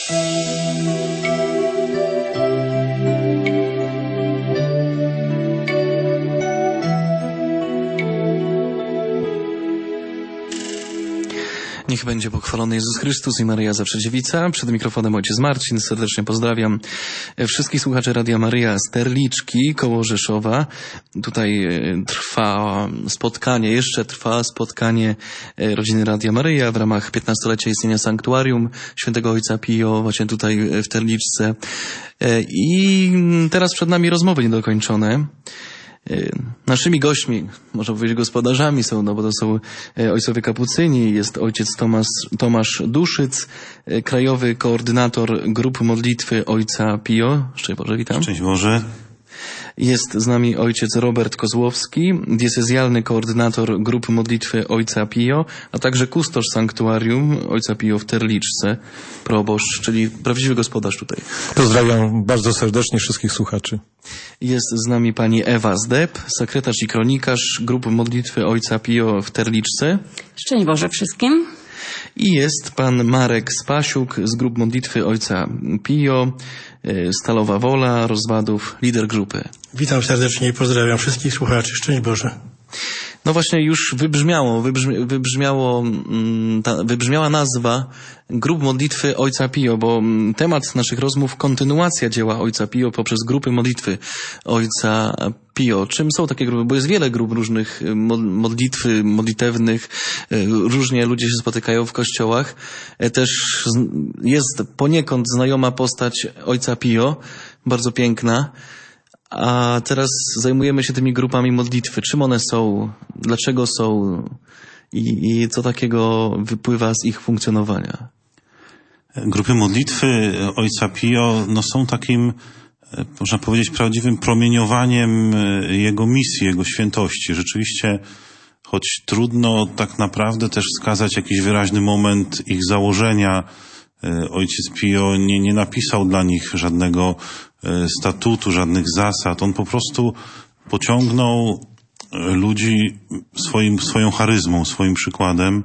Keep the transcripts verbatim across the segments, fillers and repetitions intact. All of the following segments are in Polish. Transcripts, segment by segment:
Niech będzie pochwalony Jezus Chrystus i Maryja Zawsze Dziewica. Przed mikrofonem ojciec Marcin. Serdecznie pozdrawiam wszystkich słuchaczy Radia Maryja z Terliczki koło Rzeszowa. Tutaj trwa spotkanie, jeszcze trwa spotkanie rodziny Radia Maryja w ramach piętnastolecia istnienia Sanktuarium Świętego Ojca Pio właśnie tutaj w Terliczce. I teraz przed nami rozmowy niedokończone. Naszymi gośćmi, można powiedzieć gospodarzami są, no bo to są ojcowie kapucyni, jest ojciec Tomasz, Tomasz Duszyc, krajowy koordynator grup modlitwy Ojca Pio. Szczęść Boże, witam. Szczęść Boże. Jest z nami ojciec Robert Kozłowski, diecezjalny koordynator grupy modlitwy Ojca Pio, a także kustosz sanktuarium Ojca Pio w Terliczce, proboszcz, czyli prawdziwy gospodarz tutaj. Pozdrawiam bardzo serdecznie wszystkich słuchaczy. Jest z nami pani Ewa Zdeb, sekretarz i kronikarz grupy modlitwy Ojca Pio w Terliczce. Szczęść Boże wszystkim. I jest pan Marek Spasiuk z grup modlitwy Ojca Pio, Stalowa Wola, Rozwadów, lider grupy. Witam serdecznie i pozdrawiam wszystkich słuchaczy. Szczęść Boże. No właśnie już wybrzmiało, wybrzmi, wybrzmiało, ta, wybrzmiała nazwa grup modlitwy Ojca Pio, bo temat naszych rozmów kontynuacja dzieła Ojca Pio poprzez grupy modlitwy Ojca Pio. Czym są takie grupy? Bo jest wiele grup różnych modlitwy, modlitewnych, różnie ludzie się spotykają w kościołach. Też jest poniekąd znajoma postać Ojca Pio, bardzo piękna. A teraz zajmujemy się tymi grupami modlitwy. Czym one są? Dlaczego są? I, i co takiego wypływa z ich funkcjonowania? Grupy modlitwy Ojca Pio no, są takim, można powiedzieć, prawdziwym promieniowaniem jego misji, jego świętości. Rzeczywiście, choć trudno tak naprawdę też wskazać jakiś wyraźny moment ich założenia, Ojciec Pio nie, nie napisał dla nich żadnego statutu, żadnych zasad. On po prostu pociągnął ludzi swoim, swoją charyzmą, swoim przykładem.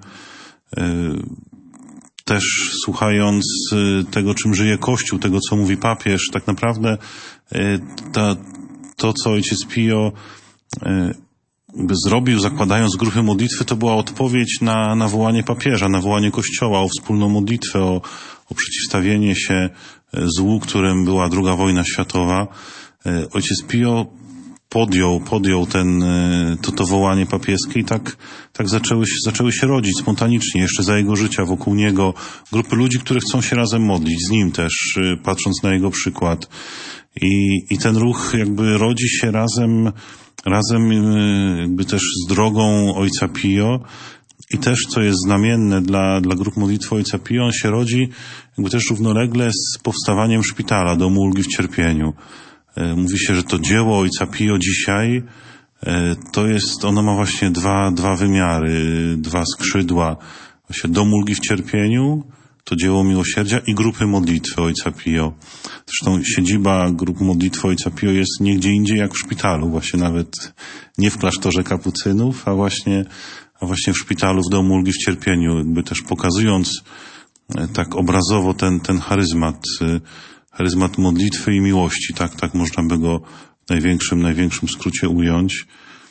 Też słuchając tego, czym żyje Kościół, tego, co mówi papież, tak naprawdę ta, to, co Ojciec Pio by zrobił, zakładając grupy modlitwy, to była odpowiedź na, na wołanie papieża, na wołanie Kościoła o wspólną modlitwę, o, o przeciwstawienie się złu, którym była druga wojna światowa. Ojciec Pio podjął, podjął ten, to, to wołanie papieskie i tak, tak zaczęły się, zaczęły się rodzić spontanicznie, jeszcze za jego życia, wokół niego grupy ludzi, które chcą się razem modlić, z nim też, patrząc na jego przykład. I, i ten ruch jakby rodzi się razem, razem jakby też z drogą Ojca Pio i też, co jest znamienne dla, dla grup modlitwy Ojca Pio, on się rodzi jakby też równolegle z powstawaniem szpitala, domu ulgi w cierpieniu. Mówi się, że to dzieło Ojca Pio dzisiaj to jest, ono ma właśnie dwa, dwa wymiary, dwa skrzydła. Właśnie dom ulgi w cierpieniu, to dzieło miłosierdzia i grupy modlitwy Ojca Pio. Zresztą siedziba grup modlitwy Ojca Pio jest nigdzie indziej jak w szpitalu, właśnie nawet nie w klasztorze kapucynów, a właśnie, a właśnie w szpitalu, w domu ulgi w cierpieniu, jakby też pokazując tak obrazowo ten, ten charyzmat, charyzmat modlitwy i miłości, tak, tak można by go w największym, największym skrócie ująć.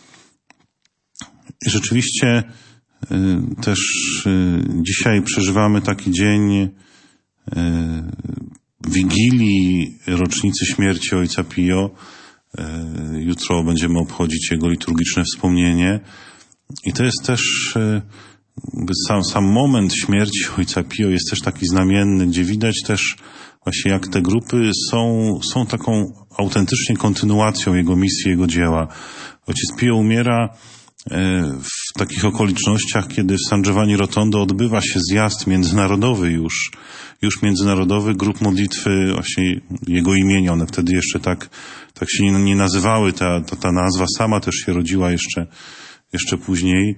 I rzeczywiście też dzisiaj przeżywamy taki dzień Wigilii rocznicy śmierci Ojca Pio. Jutro będziemy obchodzić jego liturgiczne wspomnienie. I to jest też sam, sam moment śmierci Ojca Pio jest też taki znamienny, gdzie widać też właśnie jak te grupy są, są taką autentycznie kontynuacją jego misji, jego dzieła. Ojciec Pio umiera w takich okolicznościach, kiedy w San Giovanni Rotondo odbywa się zjazd międzynarodowy już, już międzynarodowy grup modlitwy właśnie jego imienia. One wtedy jeszcze tak, tak się nie, nie nazywały. Ta, ta, ta nazwa sama też się rodziła jeszcze, jeszcze później.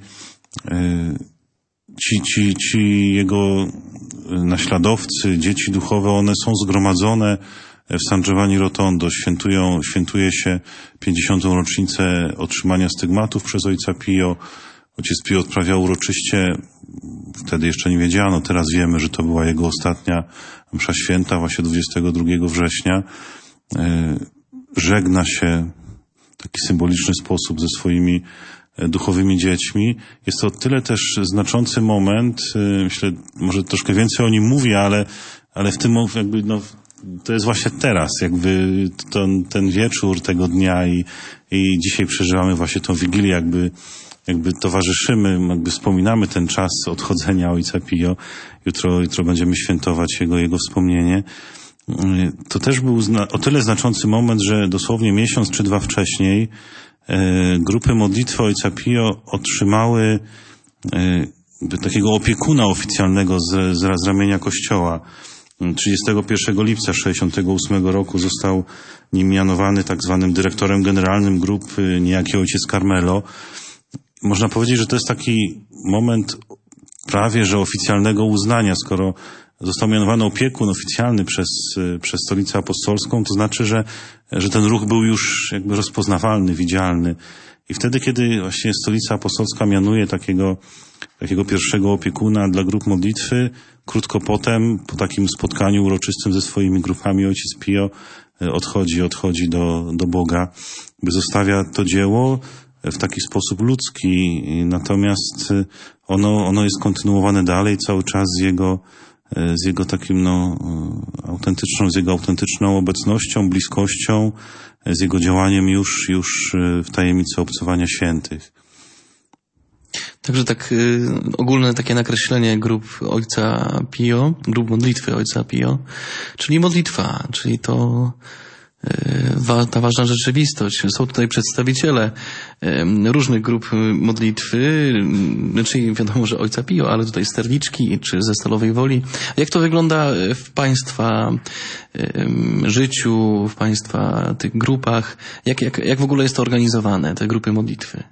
Ci, ci, ci jego naśladowcy, dzieci duchowe, one są zgromadzone w San Giovanni Rotondo. Świętują, świętuje się pięćdziesiątą rocznicę otrzymania stygmatów przez Ojca Pio. Ojciec Pio odprawiał uroczyście wtedy jeszcze nie wiedziano, teraz wiemy, że to była jego ostatnia msza święta, właśnie dwudziestego drugiego września. Żegna się w taki symboliczny sposób ze swoimi duchowymi dziećmi. Jest to o tyle też znaczący moment, myślę, może troszkę więcej o nim mówię, ale, ale w tym jakby, no, to jest właśnie teraz, jakby ten, ten wieczór tego dnia i, i dzisiaj przeżywamy właśnie tą Wigilię, jakby, jakby towarzyszymy, jakby wspominamy ten czas odchodzenia Ojca Pio. Jutro, jutro będziemy świętować jego, jego wspomnienie. To też był zna- o tyle znaczący moment, że dosłownie miesiąc czy dwa wcześniej e, grupy modlitwy Ojca Pio otrzymały e, takiego opiekuna oficjalnego z, z, z ramienia Kościoła. trzydziestego pierwszego lipca tysiąc dziewięćset sześćdziesiątego ósmego roku został nim mianowany tak zwanym dyrektorem generalnym grupy niejaki ojciec Carmelo. Można powiedzieć, że to jest taki moment prawie że oficjalnego uznania, skoro został mianowany opiekun oficjalny przez, przez Stolicę Apostolską, to znaczy, że, że ten ruch był już jakby rozpoznawalny, widzialny. I wtedy, kiedy właśnie Stolica Apostolska mianuje takiego, takiego pierwszego opiekuna dla grup modlitwy, krótko potem, po takim spotkaniu uroczystym ze swoimi grupami, ojciec Pio odchodzi, odchodzi do, do Boga, by zostawia to dzieło w taki sposób ludzki, natomiast ono, ono jest kontynuowane dalej cały czas z jego, z jego takim, no, autentyczną, z jego autentyczną obecnością, bliskością, z jego działaniem już, już w tajemnicy obcowania świętych. Także tak y, ogólne takie nakreślenie grup Ojca Pio, grup modlitwy Ojca Pio, czyli modlitwa, czyli to y, wa, ta ważna rzeczywistość. Są tutaj przedstawiciele y, różnych grup modlitwy, y, czyli wiadomo, że Ojca Pio, ale tutaj Sterliczki czy ze Stalowej Woli. Jak to wygląda w Państwa y, życiu, w Państwa tych grupach? Jak, jak, jak w ogóle jest to organizowane, te grupy modlitwy?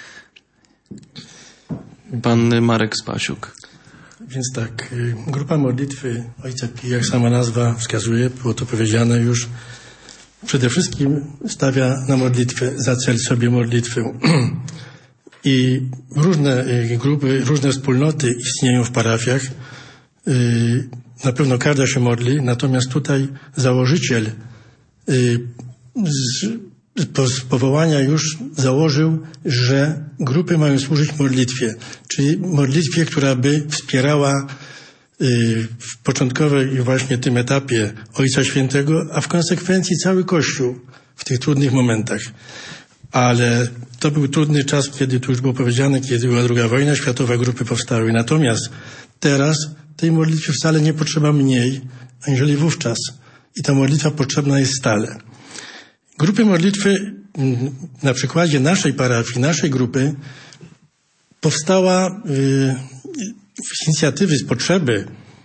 Pan Marek Spasiuk. Więc tak, grupa modlitwy Ojca Pio, jak sama nazwa wskazuje, było to powiedziane już, przede wszystkim stawia na modlitwę, za cel sobie modlitwę. I różne grupy, różne wspólnoty istnieją w parafiach. Na pewno każda się modli, natomiast tutaj założyciel z powołania już założył, że grupy mają służyć modlitwie, czyli modlitwie, która by wspierała w początkowym właśnie tym etapie Ojca Świętego, a w konsekwencji cały Kościół w tych trudnych momentach. Ale to był trudny czas, kiedy tu już było powiedziane, kiedy była druga wojna światowa, grupy powstały. Natomiast teraz tej modlitwy wcale nie potrzeba mniej, aniżeli wówczas. I ta modlitwa potrzebna jest stale. Grupy modlitwy, na przykładzie naszej parafii, naszej grupy, powstała z inicjatywy, z potrzeby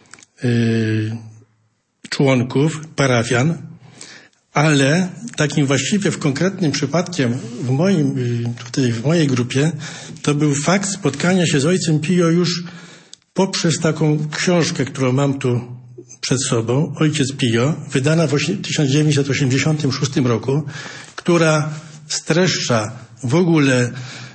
członków, parafian, ale takim właściwie w konkretnym przypadkiem w moim, tutaj w mojej grupie, to był fakt spotkania się z Ojcem Pio już poprzez taką książkę, którą mam tu przed sobą, Ojciec Pio, wydana w tysiąc dziewięćset osiemdziesiątym szóstym roku, która streszcza w ogóle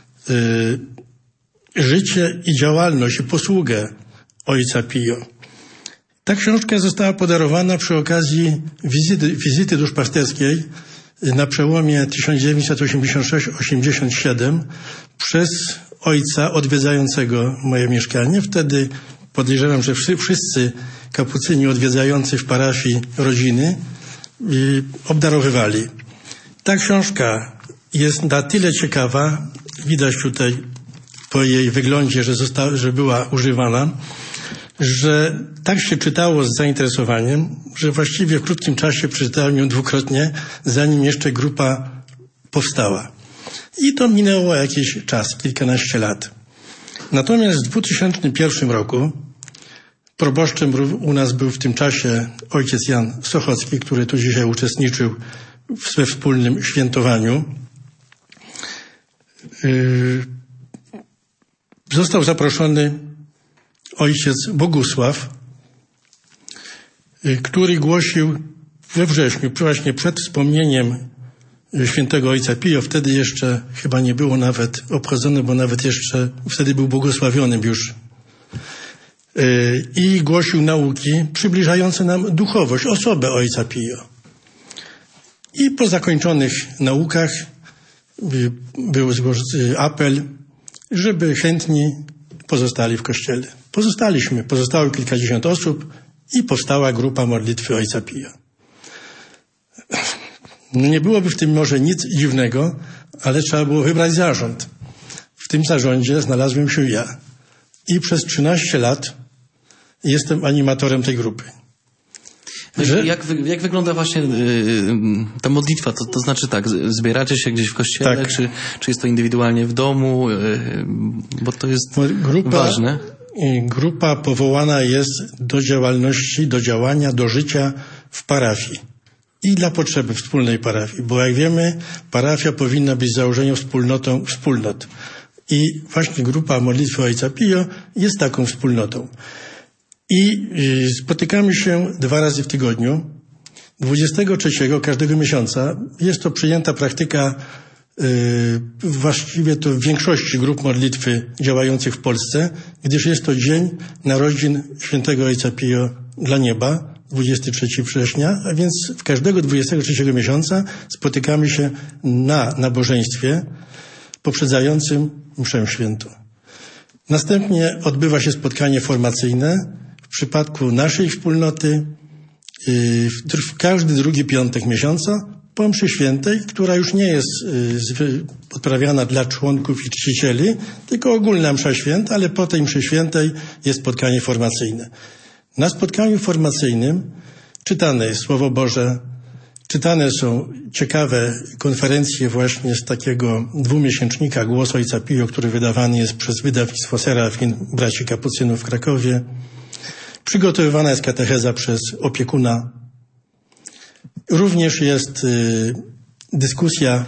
y, życie i działalność i posługę Ojca Pio. Ta książka została podarowana przy okazji wizyty, wizyty duszpasterskiej na przełomie tysiąc dziewięćset osiemdziesiąt sześć osiemdziesiąt siedem przez ojca odwiedzającego moje mieszkanie. Wtedy podejrzewam, że wszyscy kapucyni odwiedzający w parafii rodziny i obdarowywali. Ta książka jest na tyle ciekawa, widać tutaj po jej wyglądzie, że, została, że była używana, że tak się czytało z zainteresowaniem, że właściwie w krótkim czasie przeczytałem ją dwukrotnie, zanim jeszcze grupa powstała. I to minęło jakiś czas, kilkanaście lat. Natomiast w dwa tysiące pierwszym roku proboszczem u nas był w tym czasie ojciec Jan Sochocki, który tu dzisiaj uczestniczył we wspólnym świętowaniu. Został zaproszony ojciec Bogusław, który głosił we wrześniu, właśnie przed wspomnieniem świętego Ojca Pio. Wtedy jeszcze chyba nie było nawet obchodzone, bo nawet jeszcze wtedy był błogosławionym już. i głosił nauki przybliżające nam duchowość, osobę Ojca Pio. I po zakończonych naukach był zgłoszony apel, żeby chętni pozostali w kościele. Pozostaliśmy, pozostało kilkadziesiąt osób i powstała grupa modlitwy Ojca Pio. No nie byłoby w tym może nic dziwnego, ale trzeba było wybrać zarząd. W tym zarządzie znalazłem się ja. I przez trzynaście lat jestem animatorem tej grupy. Że... Jak, jak wygląda właśnie yy, ta modlitwa? To, to znaczy tak, zbieracie się gdzieś w kościele, tak. czy, czy jest to indywidualnie w domu? Yy, bo to jest grupa, ważne. Grupa powołana jest do działalności, do działania, do życia w parafii. I dla potrzeby wspólnej parafii. Bo jak wiemy, parafia powinna być założeniem wspólnotą wspólnot. I właśnie grupa modlitwy Ojca Pio jest taką wspólnotą. I spotykamy się dwa razy w tygodniu. dwudziestego trzeciego każdego miesiąca. Jest to przyjęta praktyka yy, właściwie to w większości grup modlitwy działających w Polsce, gdyż jest to dzień narodzin świętego Ojca Pio dla nieba, dwudziestego trzeciego września, a więc w każdego dwudziestego trzeciego miesiąca spotykamy się na nabożeństwie poprzedzającym mszę świętą. Następnie odbywa się spotkanie formacyjne. W przypadku naszej wspólnoty w każdy drugi piątek miesiąca po mszy świętej, która już nie jest odprawiana dla członków i czcicieli, tylko ogólna msza święta, ale po tej mszy świętej jest spotkanie formacyjne. Na spotkaniu formacyjnym czytane jest Słowo Boże, czytane są ciekawe konferencje właśnie z takiego dwumiesięcznika Głos Ojca Pio, który wydawany jest przez wydawnictwo Serafin Braci Kapucynów w Krakowie. Przygotowywana jest katecheza przez opiekuna. Również jest y, dyskusja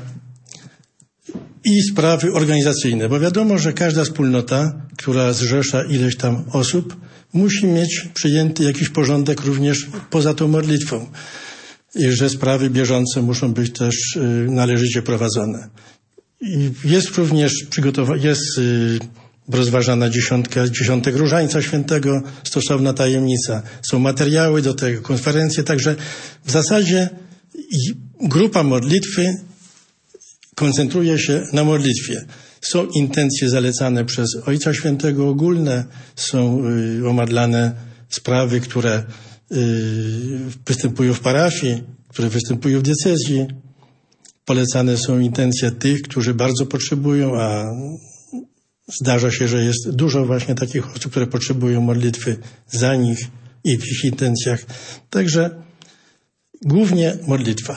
i sprawy organizacyjne, bo wiadomo, że każda wspólnota, która zrzesza ileś tam osób, musi mieć przyjęty jakiś porządek również poza tą modlitwą. I że sprawy bieżące muszą być też y, należycie prowadzone. I jest również przygotowana, jest y, rozważana dziesiątka, dziesiątek Różańca Świętego, stosowna tajemnica. Są materiały do tego, konferencje, także w zasadzie grupa modlitwy koncentruje się na modlitwie. Są intencje zalecane przez Ojca Świętego ogólne, są y, omadlane sprawy, które y, występują w parafii, które występują w diecezji. Polecane są intencje tych, którzy bardzo potrzebują, a zdarza się, że jest dużo właśnie takich osób, które potrzebują modlitwy za nich i w ich intencjach. Także głównie modlitwa.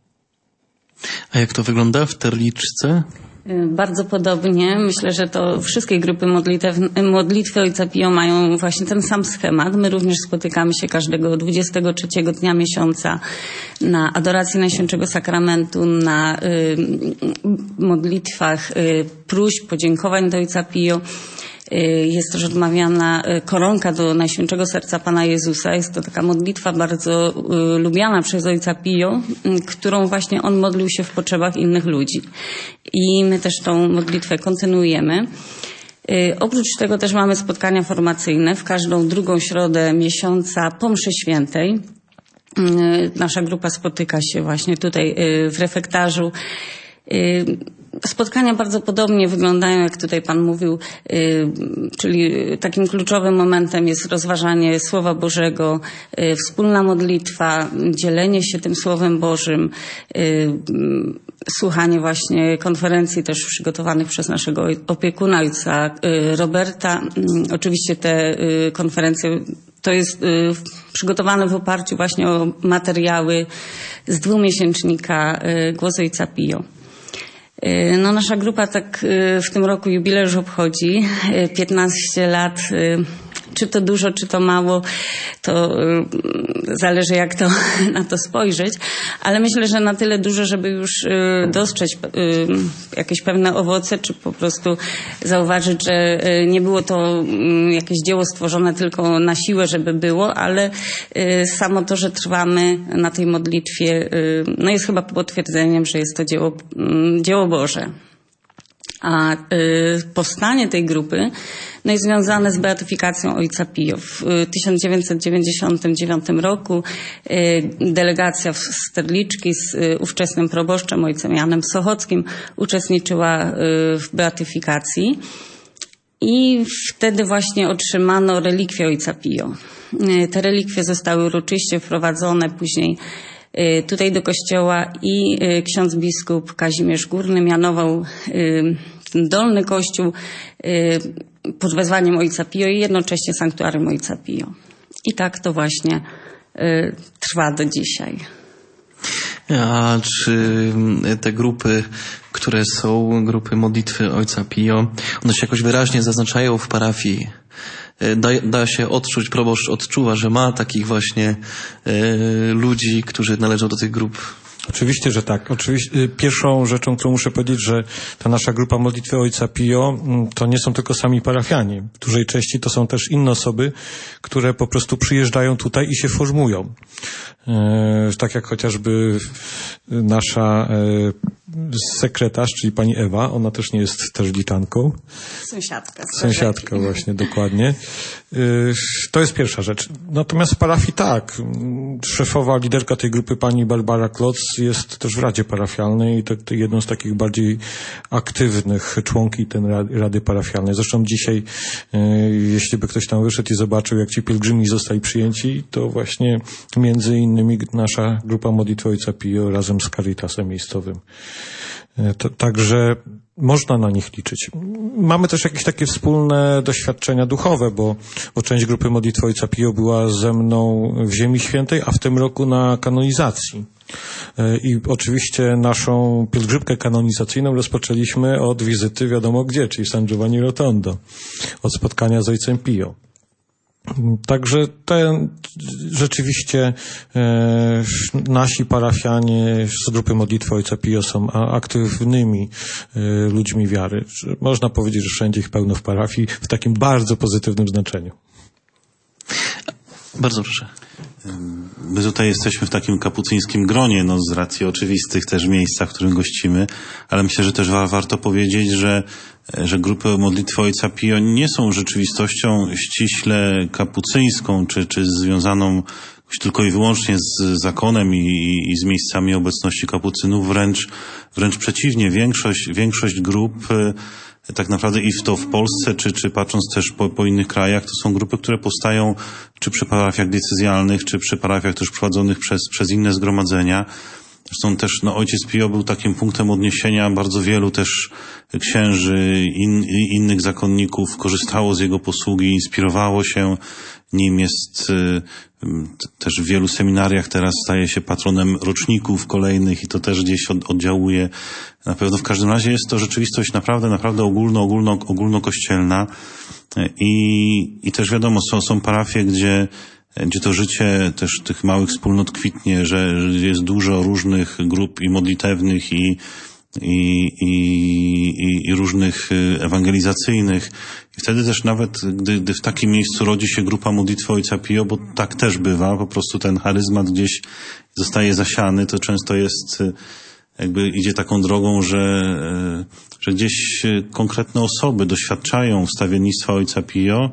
A jak to wygląda w Terliczce? Bardzo podobnie. Myślę, że to wszystkie grupy modlitew, modlitwy Ojca Pio mają właśnie ten sam schemat. My również spotykamy się każdego dwudziestego trzeciego dnia miesiąca na adoracji Najświętszego Sakramentu, na y, modlitwach y, próśb, podziękowań do Ojca Pio. Jest też odmawiana koronka do Najświętszego Serca Pana Jezusa. Jest to taka modlitwa bardzo y, lubiana przez Ojca Pio, y, którą właśnie on modlił się w potrzebach innych ludzi. I my też tą modlitwę kontynuujemy. Y, oprócz tego też mamy spotkania formacyjne w każdą drugą środę miesiąca po mszy świętej. Y, nasza grupa spotyka się właśnie tutaj y, w refektarzu. Y, Spotkania bardzo podobnie wyglądają, jak tutaj Pan mówił, yy, czyli takim kluczowym momentem jest rozważanie Słowa Bożego, yy, wspólna modlitwa, dzielenie się tym Słowem Bożym, yy, słuchanie właśnie konferencji też przygotowanych przez naszego opiekuna, ojca yy, Roberta. Yy, oczywiście te yy, konferencje to jest yy, przygotowane w oparciu właśnie o materiały z dwumiesięcznika yy, Głos Ojca Pio. No, nasza grupa tak w tym roku jubileusz obchodzi piętnaście lat. Czy to dużo, czy to mało, to zależy jak to, na to spojrzeć, ale myślę, że na tyle dużo, żeby już dostrzec jakieś pewne owoce, czy po prostu zauważyć, że nie było to jakieś dzieło stworzone tylko na siłę, żeby było, ale samo to, że trwamy na tej modlitwie, no jest chyba potwierdzeniem, że jest to dzieło, dzieło Boże. A y, powstanie tej grupy no jest związane z beatyfikacją ojca Pio. W y, tysiąc dziewięćset dziewięćdziesiątym dziewiątym roku y, delegacja z Terliczki z y, ówczesnym proboszczem ojcem Janem Sochockim uczestniczyła y, w beatyfikacji i wtedy właśnie otrzymano relikwie ojca Pio. Y, te relikwie zostały uroczyście wprowadzone później y, tutaj do kościoła i y, ksiądz biskup Kazimierz Górny mianował y, ten dolny kościół y, pod wezwaniem ojca Pio i jednocześnie sanktuarium ojca Pio. I tak to właśnie y, trwa do dzisiaj. A czy te grupy, które są, grupy modlitwy ojca Pio, one się jakoś wyraźnie zaznaczają w parafii? Da, da się odczuć, proboszcz odczuwa, że ma takich właśnie y, ludzi, którzy należą do tych grup? Oczywiście, że tak. Oczywiście, pierwszą rzeczą, którą muszę powiedzieć, że ta nasza grupa modlitwy ojca Pio to nie są tylko sami parafianie. W dużej części to są też inne osoby, które po prostu przyjeżdżają tutaj i się formują. E, tak jak chociażby nasza e, sekretarz, czyli pani Ewa, ona też nie jest terliczanką. Sąsiadka. Sąsiadka właśnie, dokładnie. E, to jest pierwsza rzecz. Natomiast w parafii tak. Szefowa, liderka tej grupy, pani Barbara Kloc, jest też w Radzie Parafialnej i to, to jedną z takich bardziej aktywnych członki tej Rady Parafialnej. Zresztą dzisiaj, e, jeśli by ktoś tam wyszedł i zobaczył, jak ci pielgrzymi zostali przyjęci, to właśnie między innymi nasza grupa modlitwy ojca Pio razem z Caritasem miejscowym. E, to, także można na nich liczyć. Mamy też jakieś takie wspólne doświadczenia duchowe, bo, bo część grupy modlitwy ojca Pio była ze mną w Ziemi Świętej, a w tym roku na kanonizacji. I oczywiście naszą pielgrzymkę kanonizacyjną rozpoczęliśmy od wizyty wiadomo gdzie, czyli San Giovanni Rotondo, od spotkania z ojcem Pio. Także ten, rzeczywiście e, nasi parafianie z grupy modlitwy ojca Pio są aktywnymi e, ludźmi wiary. Można powiedzieć, że wszędzie ich pełno w parafii w takim bardzo pozytywnym znaczeniu. Bardzo proszę. My tutaj jesteśmy w takim kapucyńskim gronie, no z racji oczywistych też miejsca, w którym gościmy, ale myślę, że też wa- warto powiedzieć, że, że grupy modlitwy ojca Pio nie są rzeczywistością ściśle kapucyńską, czy, czy związaną tylko i wyłącznie z zakonem i, i z miejscami obecności kapucynów, wręcz, wręcz przeciwnie, większość, większość grup tak naprawdę i w to w Polsce, czy, czy patrząc też po, po innych krajach, to są grupy, które powstają czy przy parafiach decyzjalnych, czy przy parafiach też prowadzonych przez, przez inne zgromadzenia. Zresztą też no, ojciec Pio był takim punktem odniesienia bardzo wielu też księży, in, innych zakonników korzystało z jego posługi, inspirowało się nim, jest y, też w wielu seminariach teraz staje się patronem roczników kolejnych i to też gdzieś od, oddziałuje. Na pewno w każdym razie jest to rzeczywistość naprawdę, naprawdę ogólno, ogólno, ogólnokościelna i, i też wiadomo, są, są parafie, gdzie gdzie to życie też tych małych wspólnot kwitnie, że jest dużo różnych grup i modlitewnych i, i, i, i różnych ewangelizacyjnych. I wtedy też nawet, gdy, gdy w takim miejscu rodzi się grupa modlitwy ojca Pio, bo tak też bywa, po prostu ten charyzmat gdzieś zostaje zasiany, to często jest, jakby idzie taką drogą, że, że gdzieś konkretne osoby doświadczają wstawiennictwa ojca Pio,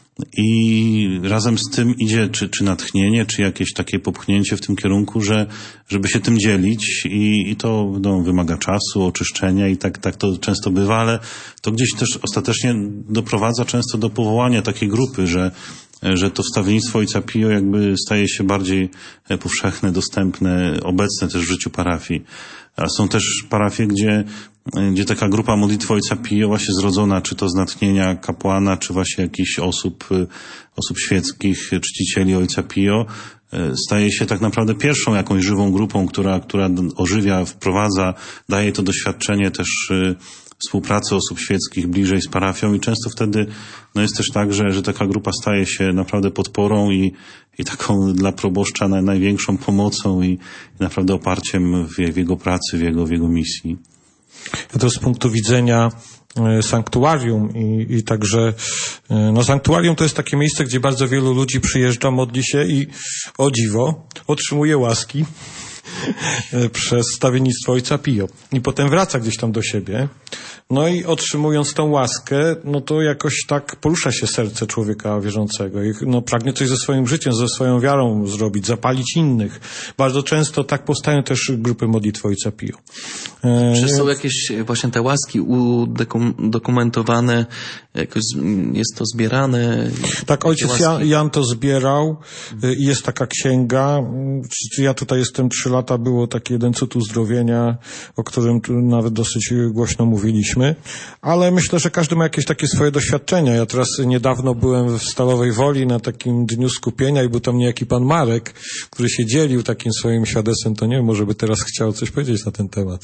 i razem z tym idzie czy, czy natchnienie, czy jakieś takie popchnięcie w tym kierunku, że żeby się tym dzielić i, i to no, wymaga czasu, oczyszczenia i tak, tak to często bywa, ale to gdzieś też ostatecznie doprowadza często do powołania takiej grupy, że, że to wstawiennictwo ojca Pio jakby staje się bardziej powszechne, dostępne, obecne też w życiu parafii. A są też parafie, gdzie gdzie taka grupa modlitwy ojca Pio właśnie zrodzona, czy to z natchnienia kapłana, czy właśnie jakichś osób, osób świeckich, czcicieli ojca Pio, staje się tak naprawdę pierwszą jakąś żywą grupą, która, która ożywia, wprowadza, daje to doświadczenie też współpracy osób świeckich bliżej z parafią i często wtedy no jest też tak, że, że taka grupa staje się naprawdę podporą i, i taką dla proboszcza naj, największą pomocą i, i naprawdę oparciem w, w jego pracy, w jego, w jego misji. Ja to z punktu widzenia sanktuarium i, i także no sanktuarium to jest takie miejsce, gdzie bardzo wielu ludzi przyjeżdża, modli się i o dziwo otrzymuje łaski przez stawiennictwo Ojca Pio. I potem wraca gdzieś tam do siebie. No i otrzymując tą łaskę, no to jakoś tak porusza się serce człowieka wierzącego. I no, pragnie coś ze swoim życiem, ze swoją wiarą zrobić, zapalić innych. Bardzo często tak powstają też grupy modlitwy Ojca Pio. Czy są jakieś właśnie te łaski udokumentowane, jakoś jest to zbierane? Tak, ojciec Jan, Jan to zbierał i jest taka księga. Ja tutaj jestem trzy lata, było taki jeden cud uzdrowienia, o którym tu nawet dosyć głośno mówiliśmy, ale myślę, że każdy ma jakieś takie swoje doświadczenia. Ja teraz niedawno byłem w Stalowej Woli na takim dniu skupienia i był tam niejaki pan Marek, który się dzielił takim swoim świadectwem. To nie wiem, może by teraz chciał coś powiedzieć na ten temat.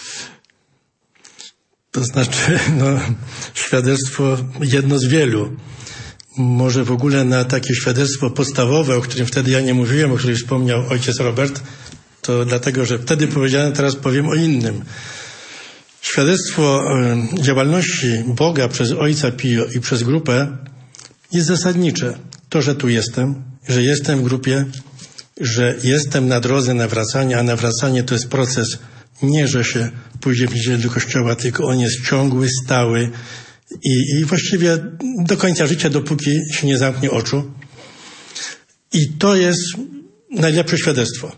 To znaczy, no, świadectwo jedno z wielu. Może w ogóle na takie świadectwo podstawowe, o którym wtedy ja nie mówiłem, o którym wspomniał ojciec Robert, to dlatego, że wtedy powiedziałem, teraz powiem o innym. Świadectwo y, działalności Boga przez Ojca Pio i przez grupę jest zasadnicze. To, że tu jestem, że jestem w grupie, że jestem na drodze nawracania, a nawracanie to jest proces nie, że się pójdzie w niedzielę do kościoła, tylko on jest ciągły, stały i, i właściwie do końca życia, dopóki się nie zamknie oczu. I to jest najlepsze świadectwo,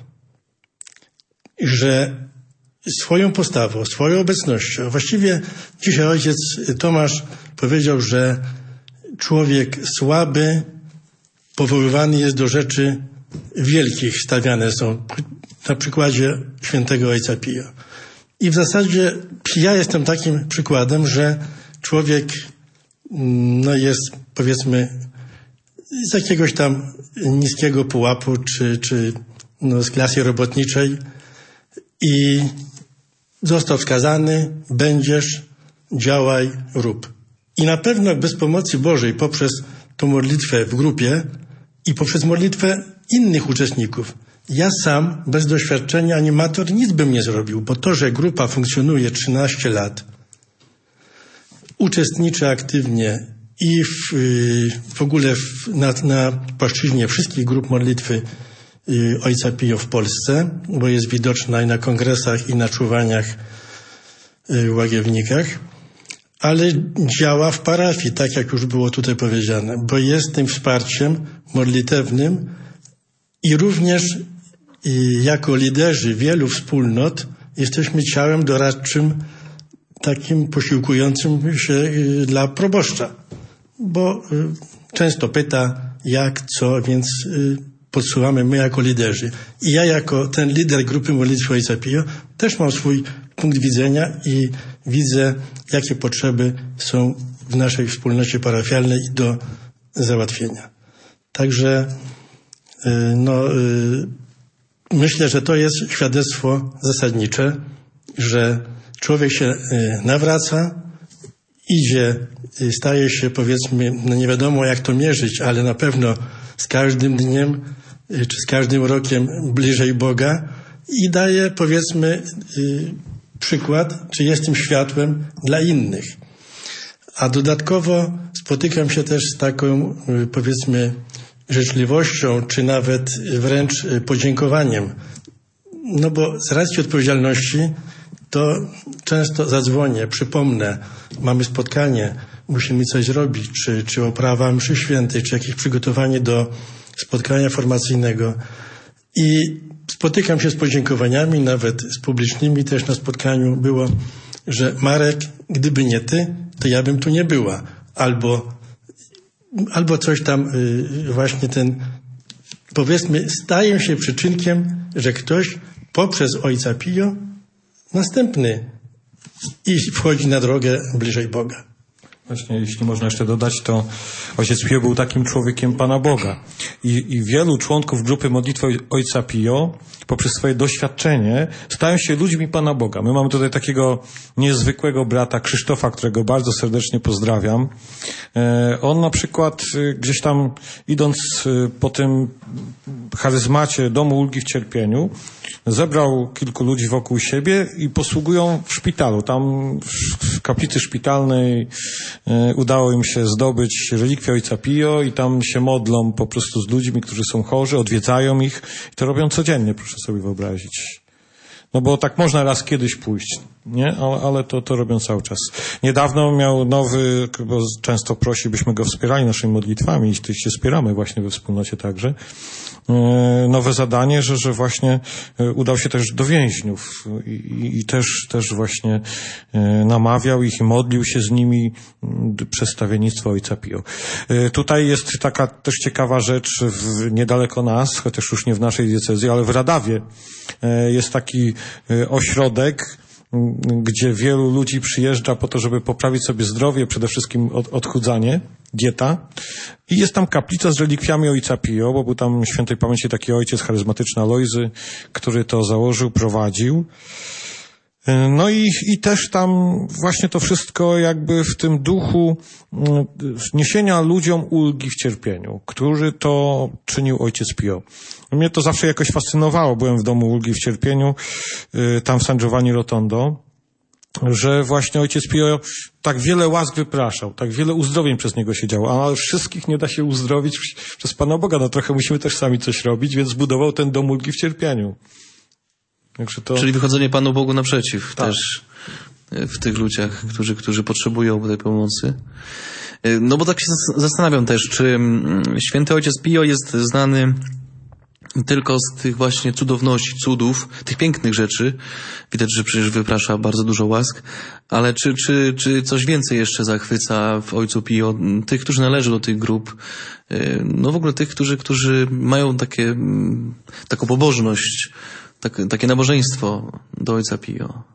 że swoją postawą, swoją obecnością, właściwie dzisiaj ojciec Tomasz powiedział, że człowiek słaby powoływany jest do rzeczy wielkich, stawiane są na przykładzie świętego Ojca Pio. I w zasadzie ja jestem takim przykładem, że człowiek no jest, powiedzmy, z jakiegoś tam niskiego pułapu, czy, czy no z klasy robotniczej i został wskazany, będziesz, działaj, rób. I na pewno bez pomocy Bożej, poprzez tą modlitwę w grupie i poprzez modlitwę innych uczestników, ja sam, bez doświadczenia, animator, nic bym nie zrobił, bo to, że grupa funkcjonuje trzynaście lat, uczestniczy aktywnie i w, w ogóle w, na, na płaszczyźnie wszystkich grup modlitwy y, Ojca Pio w Polsce, bo jest widoczna i na kongresach, i na czuwaniach y, w Łagiewnikach, ale działa w parafii, tak jak już było tutaj powiedziane, bo jest tym wsparciem modlitewnym i również y, jako liderzy wielu wspólnot jesteśmy ciałem doradczym, takim posiłkującym się y, dla proboszcza, bo y, często pyta jak, co, więc y, podsuwamy my jako liderzy. I ja jako ten lider grupy modlitwy Ojca Pio też mam swój punkt widzenia i widzę, jakie potrzeby są w naszej wspólnocie parafialnej do załatwienia. Także y, no, y, myślę, że to jest świadectwo zasadnicze, że człowiek się nawraca, idzie, staje się, powiedzmy, no nie wiadomo jak to mierzyć, ale na pewno z każdym dniem, czy z każdym rokiem bliżej Boga i daje, powiedzmy, przykład, czy jestem światłem dla innych. A dodatkowo spotykam się też z taką, powiedzmy, życzliwością, czy nawet wręcz podziękowaniem. No bo z racji odpowiedzialności to często zadzwonię, przypomnę, mamy spotkanie, musimy coś zrobić, czy, czy oprawa mszy świętej, czy jakieś przygotowanie do spotkania formacyjnego. I spotykam się z podziękowaniami, nawet z publicznymi też na spotkaniu było, że Marek, gdyby nie ty, to ja bym tu nie była. Albo, albo coś tam yy, właśnie ten, powiedzmy, staję się przyczynkiem, że ktoś poprzez Ojca Pio następny i wchodzi na drogę bliżej Boga. Właśnie, jeśli można jeszcze dodać, to Ojciec Pio był takim człowiekiem Pana Boga. I, i wielu członków grupy modlitwy Ojca Pio poprzez swoje doświadczenie stają się ludźmi Pana Boga. My mamy tutaj takiego niezwykłego brata Krzysztofa, którego bardzo serdecznie pozdrawiam. E, on na przykład e, gdzieś tam idąc e, po tym charyzmacie Domu Ulgi w Cierpieniu, zebrał kilku ludzi wokół siebie i posługują w szpitalu. Tam w kaplicy szpitalnej udało im się zdobyć relikwie Ojca Pio i tam się modlą po prostu z ludźmi, którzy są chorzy, odwiedzają ich i to robią codziennie, proszę sobie wyobrazić. No bo tak można raz kiedyś pójść, nie? Ale, ale to, to robią cały czas. Niedawno miał nowy, bo często prosi, byśmy go wspierali naszymi modlitwami i się wspieramy właśnie we wspólnocie także. Nowe zadanie, że, że właśnie udał się też do więźniów i, i, i też, też właśnie namawiał ich i modlił się z nimi przez stawiennictwo Ojca Pio. Tutaj jest taka też ciekawa rzecz w, niedaleko nas, chociaż już nie w naszej diecezji, ale w Radawie jest taki ośrodek, gdzie wielu ludzi przyjeżdża po to, żeby poprawić sobie zdrowie, przede wszystkim od, odchudzanie, dieta. I jest tam kaplica z relikwiami Ojca Pio, bo był tam świętej pamięci taki ojciec charyzmatyczny Alojzy, który to założył, prowadził. No i, i też tam właśnie to wszystko jakby w tym duchu niesienia ludziom ulgi w cierpieniu, który to czynił Ojciec Pio. Mnie to zawsze jakoś fascynowało. Byłem w domu ulgi w cierpieniu, tam w San Giovanni Rotondo, że właśnie Ojciec Pio tak wiele łask wypraszał, tak wiele uzdrowień przez niego się działo, a wszystkich nie da się uzdrowić przez Pana Boga. No trochę musimy też sami coś robić, więc zbudował ten dom ulgi w cierpieniu. To... Czyli wychodzenie Panu Bogu naprzeciw tak. też w tych ludziach, którzy, którzy potrzebują tej pomocy. No bo tak się zastanawiam też, czy święty Ojciec Pio jest znany tylko z tych właśnie cudowności, cudów, tych pięknych rzeczy. Widać, że przecież wyprasza bardzo dużo łask, ale czy, czy, czy coś więcej jeszcze zachwyca w Ojcu Pio tych, którzy należą do tych grup, no w ogóle tych, którzy, którzy mają takie, taką pobożność, tak, takie nabożeństwo do Ojca Pio.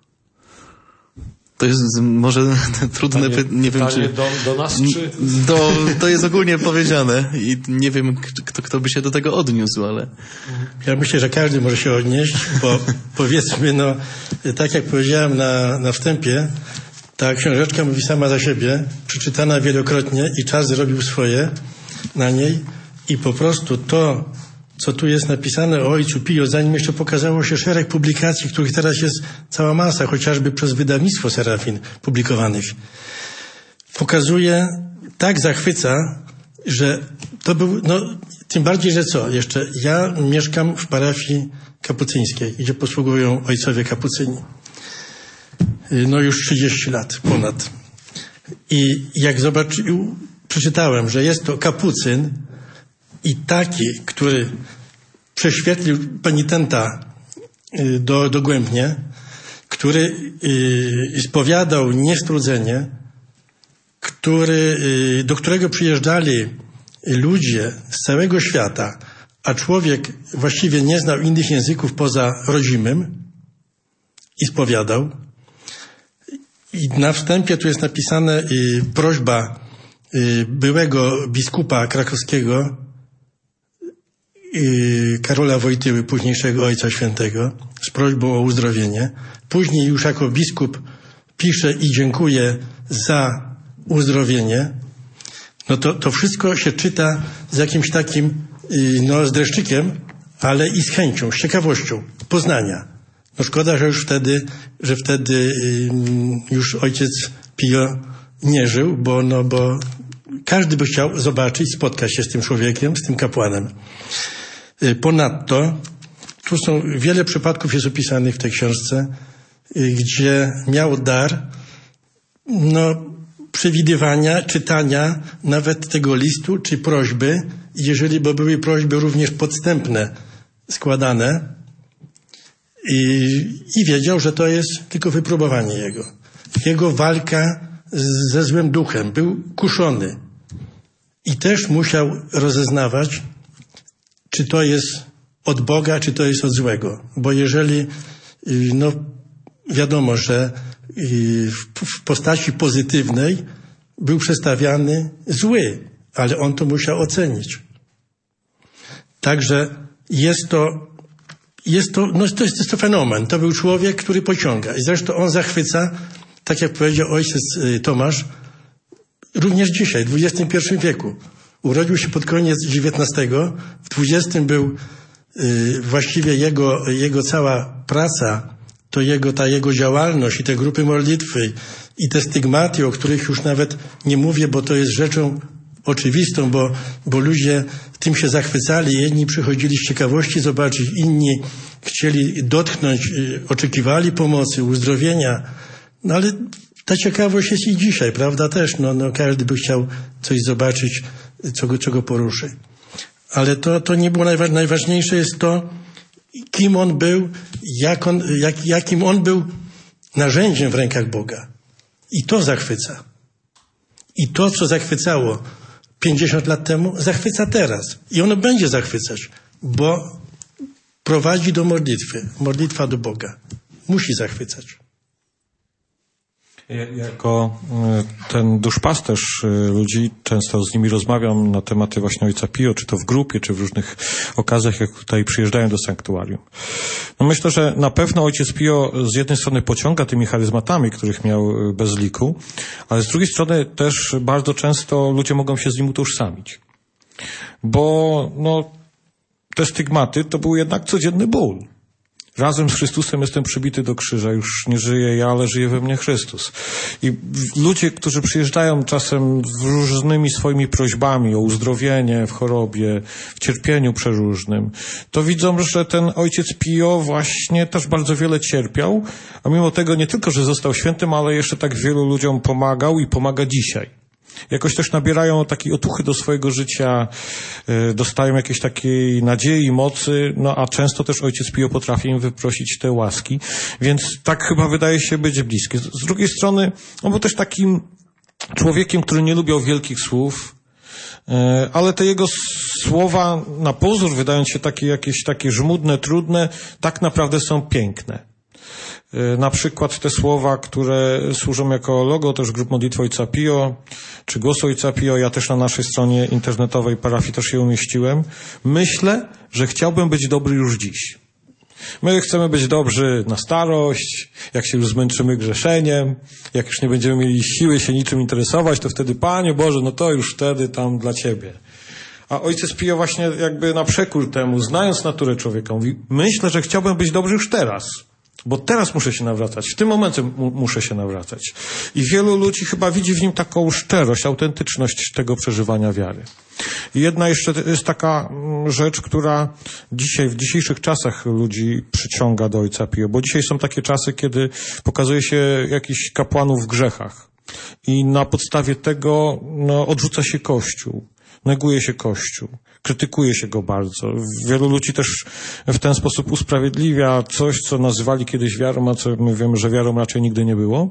To jest może trudne, Panie, nie wiem czy... Do, do nas czy... Do, to jest ogólnie powiedziane i nie wiem, kto, kto by się do tego odniósł, ale... Ja myślę, że każdy może się odnieść, bo powiedzmy, no, tak jak powiedziałem na, na wstępie, ta książeczka mówi sama za siebie, przeczytana wielokrotnie i czas zrobił swoje na niej i po prostu to, co tu jest napisane o Ojcu Pio, zanim jeszcze pokazało się szereg publikacji, których teraz jest cała masa, chociażby przez wydawnictwo Serafin publikowanych, pokazuje, tak zachwyca, że to był, no, tym bardziej, że co, jeszcze ja mieszkam w parafii kapucyńskiej, gdzie posługują ojcowie kapucyni. No już trzydzieści lat ponad. I jak zobaczył, przeczytałem, że jest to kapucyn, i taki, który prześwietlił penitenta do, dogłębnie, który y, spowiadał niestrudzenie, który, y, do którego przyjeżdżali ludzie z całego świata, a człowiek właściwie nie znał innych języków poza rodzimym i spowiadał. I na wstępie tu jest napisane y, prośba y, byłego biskupa krakowskiego, Karola Wojtyły, późniejszego Ojca Świętego, z prośbą o uzdrowienie. Później już jako biskup pisze i dziękuję za uzdrowienie. No to, to wszystko się czyta z jakimś takim, no z dreszczykiem, ale i z chęcią, z ciekawością poznania. No szkoda, że już wtedy, że wtedy już Ojciec Pio nie żył, bo, no bo każdy by chciał zobaczyć, spotkać się z tym człowiekiem, z tym kapłanem. Ponadto, tu są wiele przypadków jest opisanych w tej książce, gdzie miał dar, no, przewidywania, czytania nawet tego listu, czy prośby, jeżeli, bo były prośby również podstępne składane i, i wiedział, że to jest tylko wypróbowanie jego. Jego walka ze złym duchem, był kuszony i też musiał rozeznawać, czy to jest od Boga, czy to jest od złego. Bo jeżeli, no wiadomo, że w postaci pozytywnej był przedstawiany zły, ale on to musiał ocenić. Także jest to, jest to, no to jest to fenomen. To był człowiek, który pociąga. I zresztą on zachwyca, tak jak powiedział ojciec Tomasz, również dzisiaj, w dwudziestym pierwszym wieku. Urodził się pod koniec dziewiętnastego, w dwudziestym był y, właściwie jego, jego cała praca to jego, ta jego działalność i te grupy modlitwy i te stygmaty, o których już nawet nie mówię, bo to jest rzeczą oczywistą, bo, bo ludzie tym się zachwycali. Jedni przychodzili z ciekawości zobaczyć, inni chcieli dotknąć, oczekiwali pomocy, uzdrowienia. No ale ta ciekawość jest i dzisiaj, prawda też. No, no każdy by chciał coś zobaczyć, co go, co go poruszy. Ale to, to nie było najwa- najważniejsze jest to, kim on był, jak on, jak, jakim on był narzędziem w rękach Boga. I to zachwyca. I to, co zachwycało pięćdziesiąt lat temu, zachwyca teraz. I ono będzie zachwycać, bo prowadzi do modlitwy. Modlitwa do Boga. Musi zachwycać. Jako ten duszpasterz ludzi, często z nimi rozmawiam na tematy właśnie Ojca Pio, czy to w grupie, czy w różnych okazjach, jak tutaj przyjeżdżają do sanktuarium. No myślę, że na pewno Ojciec Pio z jednej strony pociąga tymi charyzmatami, których miał bez liku, ale z drugiej strony też bardzo często ludzie mogą się z nim utożsamić. Bo no, te stygmaty to był jednak codzienny ból. Razem z Chrystusem jestem przybity do krzyża. Już nie żyję ja, ale żyje we mnie Chrystus. I ludzie, którzy przyjeżdżają czasem z różnymi swoimi prośbami o uzdrowienie w chorobie, w cierpieniu przeróżnym, to widzą, że ten Ojciec Pio właśnie też bardzo wiele cierpiał, a mimo tego nie tylko, że został świętym, ale jeszcze tak wielu ludziom pomagał i pomaga dzisiaj. Jakoś też nabierają takiej otuchy do swojego życia, dostają jakiejś takiej nadziei, mocy, no a często też Ojciec Pio potrafi im wyprosić te łaski, więc tak chyba wydaje się być bliskie. Z drugiej strony, on był też takim człowiekiem, który nie lubiał wielkich słów, ale te jego słowa na pozór, wydając się takie jakieś takie żmudne, trudne, tak naprawdę są piękne. Na przykład te słowa, które służą jako logo też grup modlitwy Ojca Pio, czy Głos Ojca Pio, ja też na naszej stronie internetowej parafii też je umieściłem. Myślę, że chciałbym być dobry już dziś. My chcemy być dobrzy na starość, jak się już zmęczymy grzeszeniem, jak już nie będziemy mieli siły się niczym interesować, to wtedy, Panie Boże, no to już wtedy tam dla Ciebie. A Ojciec Pio właśnie jakby na przekór temu, znając naturę człowieka, mówi, myślę, że chciałbym być dobry już teraz. Bo teraz muszę się nawracać, w tym momencie mu, muszę się nawracać. I wielu ludzi chyba widzi w nim taką szczerość, autentyczność tego przeżywania wiary. I jedna jeszcze jest taka rzecz, która dzisiaj, w dzisiejszych czasach ludzi przyciąga do Ojca Pio, bo dzisiaj są takie czasy, kiedy pokazuje się jakichś kapłanów w grzechach. I na podstawie tego no, odrzuca się Kościół. Neguje się Kościół, krytykuje się go bardzo. Wielu ludzi też w ten sposób usprawiedliwia coś, co nazywali kiedyś wiarą, a co my wiemy, że wiarą raczej nigdy nie było.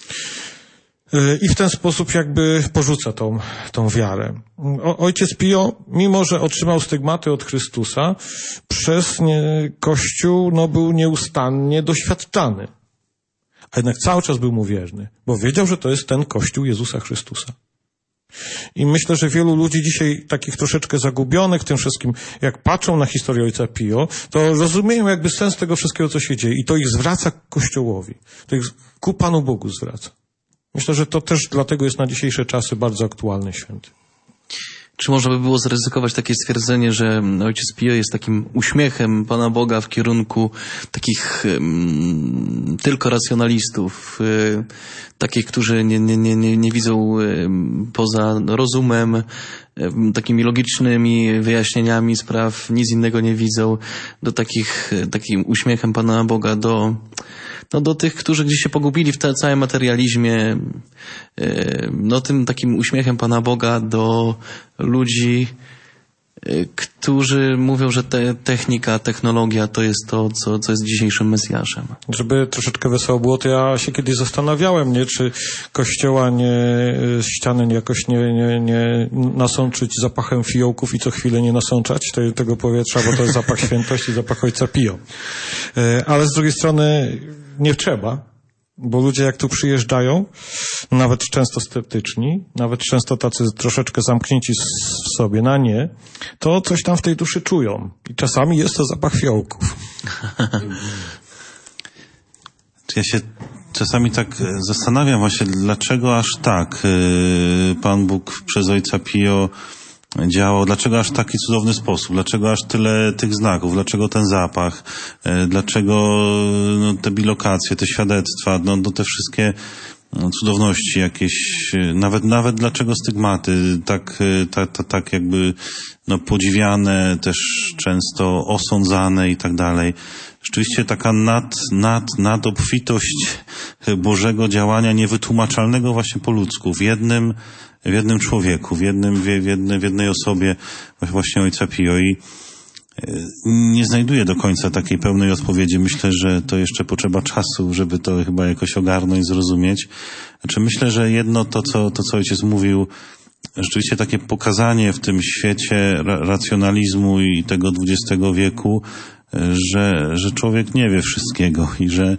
I w ten sposób jakby porzuca tą, tą wiarę. O, Ojciec Pio, mimo że otrzymał stygmaty od Chrystusa, przez nie, Kościół no, był nieustannie doświadczany. A jednak cały czas był mu wierny, bo wiedział, że to jest ten Kościół Jezusa Chrystusa. I myślę, że wielu ludzi dzisiaj takich troszeczkę zagubionych w tym wszystkim, jak patrzą na historię Ojca Pio, to rozumieją jakby sens tego wszystkiego, co się dzieje. I to ich zwraca Kościołowi. To ich ku Panu Bogu zwraca. Myślę, że to też dlatego jest na dzisiejsze czasy bardzo aktualny święty. Czy można by było zaryzykować takie stwierdzenie, że Ojciec Pio jest takim uśmiechem Pana Boga w kierunku takich um, tylko racjonalistów, y, takich, którzy nie, nie, nie, nie, nie widzą y, poza rozumem, y, takimi logicznymi wyjaśnieniami spraw, nic innego nie widzą, do takich, y, takim uśmiechem Pana Boga do... No do tych, którzy gdzieś się pogubili w te, całym materializmie, no tym takim uśmiechem Pana Boga do ludzi, którzy mówią, że te, technika, technologia to jest to, co, co jest dzisiejszym Mesjaszem. Żeby troszeczkę wesoło było, to ja się kiedyś zastanawiałem, nie, czy kościoła nie, ściany jakoś nie, nie, nie nasączyć zapachem fiołków i co chwilę nie nasączać te, tego powietrza, bo to jest zapach świętości, zapach Ojca Pio. Ale z drugiej strony nie trzeba, bo ludzie jak tu przyjeżdżają, nawet często sceptyczni, nawet często tacy troszeczkę zamknięci w sobie na nie, to coś tam w tej duszy czują. I czasami jest to zapach fiołków. Ja się czasami tak zastanawiam właśnie, dlaczego aż tak Pan Bóg przez Ojca Pio działał, dlaczego aż w taki cudowny sposób, dlaczego aż tyle tych znaków, dlaczego ten zapach, dlaczego no, te bilokacje, te świadectwa, no, no te wszystkie no, cudowności jakieś, nawet nawet dlaczego stygmaty, tak, tak, tak, tak jakby no, podziwiane, też często osądzane i tak dalej. Rzeczywiście taka nad, nad, nadobfitość Bożego działania niewytłumaczalnego właśnie po ludzku, w jednym, w jednym człowieku, w jednym, w, jednej, w jednej osobie właśnie Ojca Pio i nie znajduję do końca takiej pełnej odpowiedzi. Myślę, że to jeszcze potrzeba czasu, żeby to chyba jakoś ogarnąć, zrozumieć. Znaczy myślę, że jedno to, co, to, co ojciec mówił, rzeczywiście takie pokazanie w tym świecie racjonalizmu i tego dwudziestego wieku, że, że człowiek nie wie wszystkiego i że,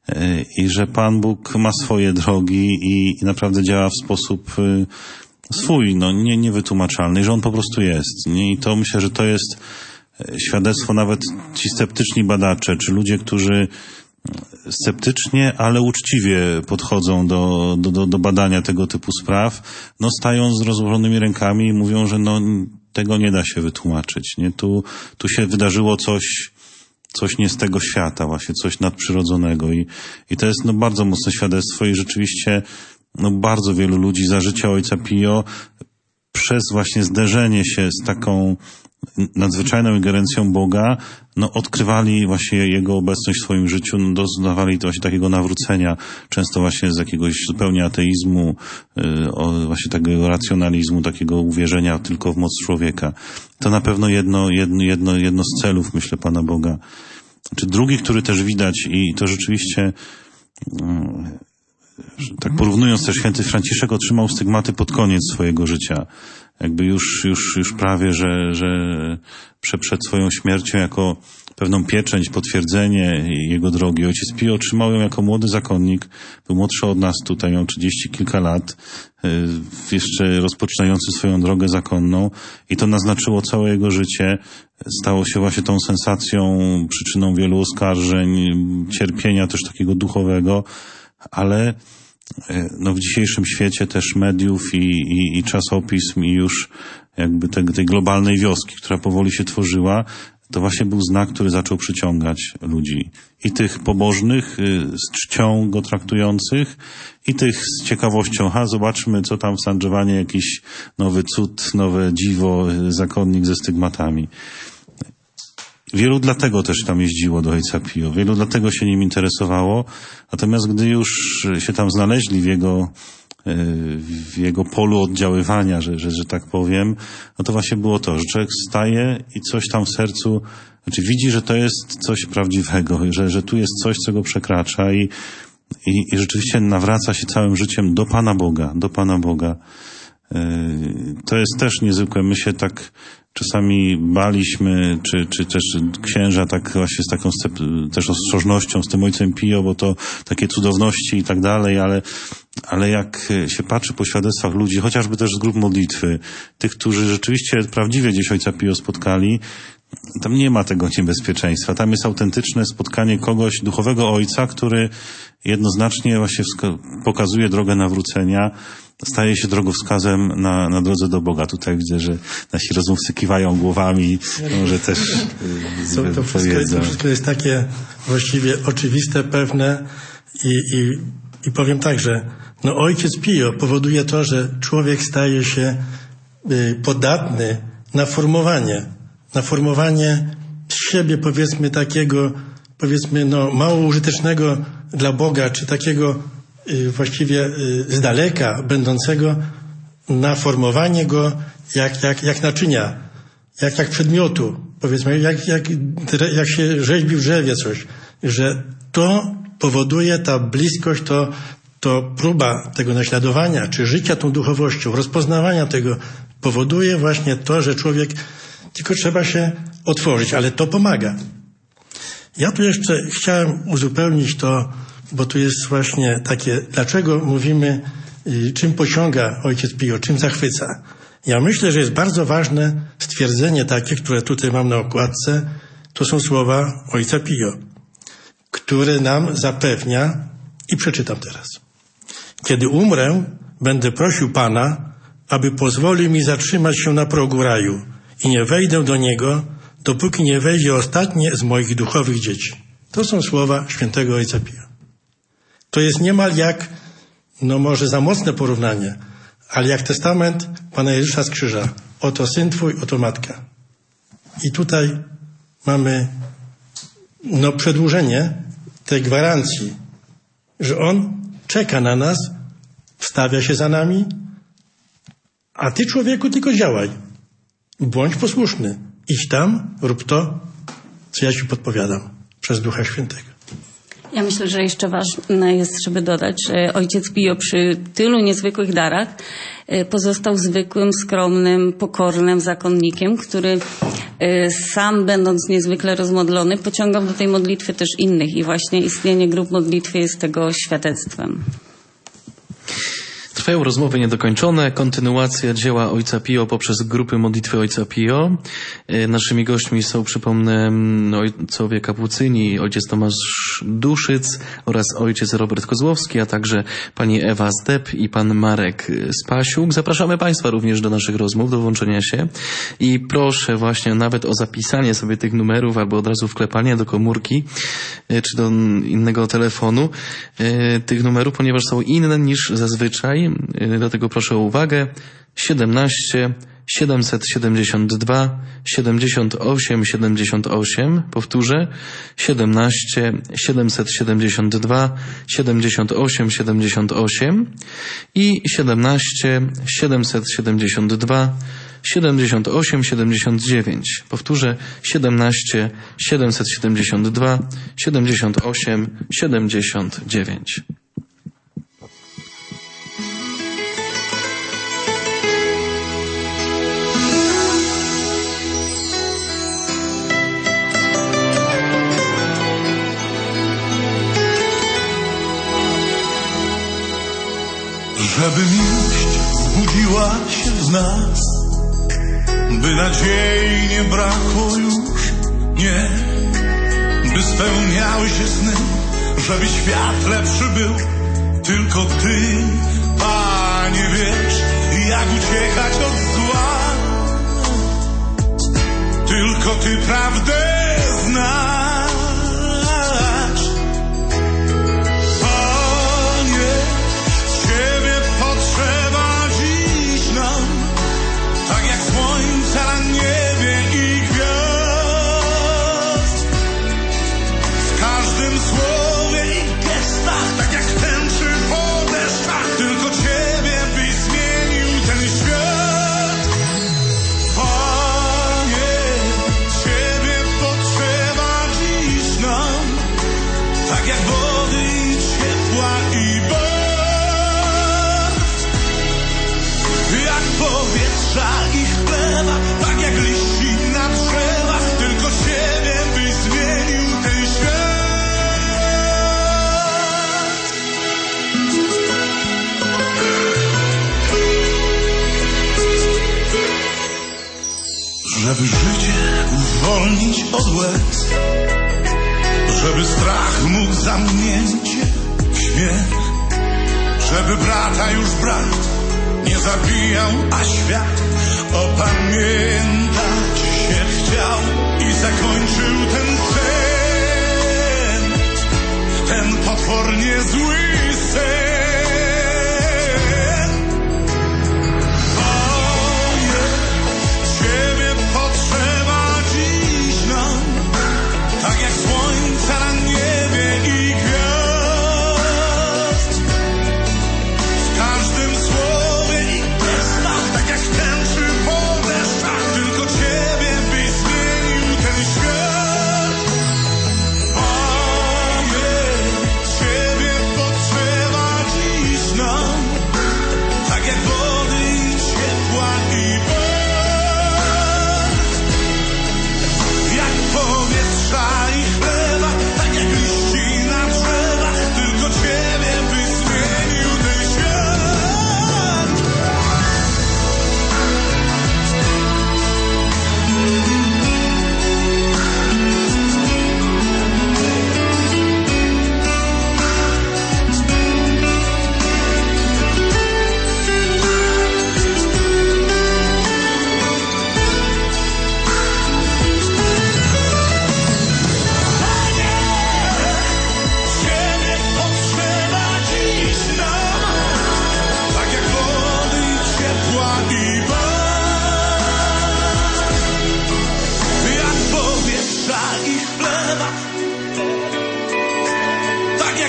i że Pan Bóg ma swoje drogi i, i naprawdę działa w sposób swój, no nie, niewytłumaczalny, że On po prostu jest. Nie? I to myślę, że to jest świadectwo nawet ci sceptyczni badacze, czy ludzie, którzy sceptycznie, ale uczciwie podchodzą do, do, do badania tego typu spraw, no stają z rozłożonymi rękami i mówią, że no tego nie da się wytłumaczyć. Nie? Tu, tu się wydarzyło coś, coś nie z tego świata, właśnie coś nadprzyrodzonego i, i to jest no bardzo mocne świadectwo i rzeczywiście no bardzo wielu ludzi za życia Ojca Pio przez właśnie zderzenie się z taką nadzwyczajną ingerencją Boga, no odkrywali właśnie Jego obecność w swoim życiu, no doznawali właśnie takiego nawrócenia, często właśnie z jakiegoś zupełnie ateizmu, yy, o, właśnie takiego racjonalizmu, takiego uwierzenia tylko w moc człowieka. To na pewno jedno, jedno, jedno, jedno z celów, myślę, Pana Boga. Czy drugi, który też widać i to rzeczywiście yy, tak porównując też święty Franciszek otrzymał stygmaty pod koniec swojego życia. Jakby już, już, już prawie, że, że przed swoją śmiercią jako pewną pieczęć, potwierdzenie jego drogi. Ojciec Pio otrzymał ją jako młody zakonnik. Był młodszy od nas tutaj, miał trzydzieści kilka lat, jeszcze rozpoczynający swoją drogę zakonną. I to naznaczyło całe jego życie. Stało się właśnie tą sensacją, przyczyną wielu oskarżeń, cierpienia też takiego duchowego. Ale no w dzisiejszym świecie też mediów i, i, i czasopism i już jakby te, tej globalnej wioski, która powoli się tworzyła, to właśnie był znak, który zaczął przyciągać ludzi. I tych pobożnych, z czcią go traktujących, i tych z ciekawością, ha, zobaczmy, co tam w San Giovanni, jakiś nowy cud, nowe dziwo, zakonnik ze stygmatami. Wielu dlatego też tam jeździło do Ojca Pio, wielu dlatego się nim interesowało, natomiast gdy już się tam znaleźli w jego, w jego polu oddziaływania, że, że, że tak powiem, no to właśnie było to, że człowiek staje i coś tam w sercu, znaczy widzi, że to jest coś prawdziwego, że, że tu jest coś, co go przekracza i, i, i rzeczywiście nawraca się całym życiem do Pana Boga, do Pana Boga. To jest też niezwykłe. My się tak czasami baliśmy, czy, czy też księża tak właśnie z taką też ostrożnością z tym Ojcem Pio, bo to takie cudowności i tak dalej, ale, ale jak się patrzy po świadectwach ludzi, chociażby też z grup modlitwy, tych, którzy rzeczywiście prawdziwie gdzieś Ojca Pio spotkali, tam nie ma tego niebezpieczeństwa. Tam jest autentyczne spotkanie kogoś, duchowego ojca, który jednoznacznie właśnie pokazuje drogę nawrócenia, staje się drogowskazem na, na drodze do Boga. Tutaj widzę, że nasi rozmówcy kiwają głowami, może też to, to, wszystko, to wszystko jest takie właściwie oczywiste, pewne i, i, i powiem tak, że no Ojciec Pio powoduje to, że człowiek staje się y, podatny na formowanie, na formowanie z siebie, powiedzmy, takiego, powiedzmy, no mało użytecznego dla Boga, czy takiego właściwie z daleka będącego, na formowanie go jak, jak, jak naczynia, jak, jak przedmiotu, powiedzmy, jak, jak, jak się rzeźbi w drzewie coś, że to powoduje ta bliskość, to, to próba tego naśladowania, czy życia tą duchowością, rozpoznawania tego, powoduje właśnie to, że człowiek, tylko trzeba się otworzyć, ale to pomaga. Ja tu jeszcze chciałem uzupełnić to, bo tu jest właśnie takie, dlaczego mówimy, czym pociąga Ojciec Pio, czym zachwyca. Ja myślę, że jest bardzo ważne stwierdzenie takie, które tutaj mam na okładce, to są słowa Ojca Pio, które nam zapewnia, i przeczytam teraz. Kiedy umrę, będę prosił Pana, aby pozwolił mi zatrzymać się na progu raju i nie wejdę do niego, dopóki nie wejdzie ostatnie z moich duchowych dzieci. To są słowa świętego ojca Pia. To jest niemal jak, no może za mocne porównanie, ale jak testament Pana Jezusa z krzyża. Oto syn twój, oto matka. I tutaj mamy no przedłużenie tej gwarancji, że On czeka na nas, wstawia się za nami, a ty, człowieku, tylko działaj. Bądź posłuszny. Idź tam, rób to, co ja ci podpowiadam przez Ducha Świętego. Ja myślę, że jeszcze ważne jest, żeby dodać, że ojciec Pio przy tylu niezwykłych darach pozostał zwykłym, skromnym, pokornym zakonnikiem, który sam, będąc niezwykle rozmodlony, pociągał do tej modlitwy też innych i właśnie istnienie grup modlitwy jest tego świadectwem. Trwają rozmowy niedokończone, kontynuacja dzieła Ojca Pio poprzez grupy modlitwy Ojca Pio. Naszymi gośćmi są, przypomnę, ojcowie kapucyni, ojciec Tomasz Duszyc oraz ojciec Robert Kozłowski, a także pani Ewa Zdeb i pan Marek Spasiuk. Zapraszamy Państwa również do naszych rozmów, do włączenia się i proszę właśnie nawet o zapisanie sobie tych numerów albo od razu wklepanie do komórki czy do innego telefonu tych numerów, ponieważ są inne niż zazwyczaj. Dlatego proszę o uwagę. siedemnaście siedemset siedemdziesiąt dwa siedemdziesiąt osiem siedemdziesiąt osiem. Powtórzę. siedemnaście siedemset siedemdziesiąt dwa siedemdziesiąt osiem siedemdziesiąt osiem i siedemnaście siedemset siedemdziesiąt dwa siedemdziesiąt osiem siedemdziesiąt dziewięć. Powtórzę. siedemnaście siedemset siedemdziesiąt dwa siedemdziesiąt osiem siedemdziesiąt dziewięć. Żeby miłość zbudziła się w nas, by nadziei nie brakło już, nie, by spełniały się sny, żeby świat lepszy był. Tylko Ty, Panie, wiesz, jak uciekać od zła. Tylko Ty prawdę znasz. Żeby życie uwolnić od łez, żeby strach mógł zamienić się w śmiech, żeby brata już brat nie zabijał, a świat opamiętać się chciał i zakończył ten sen, ten potwornie zły sen. Tylko Ciebie byś zmienił ten świat.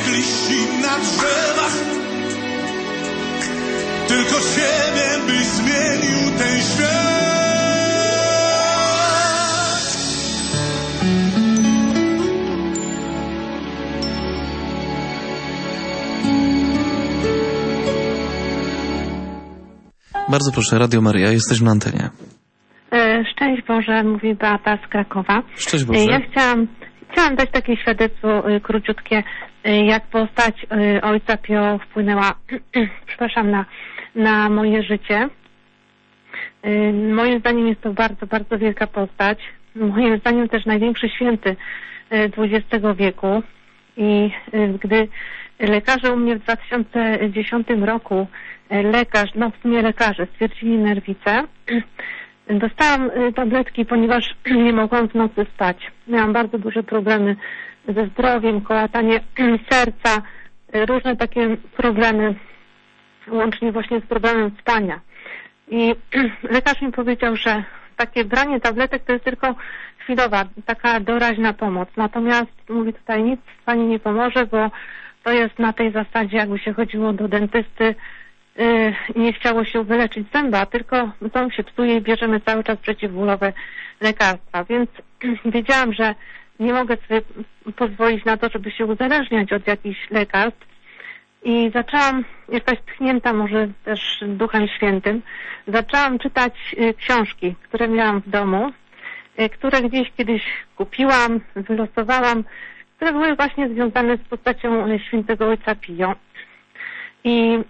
liści na drzewach. Tylko ciebie byś zmienił ten świat. Bardzo proszę, Radio Maryja, jesteśmy na antenie. Szczęść Boże, mówi Beata z Krakowa. Szczęść Boże. Ja chciałam, chciałam dać takie świadectwo y, króciutkie, y, jak postać y, Ojca Pio wpłynęła przepraszam, na, na moje życie. Y, moim zdaniem jest to bardzo, bardzo wielka postać. Moim zdaniem też największy święty y, dwudziestego wieku. I y, gdy lekarze u mnie w dwa tysiące dziesiątym roku, y, lekarz, no w sumie lekarze stwierdzili nerwicę, dostałam tabletki, ponieważ nie mogłam w nocy spać. Miałam bardzo duże problemy ze zdrowiem, kołatanie serca, różne takie problemy, łącznie właśnie z problemem spania. I lekarz mi powiedział, że takie branie tabletek to jest tylko chwilowa, taka doraźna pomoc. Natomiast mówi, tutaj nic pani nie pomoże, bo to jest na tej zasadzie, jakby się chodziło do dentysty, i nie chciało się wyleczyć zęba, tylko ząb się psuje i bierzemy cały czas przeciwbólowe lekarstwa. Więc wiedziałam, że nie mogę sobie pozwolić na to, żeby się uzależniać od jakichś lekarstw. I zaczęłam, jakaś tchnięta może też Duchem Świętym, zaczęłam czytać książki, które miałam w domu, które gdzieś kiedyś kupiłam, wylosowałam, które były właśnie związane z postacią świętego Ojca Pio. I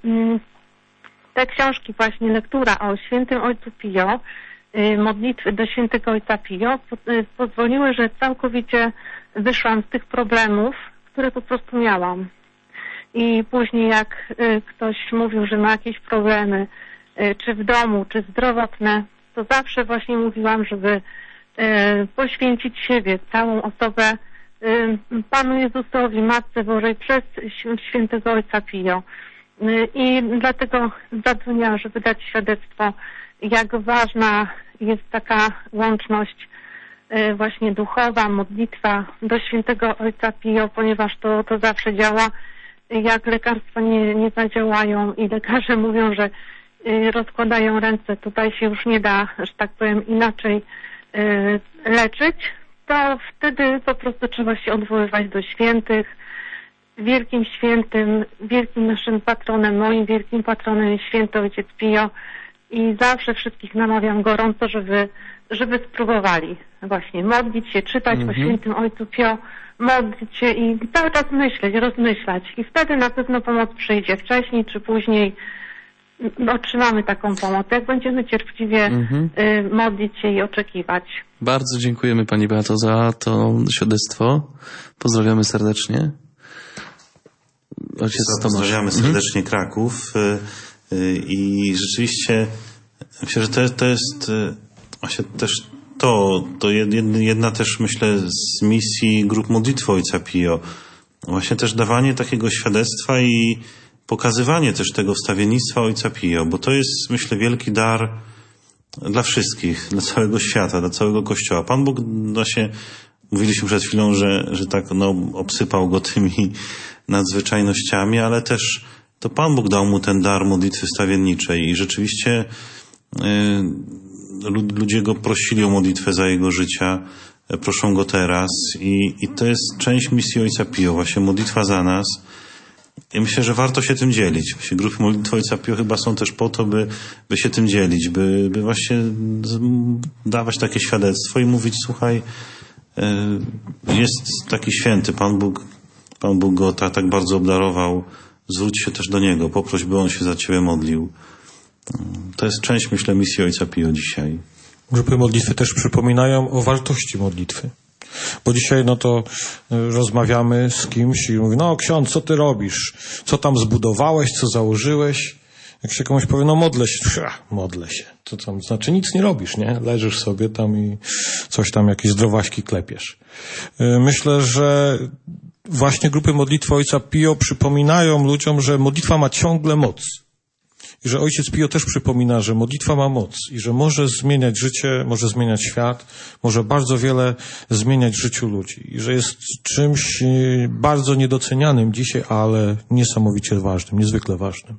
te książki, właśnie lektura o świętym Ojcu Pio, modlitwy do świętego Ojca Pio pozwoliły, że całkowicie wyszłam z tych problemów, które po prostu miałam. I później jak ktoś mówił, że ma jakieś problemy, czy w domu, czy zdrowotne, to zawsze właśnie mówiłam, żeby poświęcić siebie, całą osobę Panu Jezusowi, Matce Bożej przez świętego Ojca Pio. I dlatego zadzwoniłam, żeby dać świadectwo, jak ważna jest taka łączność właśnie duchowa, modlitwa do świętego Ojca Pio, ponieważ to, to zawsze działa, jak lekarstwa nie, nie zadziałają i lekarze mówią, że rozkładają ręce, tutaj się już nie da, że tak powiem, inaczej leczyć, to wtedy po prostu trzeba się odwoływać do świętych. Wielkim świętym, wielkim naszym patronem, moim wielkim patronem jest święty Ojciec Pio i zawsze wszystkich namawiam gorąco, żeby, żeby spróbowali właśnie modlić się, czytać mm-hmm. o świętym Ojcu Pio, modlić się i cały czas myśleć, rozmyślać i wtedy na pewno pomoc przyjdzie, wcześniej czy później otrzymamy taką pomoc, jak będziemy cierpliwie mm-hmm. y, modlić się i oczekiwać. Bardzo dziękujemy Pani Beato za to świadectwo. Pozdrawiamy serdecznie. Ojciec Pozdrawiamy serdecznie Kraków i rzeczywiście myślę, że to, to jest właśnie też to, to jedna też myślę z misji grup modlitwy Ojca Pio. Właśnie też dawanie takiego świadectwa i pokazywanie też tego wstawiennictwa Ojca Pio, bo to jest myślę wielki dar dla wszystkich, dla całego świata, dla całego Kościoła. Pan Bóg właśnie, mówiliśmy przed chwilą, że, że tak no, obsypał go tymi nadzwyczajnościami, ale też to Pan Bóg dał mu ten dar modlitwy wstawienniczej i rzeczywiście y, ludzie go prosili o modlitwę za jego życia, proszą go teraz i, i to jest część misji Ojca Pio, właśnie modlitwa za nas. I myślę, że warto się tym dzielić. Właśnie grupy modlitwy Ojca Pio chyba są też po to, by, by się tym dzielić, by, by właśnie dawać takie świadectwo i mówić, słuchaj, jest taki święty, Pan Bóg, Pan Bóg go tak, tak bardzo obdarował, zwróć się też do Niego, poproś, by On się za Ciebie modlił. To jest część, myślę, misji Ojca Pio dzisiaj. Grupy modlitwy też przypominają o wartości modlitwy. Bo dzisiaj no to rozmawiamy z kimś i mówi, no ksiądz, co ty robisz? Co tam zbudowałeś? Co założyłeś? Jak się komuś powie, no modlę się, Ach, modlę się. To tam znaczy nic nie robisz, nie? Leżysz sobie tam i coś tam, jakieś zdrowaśki klepiesz. Myślę, że właśnie grupy modlitwy Ojca Pio przypominają ludziom, że modlitwa ma ciągle moc. I że ojciec Pio też przypomina, że modlitwa ma moc i że może zmieniać życie, może zmieniać świat, może bardzo wiele zmieniać w życiu ludzi. I że jest czymś bardzo niedocenianym dzisiaj, ale niesamowicie ważnym, niezwykle ważnym.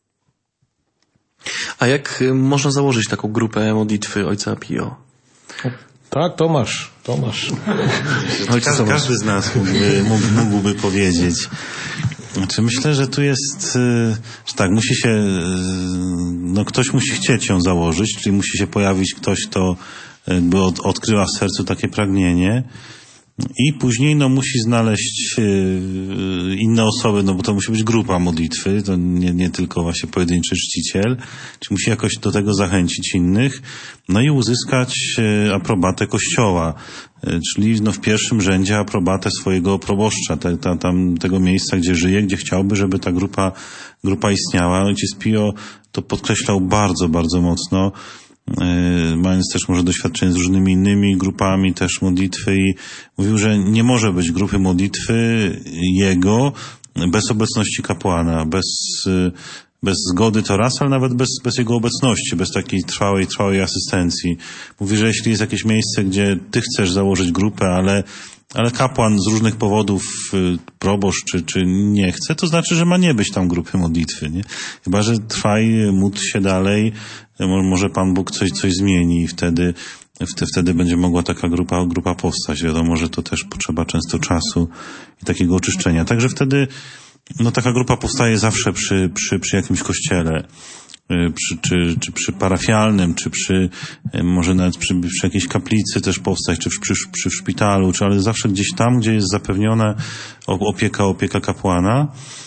A jak można założyć taką grupę modlitwy ojca Pio? Tak, Tomasz, Tomasz. Każdy, każdy z nas mógłby, mógłby powiedzieć. Znaczy myślę, że tu jest, że tak, musi się, no ktoś musi chcieć ją założyć, czyli musi się pojawić ktoś, kto jakby od, odkrywa w sercu takie pragnienie. I później no musi znaleźć inne osoby, no bo to musi być grupa modlitwy, to nie, nie tylko właśnie pojedynczy czciciel, czy musi jakoś do tego zachęcić innych, no i uzyskać aprobatę Kościoła, czyli no w pierwszym rzędzie aprobatę swojego proboszcza, te, ta, tam, tego miejsca, gdzie żyje, gdzie chciałby, żeby ta grupa, grupa istniała. Ojciec Pio to podkreślał bardzo, bardzo mocno, mając też może doświadczenie z różnymi innymi grupami też modlitwy i mówił, że nie może być grupy modlitwy jego bez obecności kapłana, bez, bez zgody to raz, ale nawet bez, bez jego obecności, bez takiej trwałej, trwałej asystencji. Mówi, że jeśli jest jakieś miejsce, gdzie ty chcesz założyć grupę, ale ale kapłan z różnych powodów, proboszcz czy, czy nie chce, to znaczy, że ma nie być tam grupy modlitwy, nie? Chyba że trwaj, módl się dalej, może Pan Bóg coś, coś zmieni i wtedy, wtedy będzie mogła taka grupa, grupa powstać. Wiadomo, że to też potrzeba często czasu i takiego oczyszczenia. Także wtedy, no taka grupa powstaje zawsze przy, przy, przy jakimś kościele. Przy, czy, czy przy parafialnym, czy przy, może nawet przy, przy jakiejś kaplicy też powstać, czy przy, przy, przy szpitalu, czy ale zawsze gdzieś tam, gdzie jest zapewniona opieka, opieka kapłana.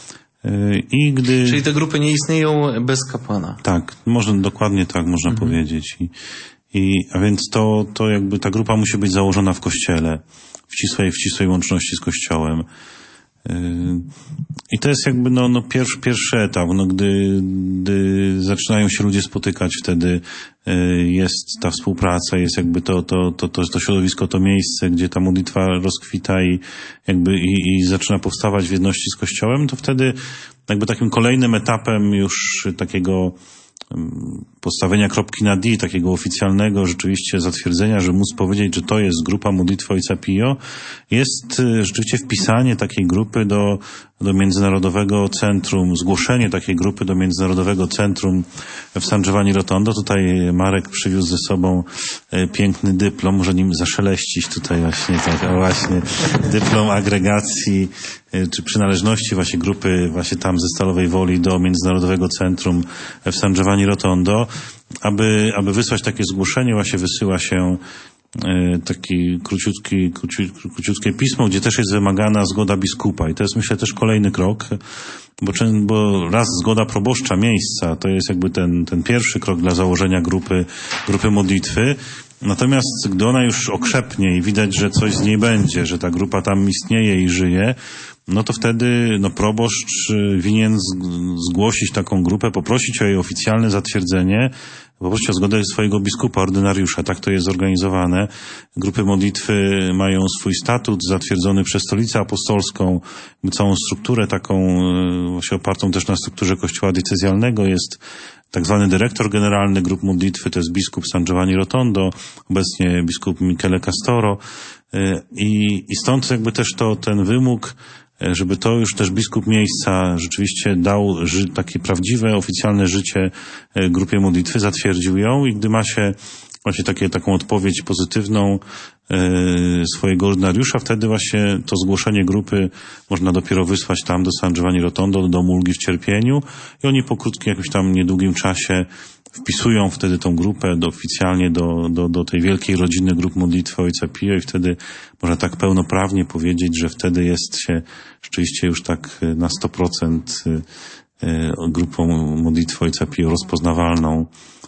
I gdy... Czyli te grupy nie istnieją bez kapłana. Tak, można, dokładnie tak można mhm. powiedzieć. I, i, a więc to, to jakby ta grupa musi być założona w kościele, w ścisłej, w ścisłej łączności z kościołem. I to jest jakby no, no pierwszy, pierwszy etap, no gdy, gdy zaczynają się ludzie spotykać, wtedy jest ta współpraca, jest jakby to, to, to, to, to środowisko, to miejsce, gdzie ta modlitwa rozkwita i jakby i, i zaczyna powstawać w jedności z Kościołem, to wtedy jakby takim kolejnym etapem już takiego postawienia kropki na D, takiego oficjalnego rzeczywiście zatwierdzenia, że móc powiedzieć, że to jest grupa modlitwy ojca Pio, jest rzeczywiście wpisanie takiej grupy do, do Międzynarodowego Centrum, zgłoszenie takiej grupy do Międzynarodowego Centrum w San Giovanni Rotondo. Tutaj Marek przywiózł ze sobą piękny dyplom, może nim zaszeleścić tutaj właśnie, tak, a właśnie dyplom agregacji czy przynależności właśnie grupy właśnie tam ze Stalowej Woli do Międzynarodowego Centrum w San Giovanni Rotondo. Aby, aby wysłać takie zgłoszenie, właśnie wysyła się taki króciutki, króci, króciutkie pismo, gdzie też jest wymagana zgoda biskupa. I to jest, myślę, też kolejny krok, bo, bo raz zgoda proboszcza miejsca, to jest jakby ten, ten pierwszy krok dla założenia grupy, grupy modlitwy. Natomiast gdy ona już okrzepnie i widać, że coś z niej będzie, że ta grupa tam istnieje i żyje, no to wtedy no, proboszcz winien zgłosić taką grupę, poprosić o jej oficjalne zatwierdzenie, poprosić o zgodę swojego biskupa, ordynariusza. Tak to jest zorganizowane. Grupy modlitwy mają swój statut zatwierdzony przez Stolicę Apostolską, całą strukturę taką właśnie opartą też na strukturze kościoła diecezjalnego. Jest tak zwany dyrektor generalny grup modlitwy, to jest biskup San Giovanni Rotondo, obecnie biskup Michele Castoro. I, i stąd jakby też to ten wymóg, żeby to już też biskup miejsca rzeczywiście dał ży, takie prawdziwe, oficjalne życie grupie modlitwy, zatwierdził ją i gdy ma się właśnie takie, taką odpowiedź pozytywną e, swojego ordynariusza, wtedy właśnie to zgłoszenie grupy można dopiero wysłać tam do San Giovanni Rotondo, do domu ulgi w cierpieniu i oni po krótkim, jakimś tam niedługim czasie wpisują wtedy tą grupę do, oficjalnie do, do, do tej wielkiej rodziny grup modlitwy ojca Pio i wtedy można tak pełnoprawnie powiedzieć, że wtedy jest się rzeczywiście już tak na sto procent grupą modlitwy ojca Pio rozpoznawalną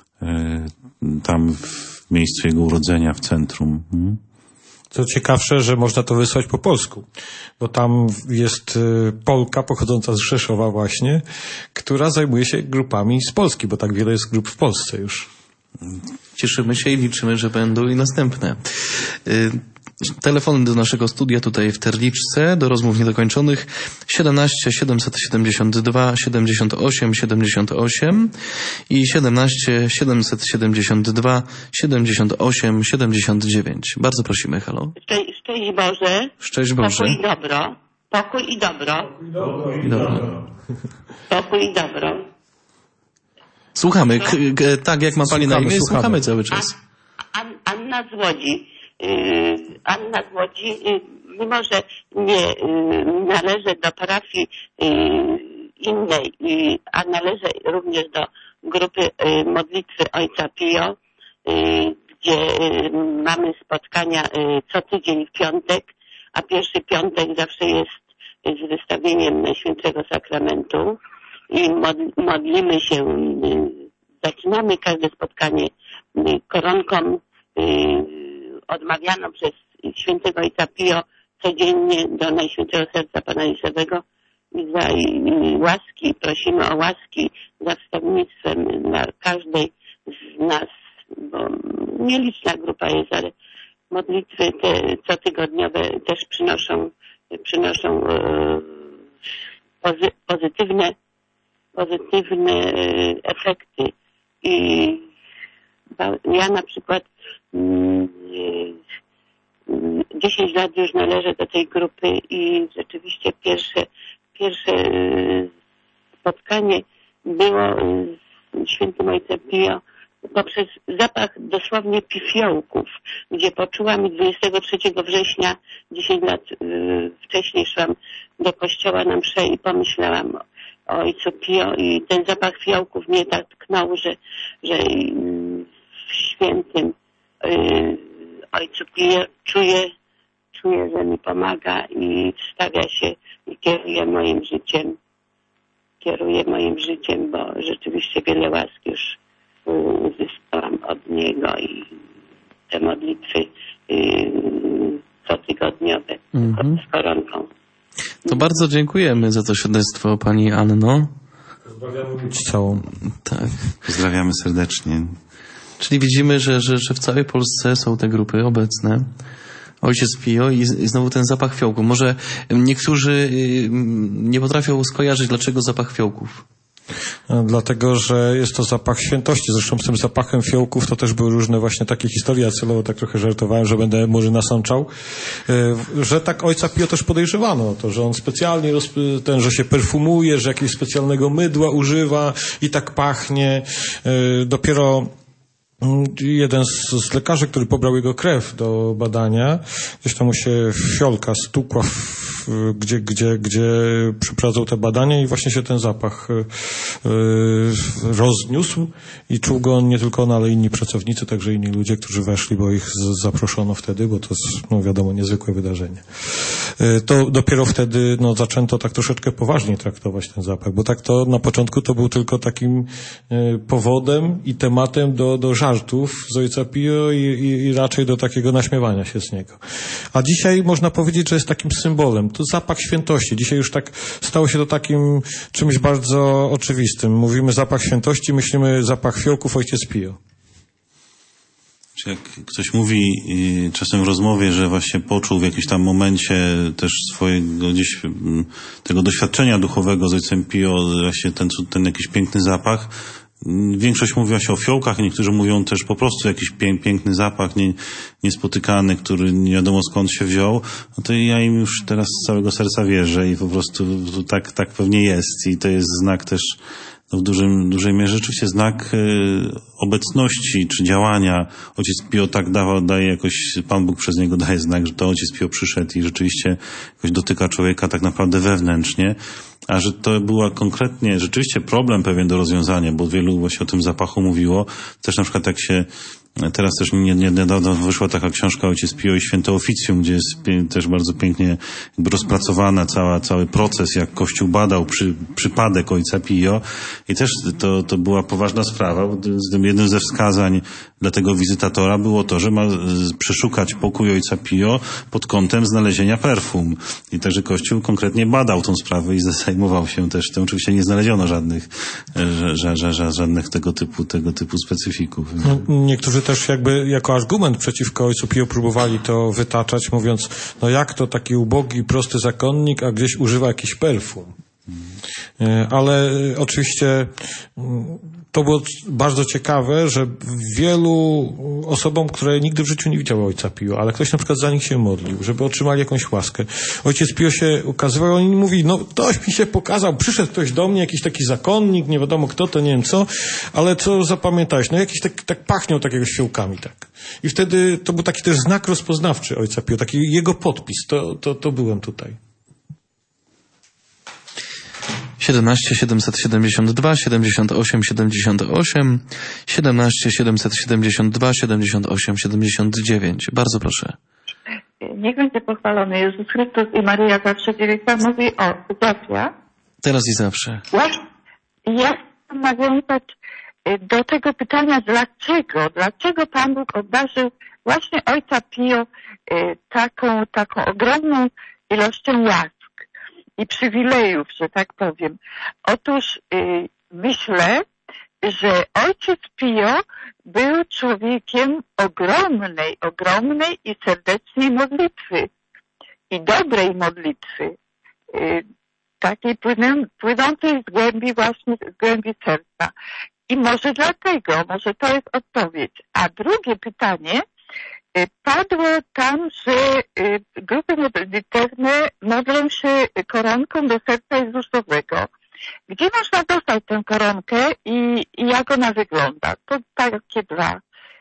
tam w miejscu jego urodzenia, w centrum. Hmm? Co ciekawsze, że można to wysłać po polsku, bo tam jest Polka pochodząca z Rzeszowa właśnie, która zajmuje się grupami z Polski, bo tak wiele jest grup w Polsce już. Cieszymy się i liczymy, że będą i następne. Telefony do naszego studia tutaj w Terliczce, do rozmów niedokończonych siedemnaście siedemset siedemdziesiąt dwa siedemdziesiąt osiem siedemdziesiąt osiem i siedemnaście siedemset siedemdziesiąt dwa siedemdziesiąt osiem siedemdziesiąt dziewięć. Bardzo prosimy, halo. Szczęść, szczęść Boże. Szczęść Boże. Pokój i dobro. Pokój i dobro. I dobro. Pokój i dobro. Słuchamy. K- k- tak, jak ma Pani na imię, słuchamy, słuchamy cały czas. An, Anna z Łodzi. Yy, Anna z Łodzi, yy, mimo że nie yy, należę do parafii yy, innej, yy, a należę również do grupy yy, modlitwy Ojca Pio, yy, gdzie yy, mamy spotkania yy, co tydzień w piątek, a pierwszy piątek zawsze jest z wystawieniem Najświętszego Sakramentu i modlimy się, zaczynamy każde spotkanie koronką odmawianą przez świętego Ojca Pio codziennie do Najświętszego Serca Pana Jezusa i za łaski, prosimy o łaski za wstawnictwem dla każdej z nas, bo nieliczna grupa jest, ale modlitwy te cotygodniowe też przynoszą przynoszą pozy, pozytywne, pozytywne efekty. I ja na przykład dziesięć lat już należę do tej grupy i rzeczywiście pierwsze, pierwsze spotkanie było z świętym Ojcem Pio poprzez zapach dosłownie pifiołków, gdzie poczułam dwudziestego trzeciego września, dziesięć lat y, wcześniej szłam do kościoła na mszę i pomyślałam o Ojcu Pio i ten zapach fiołków mnie tak tknął, że, że y, w świętym y, Ojcu Pio czuję, czuję, że mi pomaga i stawia się i kieruje moim życiem. Kieruje moim życiem, bo rzeczywiście wiele łask już uzyskałam od niego i te modlitwy yy, cotygodniowe mm-hmm. z koronką. To bardzo dziękujemy za to świadectwo, Pani Anno. Pozdrawiamy całą. Tak. Pozdrawiamy serdecznie. Czyli widzimy, że, że, że w całej Polsce są te grupy obecne. Ojciec Pio i, i znowu ten zapach fiołku. Może niektórzy nie potrafią skojarzyć, dlaczego zapach fiołków. Dlatego, że jest to zapach świętości. Zresztą z tym zapachem fiołków to też były różne właśnie takie historie. Ja celowo tak trochę żartowałem, że będę może nasączał. Że tak Ojca Pio też podejrzewano o to, że on specjalnie rozp- ten, że się perfumuje, że jakiegoś specjalnego mydła używa i tak pachnie. Dopiero jeden z, z lekarzy, który pobrał jego krew do badania, gdzieś tam mu się fiolka stukła, w, gdzie, gdzie, gdzie przeprowadzał te badania i właśnie się ten zapach y, rozniósł i czuł go nie tylko on, ale inni pracownicy, także inni ludzie, którzy weszli, bo ich z, zaproszono wtedy, bo to jest, no wiadomo, niezwykłe wydarzenie. Y, to dopiero wtedy no, zaczęto tak troszeczkę poważniej traktować ten zapach, bo tak to na początku to był tylko takim y, powodem i tematem do, do żartów z Ojca Pio i, i, i raczej do takiego naśmiewania się z niego. A dzisiaj można powiedzieć, że jest takim symbolem. To zapach świętości. Dzisiaj już tak stało się to takim czymś bardzo oczywistym. Mówimy zapach świętości, myślimy zapach fiołków Ojciec Pio. Czy jak ktoś mówi y, czasem w rozmowie, że właśnie poczuł w jakimś tam momencie też swojego gdzieś m, tego doświadczenia duchowego z Ojcem Pio, właśnie ten, ten jakiś piękny zapach. Większość mówi właśnie o fiołkach, niektórzy mówią też po prostu jakiś pię, piękny zapach nie, niespotykany, który nie wiadomo skąd się wziął. No to ja im już teraz z całego serca wierzę i po prostu tak, tak pewnie jest i to jest znak też no w dużym, dużej mierze rzeczywiście znak y, obecności czy działania. Ojciec Pio tak dawał, daje jakoś, Pan Bóg przez niego daje znak, że to Ojciec Pio przyszedł i rzeczywiście jakoś dotyka człowieka tak naprawdę wewnętrznie. A że to była konkretnie rzeczywiście problem pewien do rozwiązania, bo wielu właśnie o tym zapachu mówiło. Też na przykład jak się teraz też niedawno wyszła taka książka Ojciec Pio i Święte Oficjum, gdzie jest też bardzo pięknie jakby rozpracowana cała, cały proces, jak Kościół badał przy, przypadek Ojca Pio i też to, to była poważna sprawa, bo jednym ze wskazań dla tego wizytatora było to, że ma przeszukać pokój Ojca Pio pod kątem znalezienia perfum. I także Kościół konkretnie badał tą sprawę i zajmował się też tym. Oczywiście nie znaleziono żadnych, ża, ża, ża, żadnych tego typu, tego typu specyfików. No, niektórzy też jakby jako argument przeciwko ojcu Pio próbowali to wytaczać, mówiąc, no jak to taki ubogi, prosty zakonnik, a gdzieś używa jakiś perfum. Ale oczywiście to było bardzo ciekawe, że wielu osobom, które nigdy w życiu nie widziały ojca Pio, ale ktoś na przykład za nich się modlił, żeby otrzymali jakąś łaskę. Ojciec Pio się ukazywał, oni mówi, no ktoś mi się pokazał, przyszedł ktoś do mnie, jakiś taki zakonnik, nie wiadomo kto to, nie wiem co, ale co zapamiętałeś? No jakiś tak, tak pachniał takiego świełkami, tak. I wtedy to był taki też znak rozpoznawczy ojca Pio, taki jego podpis, to, to, to byłem tutaj. siedemnaście siedemset siedemdziesiąt dwa siedemdziesiąt osiem siedemdziesiąt osiem, siedemnaście siedemset siedemdziesiąt dwa siedemdziesiąt osiem siedemdziesiąt dziewięć. Bardzo proszę. Niech będzie pochwalony Jezus Chrystus i Maryja zawsze dziewica. Mówi o Zofia. Teraz i zawsze. Ja, ja chcę nawiązać do tego pytania, dlaczego? Dlaczego Pan Bóg obdarzył właśnie ojca Pio taką, taką ogromną ilością łask i przywilejów, że tak powiem. Otóż yy, myślę, że ojciec Pio był człowiekiem ogromnej, ogromnej i serdecznej modlitwy i dobrej modlitwy, yy, takiej płynę, płynącej z głębi właśnie, z głębi serca. I może dlatego, może to jest odpowiedź. A drugie pytanie, padło tam, że grupy modlitewne modlą się koronką do serca Jezusowego. Gdzie można dostać tę koronkę i, i jak ona wygląda? To takie dwa,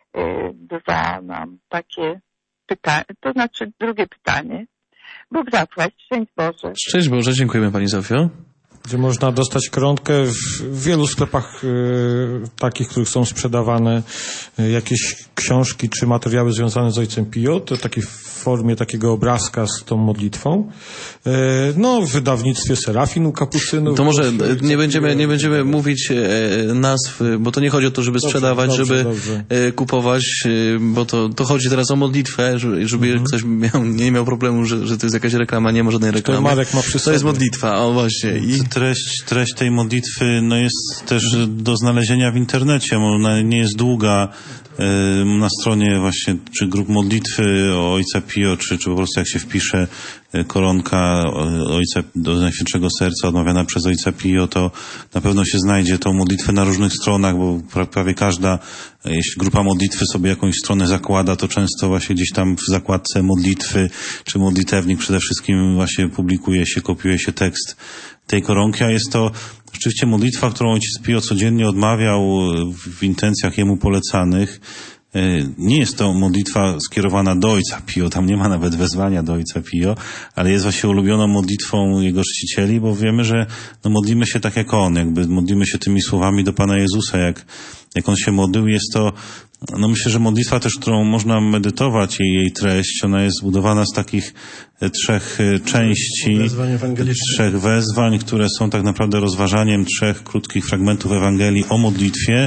dwa mam takie pytania, to znaczy drugie pytanie. Bóg zapłać, szczęść Boże. Szczęść Boże, dziękujemy Pani Zofio. Gdzie można dostać koronkę w wielu sklepach y, takich, których są sprzedawane y, jakieś książki czy materiały związane z ojcem Pio, to takie w formie takiego obrazka z tą modlitwą. Y, no, w wydawnictwie Serafin u Kapucynów. To może nie będziemy, nie będziemy mówić e, nazw, bo to nie chodzi o to, żeby sprzedawać, dobrze, żeby dobrze. E, kupować, e, bo to, to chodzi teraz o modlitwę, żeby, żeby mhm. ktoś miał, nie miał problemu, że, że to jest jakaś reklama, nie ma żadnej reklamy. Marek ma przy sobie. To jest modlitwa, o właśnie. I treść, treść tej modlitwy no jest też do znalezienia w internecie. Ona nie jest długa. Na stronie właśnie czy grup modlitwy o ojca Pio, czy, czy po prostu jak się wpisze koronka ojca do Najświętszego Serca odmawiana przez ojca Pio, to na pewno się znajdzie tą modlitwę na różnych stronach, bo prawie każda, jeśli grupa modlitwy sobie jakąś stronę zakłada, to często właśnie gdzieś tam w zakładce modlitwy, czy modlitewnik przede wszystkim właśnie publikuje się, kopiuje się tekst tej koronki, a jest to rzeczywiście modlitwa, którą ojciec Pio codziennie odmawiał w intencjach jemu polecanych. Nie jest to modlitwa skierowana do ojca Pio, tam nie ma nawet wezwania do ojca Pio, ale jest właśnie ulubioną modlitwą jego czcicieli, bo wiemy, że no, modlimy się tak jak on, jakby modlimy się tymi słowami do Pana Jezusa, jak, jak on się modlił. Jest to, no myślę, że modlitwa też, którą można medytować i jej treść, ona jest zbudowana z takich trzech części, trzech wezwań, które są tak naprawdę rozważaniem trzech krótkich fragmentów Ewangelii o modlitwie.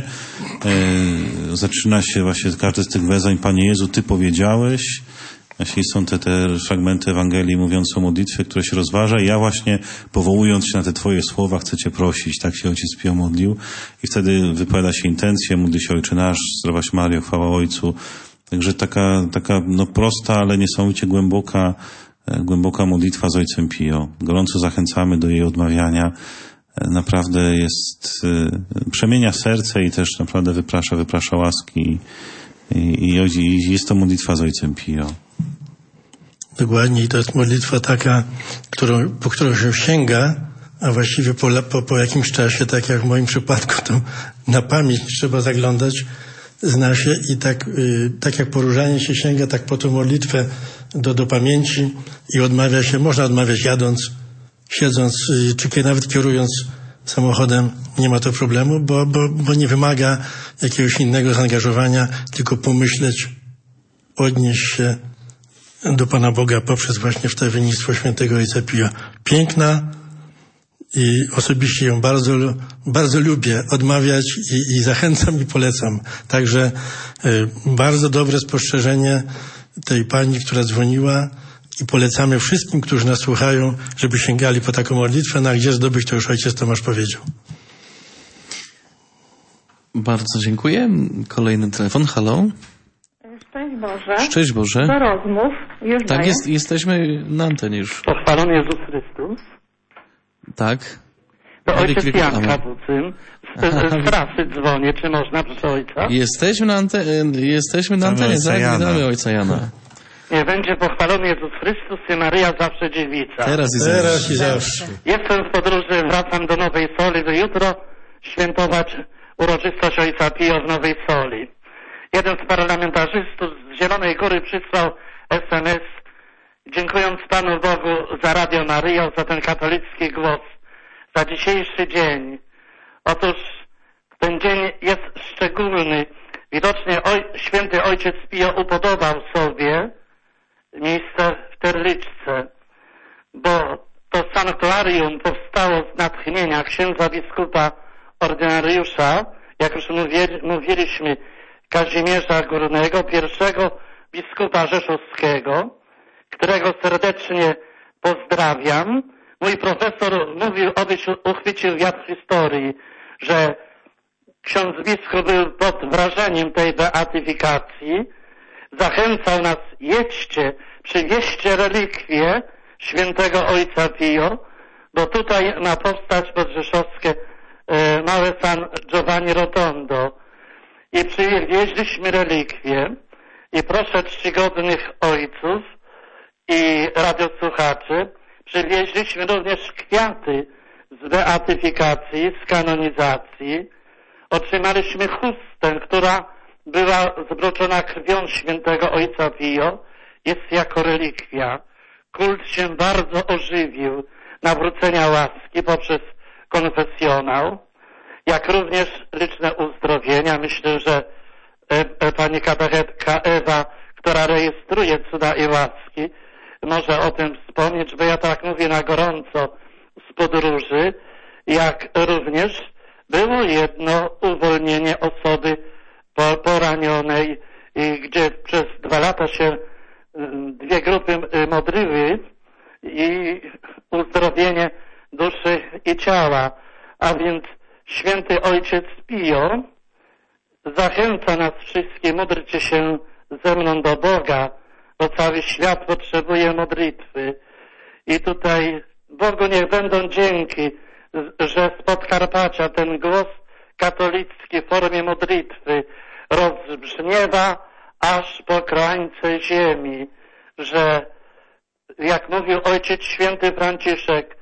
E, zaczyna się właśnie każdy z tych wezwań: Panie Jezu, Ty powiedziałeś. Właśnie są te, te fragmenty Ewangelii mówiące o modlitwie, które się rozważa. I ja właśnie, powołując się na te Twoje słowa, chcę Cię prosić. Tak się ojciec Pio modlił. I wtedy wypowiada się intencje, módli się Ojcze Nasz, Zdrowaś Maryjo, chwała Ojcu. Także taka, taka no prosta, ale niesamowicie głęboka, głęboka modlitwa z ojcem Pio. Gorąco zachęcamy do jej odmawiania. Naprawdę jest, przemienia serce i też naprawdę wyprasza, wyprasza łaski. I, i, i jest to modlitwa z ojcem Pio. Dokładnie, i to jest modlitwa taka, którą, po którą się sięga, a właściwie po, po, po jakimś czasie, tak jak w moim przypadku, to na pamięć trzeba zaglądać, zna się i tak, y, tak jak po różanie się sięga, tak po tą modlitwę do, do pamięci i odmawia się, można odmawiać jadąc, siedząc, y, czy kiedy nawet kierując samochodem, nie ma to problemu, bo, bo, bo nie wymaga jakiegoś innego zaangażowania, tylko pomyśleć, odnieść się do Pana Boga poprzez właśnie wstawiennictwo świętego ojca Pia. Piękna i osobiście ją bardzo, bardzo lubię odmawiać i, i zachęcam i polecam. Także y, bardzo dobre spostrzeżenie tej pani, która dzwoniła, i polecamy wszystkim, którzy nas słuchają, żeby sięgali po taką modlitwę. No a gdzie zdobyć, to już ojciec Tomasz powiedział. Bardzo dziękuję. Kolejny telefon. Halo? Szczęść Boże. Szczęść Boże. Do rozmów. Już tak, jest, jesteśmy na antenie już. Pochwalony Jezus Chrystus. Tak. To ojciec Jan Kapucyn. Z, z trasy dzwonię, czy można, proszę ojca? Jesteśmy na, ante jesteśmy na antenie, zaraz ojca Jana. Nie będzie pochwalony Jezus Chrystus i Maryja zawsze dziewica. Teraz i zawsze. Teraz i zawsze. Jestem w podróży, wracam do Nowej Soli, by jutro świętować uroczystość Ojca Pio w Nowej Soli. Jeden z parlamentarzystów z Zielonej Góry przysłał es em es, dziękując Panu Bogu za Radio Maryja, za ten katolicki głos, za dzisiejszy dzień. Otóż ten dzień jest szczególny. Widocznie oj, święty Ojciec Pio upodobał sobie miejsce w Terliczce, bo to sanktuarium powstało z natchnienia księdza biskupa ordynariusza, jak już mówiliśmy, Kazimierza Górnego, pierwszego biskupa rzeszowskiego, którego serdecznie pozdrawiam. Mój profesor mówił, obyś uchwycił wiatr historii, że ksiądz biskup był pod wrażeniem tej beatyfikacji, zachęcał nas, jedźcie, przywieźcie relikwie świętego Ojca Pio, bo tutaj ma powstać podrzeszowskie e, małe San Giovanni Rotondo. I przywieźliśmy relikwie i proszę czcigodnych ojców i radiosłuchaczy, przywieźliśmy również kwiaty z beatyfikacji, z kanonizacji. Otrzymaliśmy chustę, która była zbroczona krwią świętego Ojca Pio, jest jako relikwia. Kult się bardzo ożywił nawrócenia łaski poprzez konfesjonał, jak również liczne uzdrowienia. Myślę, że e, e, pani katechetka Ewa, która rejestruje cuda i łaski, może o tym wspomnieć, bo ja tak mówię na gorąco z podróży, jak również było jedno uwolnienie osoby poranionej, gdzie przez dwa lata się dwie grupy modliły i uzdrowienie duszy i ciała. A więc święty Ojciec Pio zachęca nas wszystkich, módlcie się ze mną do Boga, bo cały świat potrzebuje modlitwy. I tutaj Bogu niech będą dzięki, że z Podkarpacia ten głos katolicki w formie modlitwy rozbrzmiewa aż po krańce ziemi, że jak mówił Ojciec Święty Franciszek,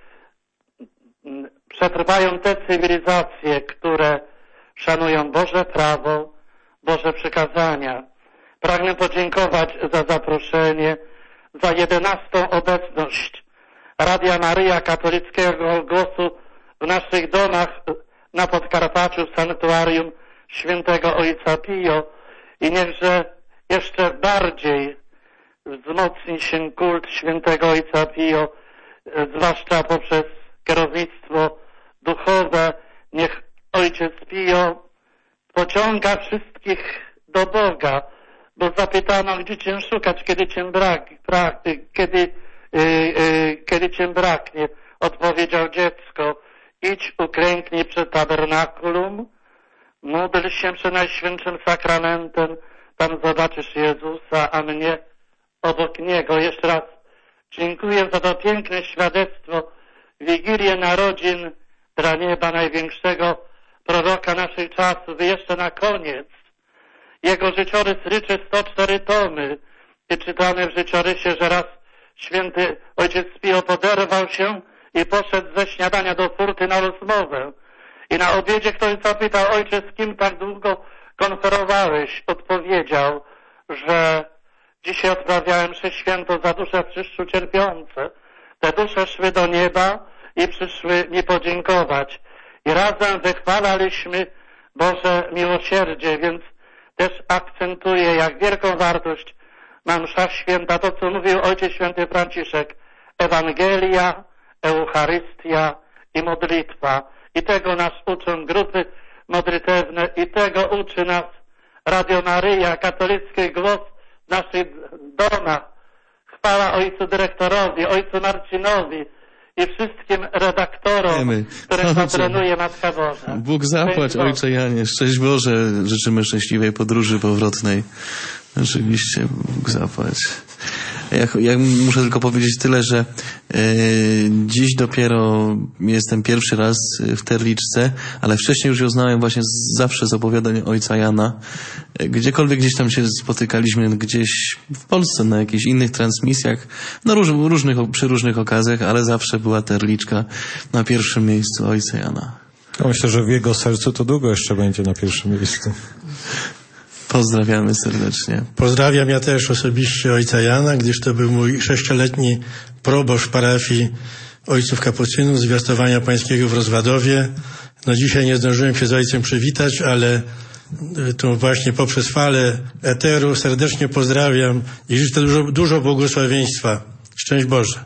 przetrwają te cywilizacje, które szanują Boże prawo, Boże przykazania. Pragnę podziękować za zaproszenie, za jedenastą obecność Radia Maryja, katolickiego głosu w naszych domach na Podkarpaciu, w sanktuarium świętego Ojca Pio i niechże jeszcze bardziej wzmocni się kult świętego Ojca Pio, zwłaszcza poprzez kierownictwo duchowe. Niech Ojciec Pio pociąga wszystkich do Boga, bo zapytano, gdzie Cię szukać, kiedy Cię brak, brak kiedy, yy, yy, kiedy Cię braknie. Odpowiedział dziecko, idź, uklęknij przed tabernakulum, módl się przed Najświętszym Sakramentem, tam zobaczysz Jezusa, a mnie obok Niego. Jeszcze raz dziękuję za to piękne świadectwo, Wigilię narodzin dla nieba największego proroka naszych czasów. I jeszcze na koniec jego życiorys liczy sto cztery tomy i czytamy w życiorysie, że raz święty Ojciec Pio poderwał się i poszedł ze śniadania do furty na rozmowę. I na obiedzie ktoś zapytał, ojcze, z kim tak długo konferowałeś? Odpowiedział, że dzisiaj odprawiałem mszę święto za dusze w czyszczu cierpiące. Te dusze szły do nieba i przyszły mi podziękować. I razem wychwalaliśmy Boże miłosierdzie, więc też akcentuję, jak wielką wartość ma msza święta, to co mówił Ojciec Święty Franciszek, Ewangelia, Eucharystia i modlitwa. I tego nas uczą grupy modlitewne i tego uczy nas Radio Maryja, katolicki głos w naszych domach. Chwała Ojcu Dyrektorowi, Ojcu Marcinowi i wszystkim redaktorom, Wiemy. których Dobrze. patronuje Matka Boża. Bóg zapłać, Szczęść Ojcze Janie. Szczęść Boże. Życzymy szczęśliwej podróży powrotnej. Rzeczywiście, Bóg zapłać. Ja, ja muszę tylko powiedzieć tyle, że e, dziś dopiero jestem pierwszy raz w Terliczce, ale wcześniej już ją znałem właśnie z, zawsze z opowiadań ojca Jana. E, gdziekolwiek gdzieś tam się spotykaliśmy, gdzieś w Polsce na jakichś innych transmisjach, no róż, różnych, przy różnych okazjach, ale zawsze była Terliczka na pierwszym miejscu ojca Jana. Ja myślę, że w jego sercu to długo jeszcze będzie na pierwszym miejscu. Pozdrawiamy serdecznie. Pozdrawiam ja też osobiście ojca Jana, gdyż to był mój sześcioletni proboszcz parafii ojców kapucynów Zwiastowania Pańskiego w Rozwadowie. No dzisiaj nie zdążyłem się z ojcem przywitać, ale tu właśnie poprzez falę eteru serdecznie pozdrawiam i życzę dużo, dużo błogosławieństwa. Szczęść Boże.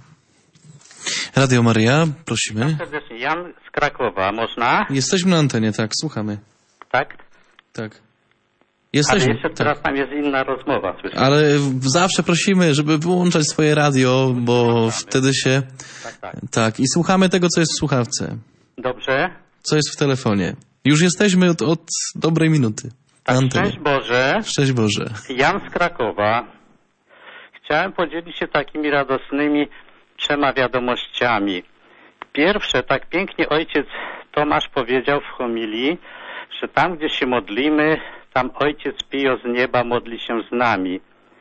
Radio Maryja, prosimy. Serdecznie. Jan z Krakowa, można? Jesteśmy na antenie, tak, słuchamy. Tak? Tak. Jesteśmy, Ale jeszcze tak. teraz tam jest inna rozmowa. Słyszę. Ale zawsze prosimy, żeby wyłączać swoje radio, bo wtedy się... Tak, tak. Tak, i słuchamy tego, co jest w słuchawce. Dobrze. Co jest w telefonie. Już jesteśmy od, od dobrej minuty. Tak, na szczęść Boże. Szczęść Boże. Jan z Krakowa. Chciałem podzielić się takimi radosnymi trzema wiadomościami. Pierwsze, tak pięknie ojciec Tomasz powiedział w homilii, że tam, gdzie się modlimy, tam ojciec Pio z nieba modli się z nami.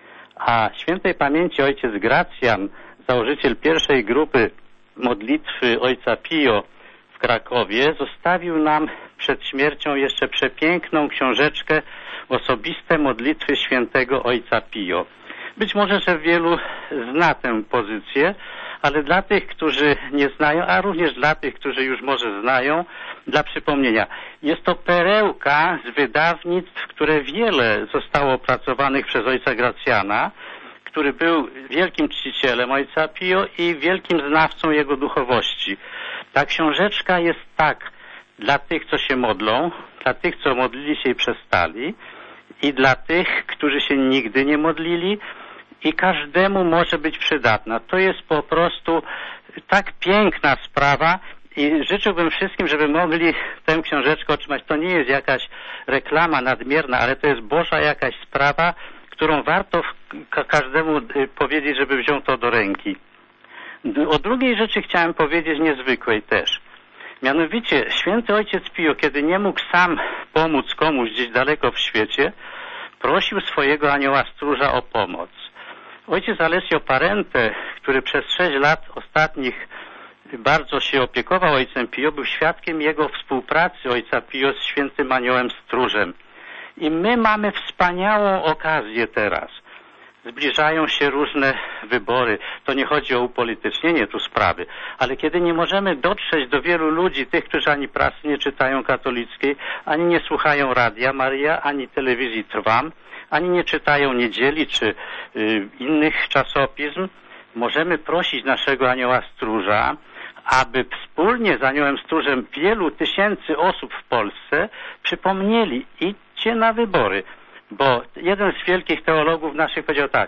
A świętej pamięci ojciec Gracjan, założyciel pierwszej grupy modlitwy ojca Pio w Krakowie, zostawił nam przed śmiercią jeszcze przepiękną książeczkę Osobiste modlitwy świętego ojca Pio. Być może, że wielu zna tę pozycję, ale dla tych, którzy nie znają, a również dla tych, którzy już może znają, dla przypomnienia. Jest to perełka z wydawnictw, które wiele zostało opracowanych przez ojca Gracjana, który był wielkim czcicielem ojca Pio i wielkim znawcą jego duchowości. Ta książeczka jest tak dla tych, co się modlą, dla tych, co modlili się i przestali, i dla tych, którzy się nigdy nie modlili, i każdemu może być przydatna. To jest po prostu tak piękna sprawa i życzyłbym wszystkim, żeby mogli tę książeczkę otrzymać. To nie jest jakaś reklama nadmierna, ale to jest Boża jakaś sprawa, którą warto ka- każdemu powiedzieć, żeby wziął to do ręki. O drugiej rzeczy chciałem powiedzieć, niezwykłej też. Mianowicie święty ojciec Pio, kiedy nie mógł sam pomóc komuś gdzieś daleko w świecie, prosił swojego anioła stróża o pomoc. Ojciec Alessio Parente, który przez sześć lat ostatnich bardzo się opiekował ojcem Pio, był świadkiem jego współpracy ojca Pio z świętym aniołem stróżem. I my mamy wspaniałą okazję teraz. Zbliżają się różne wybory. To nie chodzi o upolitycznienie tu sprawy, ale kiedy nie możemy dotrzeć do wielu ludzi, tych, którzy ani prasy nie czytają katolickiej, ani nie słuchają Radia Maryja, ani telewizji Trwam, ani nie czytają Niedzieli czy y, innych czasopism, możemy prosić naszego anioła stróża, aby wspólnie z aniołem stróżem wielu tysięcy osób w Polsce przypomnieli: idźcie na wybory. Bo jeden z wielkich teologów naszych powiedział tak: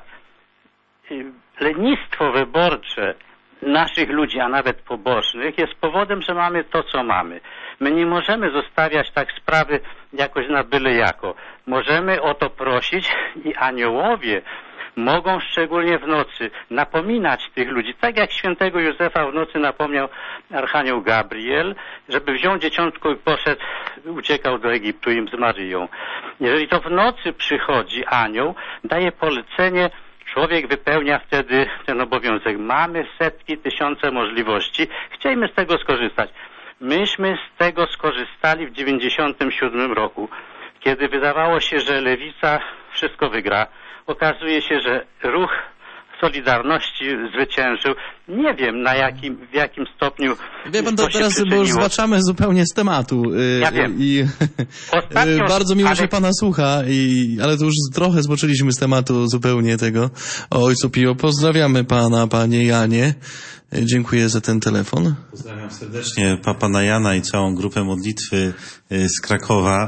lenistwo wyborcze naszych ludzi, a nawet pobożnych, jest powodem, że mamy to, co mamy. My nie możemy zostawiać tak sprawy jakoś na byle jako. Możemy o to prosić i aniołowie mogą szczególnie w nocy napominać tych ludzi, tak jak świętego Józefa w nocy napomniał archanioł Gabriel, żeby wziął dzieciątko i poszedł, uciekał do Egiptu im z Maryją. Jeżeli to w nocy przychodzi anioł, daje polecenie, człowiek wypełnia wtedy ten obowiązek. Mamy setki, tysiące możliwości. Chcielibyśmy z tego skorzystać. Myśmy z tego skorzystali w dziewięćdziesiątym siódmym roku, kiedy wydawało się, że lewica wszystko wygra. Okazuje się, że ruch Solidarności zwyciężył. Nie wiem na jakim, w jakim stopniu. Wie pan, to teraz, bo już zbaczamy zupełnie z tematu. Ja wiem. I Ostatnio, bardzo miło ale... się pana słucha, i, ale to już trochę zboczyliśmy z tematu zupełnie tego o ojcu Pio. Pozdrawiamy pana, panie Janie. Dziękuję za ten telefon. Pozdrawiam serdecznie pana Jana i całą grupę modlitwy z Krakowa.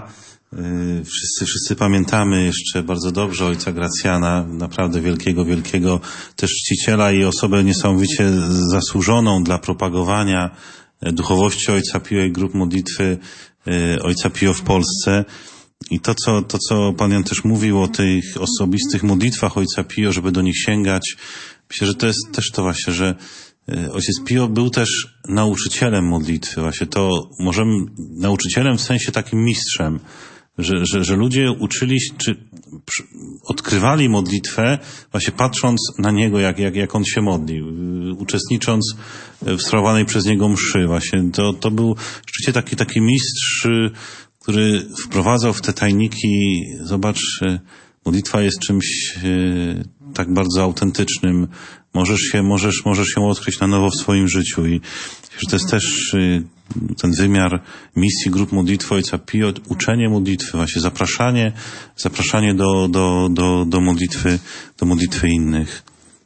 Wszyscy, wszyscy pamiętamy jeszcze bardzo dobrze ojca Gracjana, naprawdę wielkiego, wielkiego też czciciela i osobę niesamowicie zasłużoną dla propagowania duchowości ojca Pio i grup modlitwy ojca Pio w Polsce. I to, co, to, co pan Jan też mówił o tych osobistych modlitwach ojca Pio, żeby do nich sięgać, myślę, że to jest też to właśnie, że ojciec Pio był też nauczycielem modlitwy. Właśnie to możemy, nauczycielem w sensie takim mistrzem, że, że, że ludzie uczyli się, czy przy, odkrywali modlitwę właśnie patrząc na niego, jak, jak, jak on się modlił, uczestnicząc w sprawowanej przez niego mszy. Właśnie to, to był rzeczywiście taki, taki mistrz, który wprowadzał w te tajniki, zobacz, modlitwa jest czymś tak bardzo autentycznym. Możesz się, możesz, możesz ją odkryć na nowo w swoim życiu i że to jest też ten wymiar misji grup modlitwy ojca Pio, uczenie modlitwy, właśnie zapraszanie, zapraszanie do, do, do, do modlitwy, do modlitwy innych.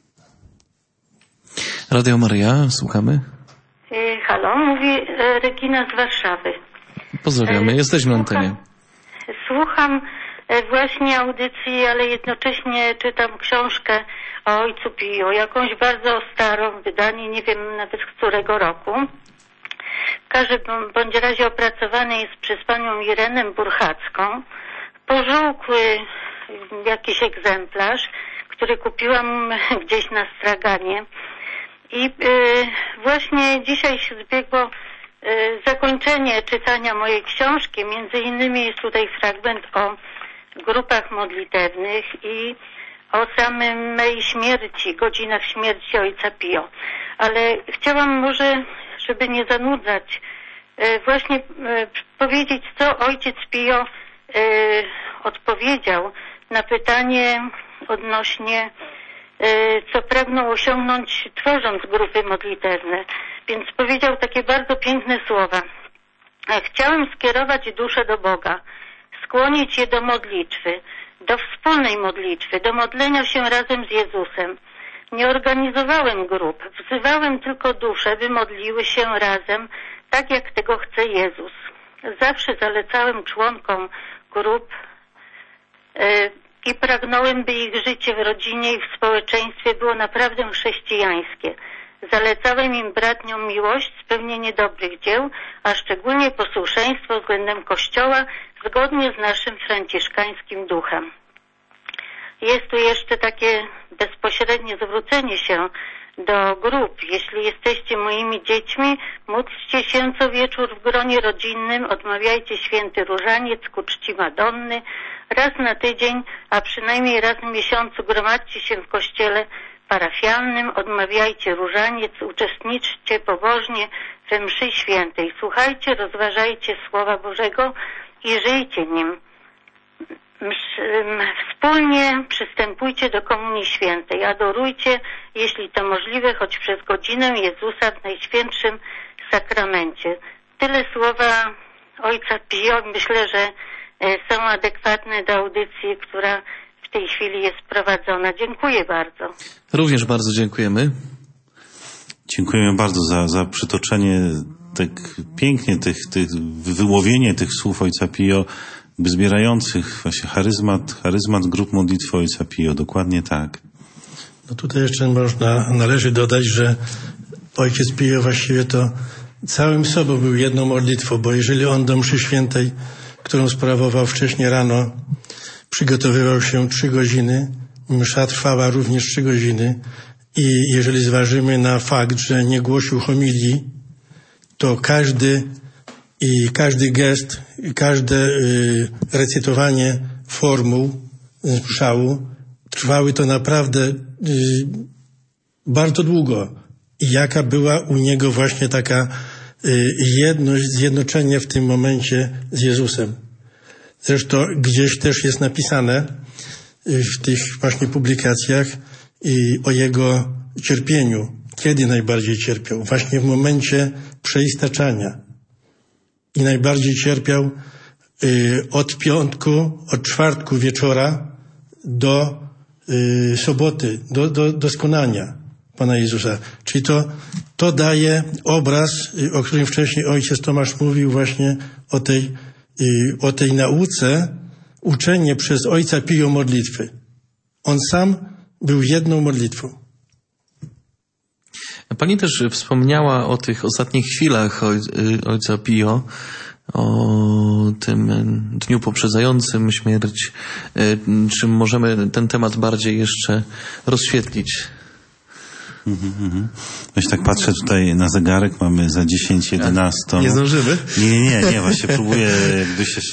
Radio Maryja, słuchamy. Halo, mówi Regina z Warszawy. Pozdrawiamy, jesteśmy na antenie. Słucham właśnie audycji, ale jednocześnie czytam książkę o ojcu Pio, jakąś bardzo starą, wydanie nie wiem nawet z którego roku. W każdym bądź razie opracowany jest przez panią Irenę Burchacką. Pożółkły jakiś egzemplarz, który kupiłam gdzieś na straganie. I yy, właśnie dzisiaj się zbiegło yy, zakończenie czytania mojej książki. Między innymi jest tutaj fragment o grupach modlitewnych i o samym mej śmierci, godzinach śmierci ojca Pio. Ale chciałam może, żeby nie zanudzać, właśnie powiedzieć, co ojciec Pio odpowiedział na pytanie odnośnie, co pragnął osiągnąć, tworząc grupy modlitewne. Więc powiedział takie bardzo piękne słowa. Chciałem skierować duszę do Boga, skłonić je do modlitwy, do wspólnej modlitwy, do modlenia się razem z Jezusem. Nie organizowałem grup, wzywałem tylko dusze, by modliły się razem, tak jak tego chce Jezus. Zawsze zalecałem członkom grup yy, i pragnąłem, by ich życie w rodzinie i w społeczeństwie było naprawdę chrześcijańskie. Zalecałem im bratniom miłość, spełnienie dobrych dzieł, a szczególnie posłuszeństwo względem Kościoła zgodnie z naszym franciszkańskim duchem. Jest tu jeszcze takie bezpośrednie zwrócenie się do grup. Jeśli jesteście moimi dziećmi, módlcie się co wieczór w gronie rodzinnym, odmawiajcie święty różaniec ku czci Madonny. Raz na tydzień, a przynajmniej raz w miesiącu gromadźcie się w kościele parafialnym, odmawiajcie różaniec, uczestniczcie pobożnie we mszy świętej. Słuchajcie, rozważajcie Słowa Bożego i żyjcie nim. Wspólnie przystępujcie do Komunii Świętej. Adorujcie, jeśli to możliwe, choć przez godzinę Jezusa w Najświętszym Sakramencie. Tyle słowa ojca Pio. Myślę, że są adekwatne do audycji, która w tej chwili jest prowadzona. Dziękuję bardzo. Również bardzo dziękujemy. Dziękujemy bardzo za, za przytoczenie tak pięknie tych, tych, wyłowienie tych słów ojca Pio, zbierających właśnie charyzmat, charyzmat grup modlitwy ojca Pio. Dokładnie tak. No tutaj jeszcze można, należy dodać, że ojciec Pio właściwie to całym sobą był jedną modlitwą, bo jeżeli on do mszy świętej, którą sprawował wcześniej rano, przygotowywał się trzy godziny, msza trwała również trzy godziny i jeżeli zważymy na fakt, że nie głosił homilii, to każdy i każdy gest, każde y, recytowanie formuł z mszału trwały to naprawdę y, bardzo długo. I jaka była u niego właśnie taka y, jedność, zjednoczenie w tym momencie z Jezusem. Zresztą gdzieś też jest napisane y, w tych właśnie publikacjach i o jego cierpieniu. Kiedy najbardziej cierpiał? Właśnie w momencie przeistaczania. I najbardziej cierpiał y, od piątku, od czwartku wieczora do y, soboty, do, do, do skonania Pana Jezusa. Czyli to, to daje obraz, y, o którym wcześniej ojciec Tomasz mówił właśnie o tej o tej nauce uczenie przez Ojca Pio modlitwy. On sam był jedną modlitwą. Pani też wspomniała o tych ostatnich chwilach Ojca Pio, o tym dniu poprzedzającym śmierć. Czy możemy ten temat bardziej jeszcze rozświetlić? Mhm. Właśnie tak patrzę tutaj na zegarek, mamy za dziesięć jedenaście. Nie zdążymy? Nie, nie, nie, właśnie próbuję jakby się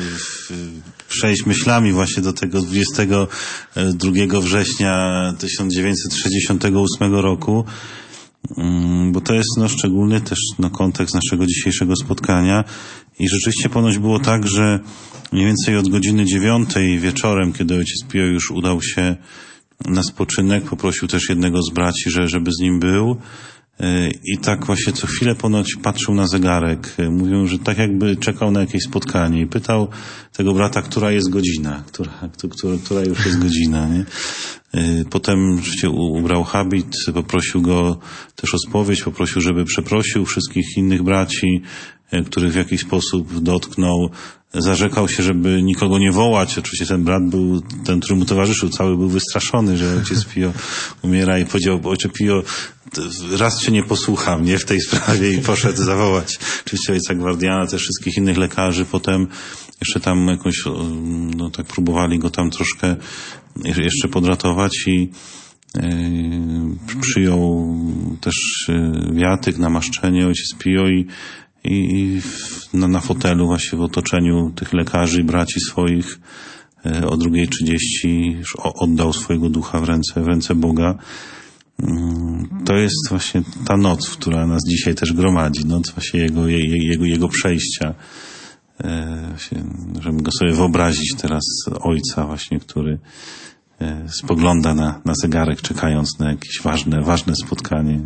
przejść myślami właśnie do tego dwudziestego drugiego września tysiąc dziewięćset sześćdziesiątego ósmego roku, bo to jest no, szczególny też no, kontekst naszego dzisiejszego spotkania i rzeczywiście ponoć było tak, że mniej więcej od godziny dziewiątej wieczorem, kiedy ojciec Pio już udał się na spoczynek, poprosił też jednego z braci, że, żeby z nim był i tak właśnie co chwilę ponoć patrzył na zegarek. Mówią, że tak jakby czekał na jakieś spotkanie i pytał tego brata, która jest godzina, która, która, która już jest godzina, nie? Potem oczywiście ubrał habit, poprosił go też o spowiedź, poprosił, żeby przeprosił wszystkich innych braci, których w jakiś sposób dotknął. Zarzekał się, żeby nikogo nie wołać. Oczywiście ten brat był, ten, który mu towarzyszył, cały był wystraszony, że ojciec Pio umiera i powiedział, ojcze Pio, raz cię nie posłucham, nie, w tej sprawie i poszedł zawołać oczywiście ojca Gwardiana, też wszystkich innych lekarzy. Potem jeszcze tam jakoś, no tak próbowali go tam troszkę jeszcze podratować i yy, przyjął też wiatyk, namaszczenie ojciec Pio i i na, na fotelu właśnie w otoczeniu tych lekarzy i braci swoich o drugiej trzydzieści oddał swojego ducha w ręce, w ręce Boga. To jest właśnie ta noc, która nas dzisiaj też gromadzi, noc właśnie jego, jego, jego przejścia. Właśnie, żeby go sobie wyobrazić teraz ojca właśnie, który spogląda na, na zegarek, czekając na jakieś ważne, ważne spotkanie.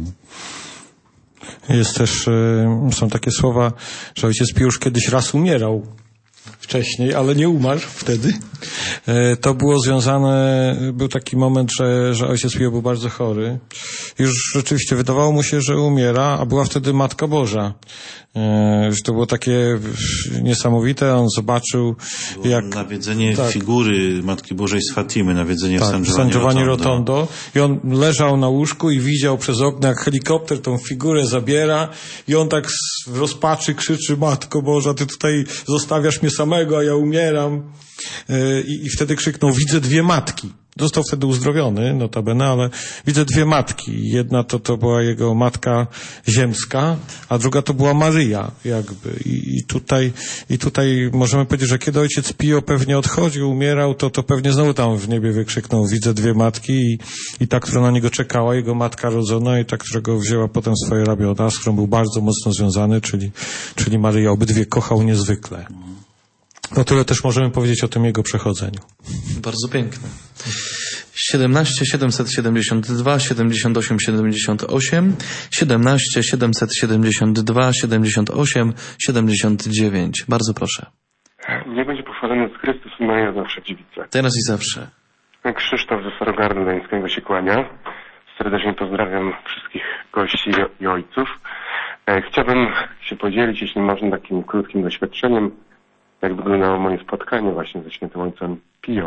Jest też, są takie słowa, że ojciec Pio już kiedyś raz umierał wcześniej, ale nie umarł wtedy. To było związane, był taki moment, że, że ojciec Pio był bardzo chory. Już rzeczywiście wydawało mu się, że umiera, a była wtedy Matka Boża. Że to było takie niesamowite, on zobaczył było jak... nawiedzenie tak. figury Matki Bożej z Fatimy, nawiedzenie tak, w San Giovanni, Giovanni Rotondo. Rotondo. I on leżał na łóżku i widział przez okno, jak helikopter tą figurę zabiera i on tak w rozpaczy krzyczy, Matko Boża, ty tutaj zostawiasz mnie samego, a ja umieram. I, i wtedy krzyknął, widzę dwie matki. Został wtedy uzdrowiony, notabene, ale widzę dwie matki. Jedna to, to była jego matka ziemska, a druga to była Maryja, jakby. I, i tutaj, i tutaj możemy powiedzieć, że kiedy ojciec Pio pewnie odchodził, umierał, to, to pewnie znowu tam w niebie wykrzyknął, widzę dwie matki i, i ta, która na niego czekała, jego matka rodzona i ta, którego wzięła potem swoje ramiona, z którą był bardzo mocno związany, czyli, czyli Maryja. Obydwie kochał niezwykle. No tyle też możemy powiedzieć o tym jego przechodzeniu. Bardzo piękne. siedemnaście siedemset siedemdziesiąt dwa siedemdziesiąt osiem siedemdziesiąt osiem, siedemnaście siedemset siedemdziesiąt dwa siedemdziesiąt osiem siedemdziesiąt dziewięć. Bardzo proszę. Niech będzie pochwalony z Chrystus i Maria zawsze dziewica. Teraz i zawsze. Krzysztof ze Starogardu Gdańskiego się kłania. Serdecznie pozdrawiam wszystkich gości i ojców. Chciałbym się podzielić, jeśli można, takim krótkim doświadczeniem, jak wyglądało moje spotkanie właśnie ze świętym ojcem Pio.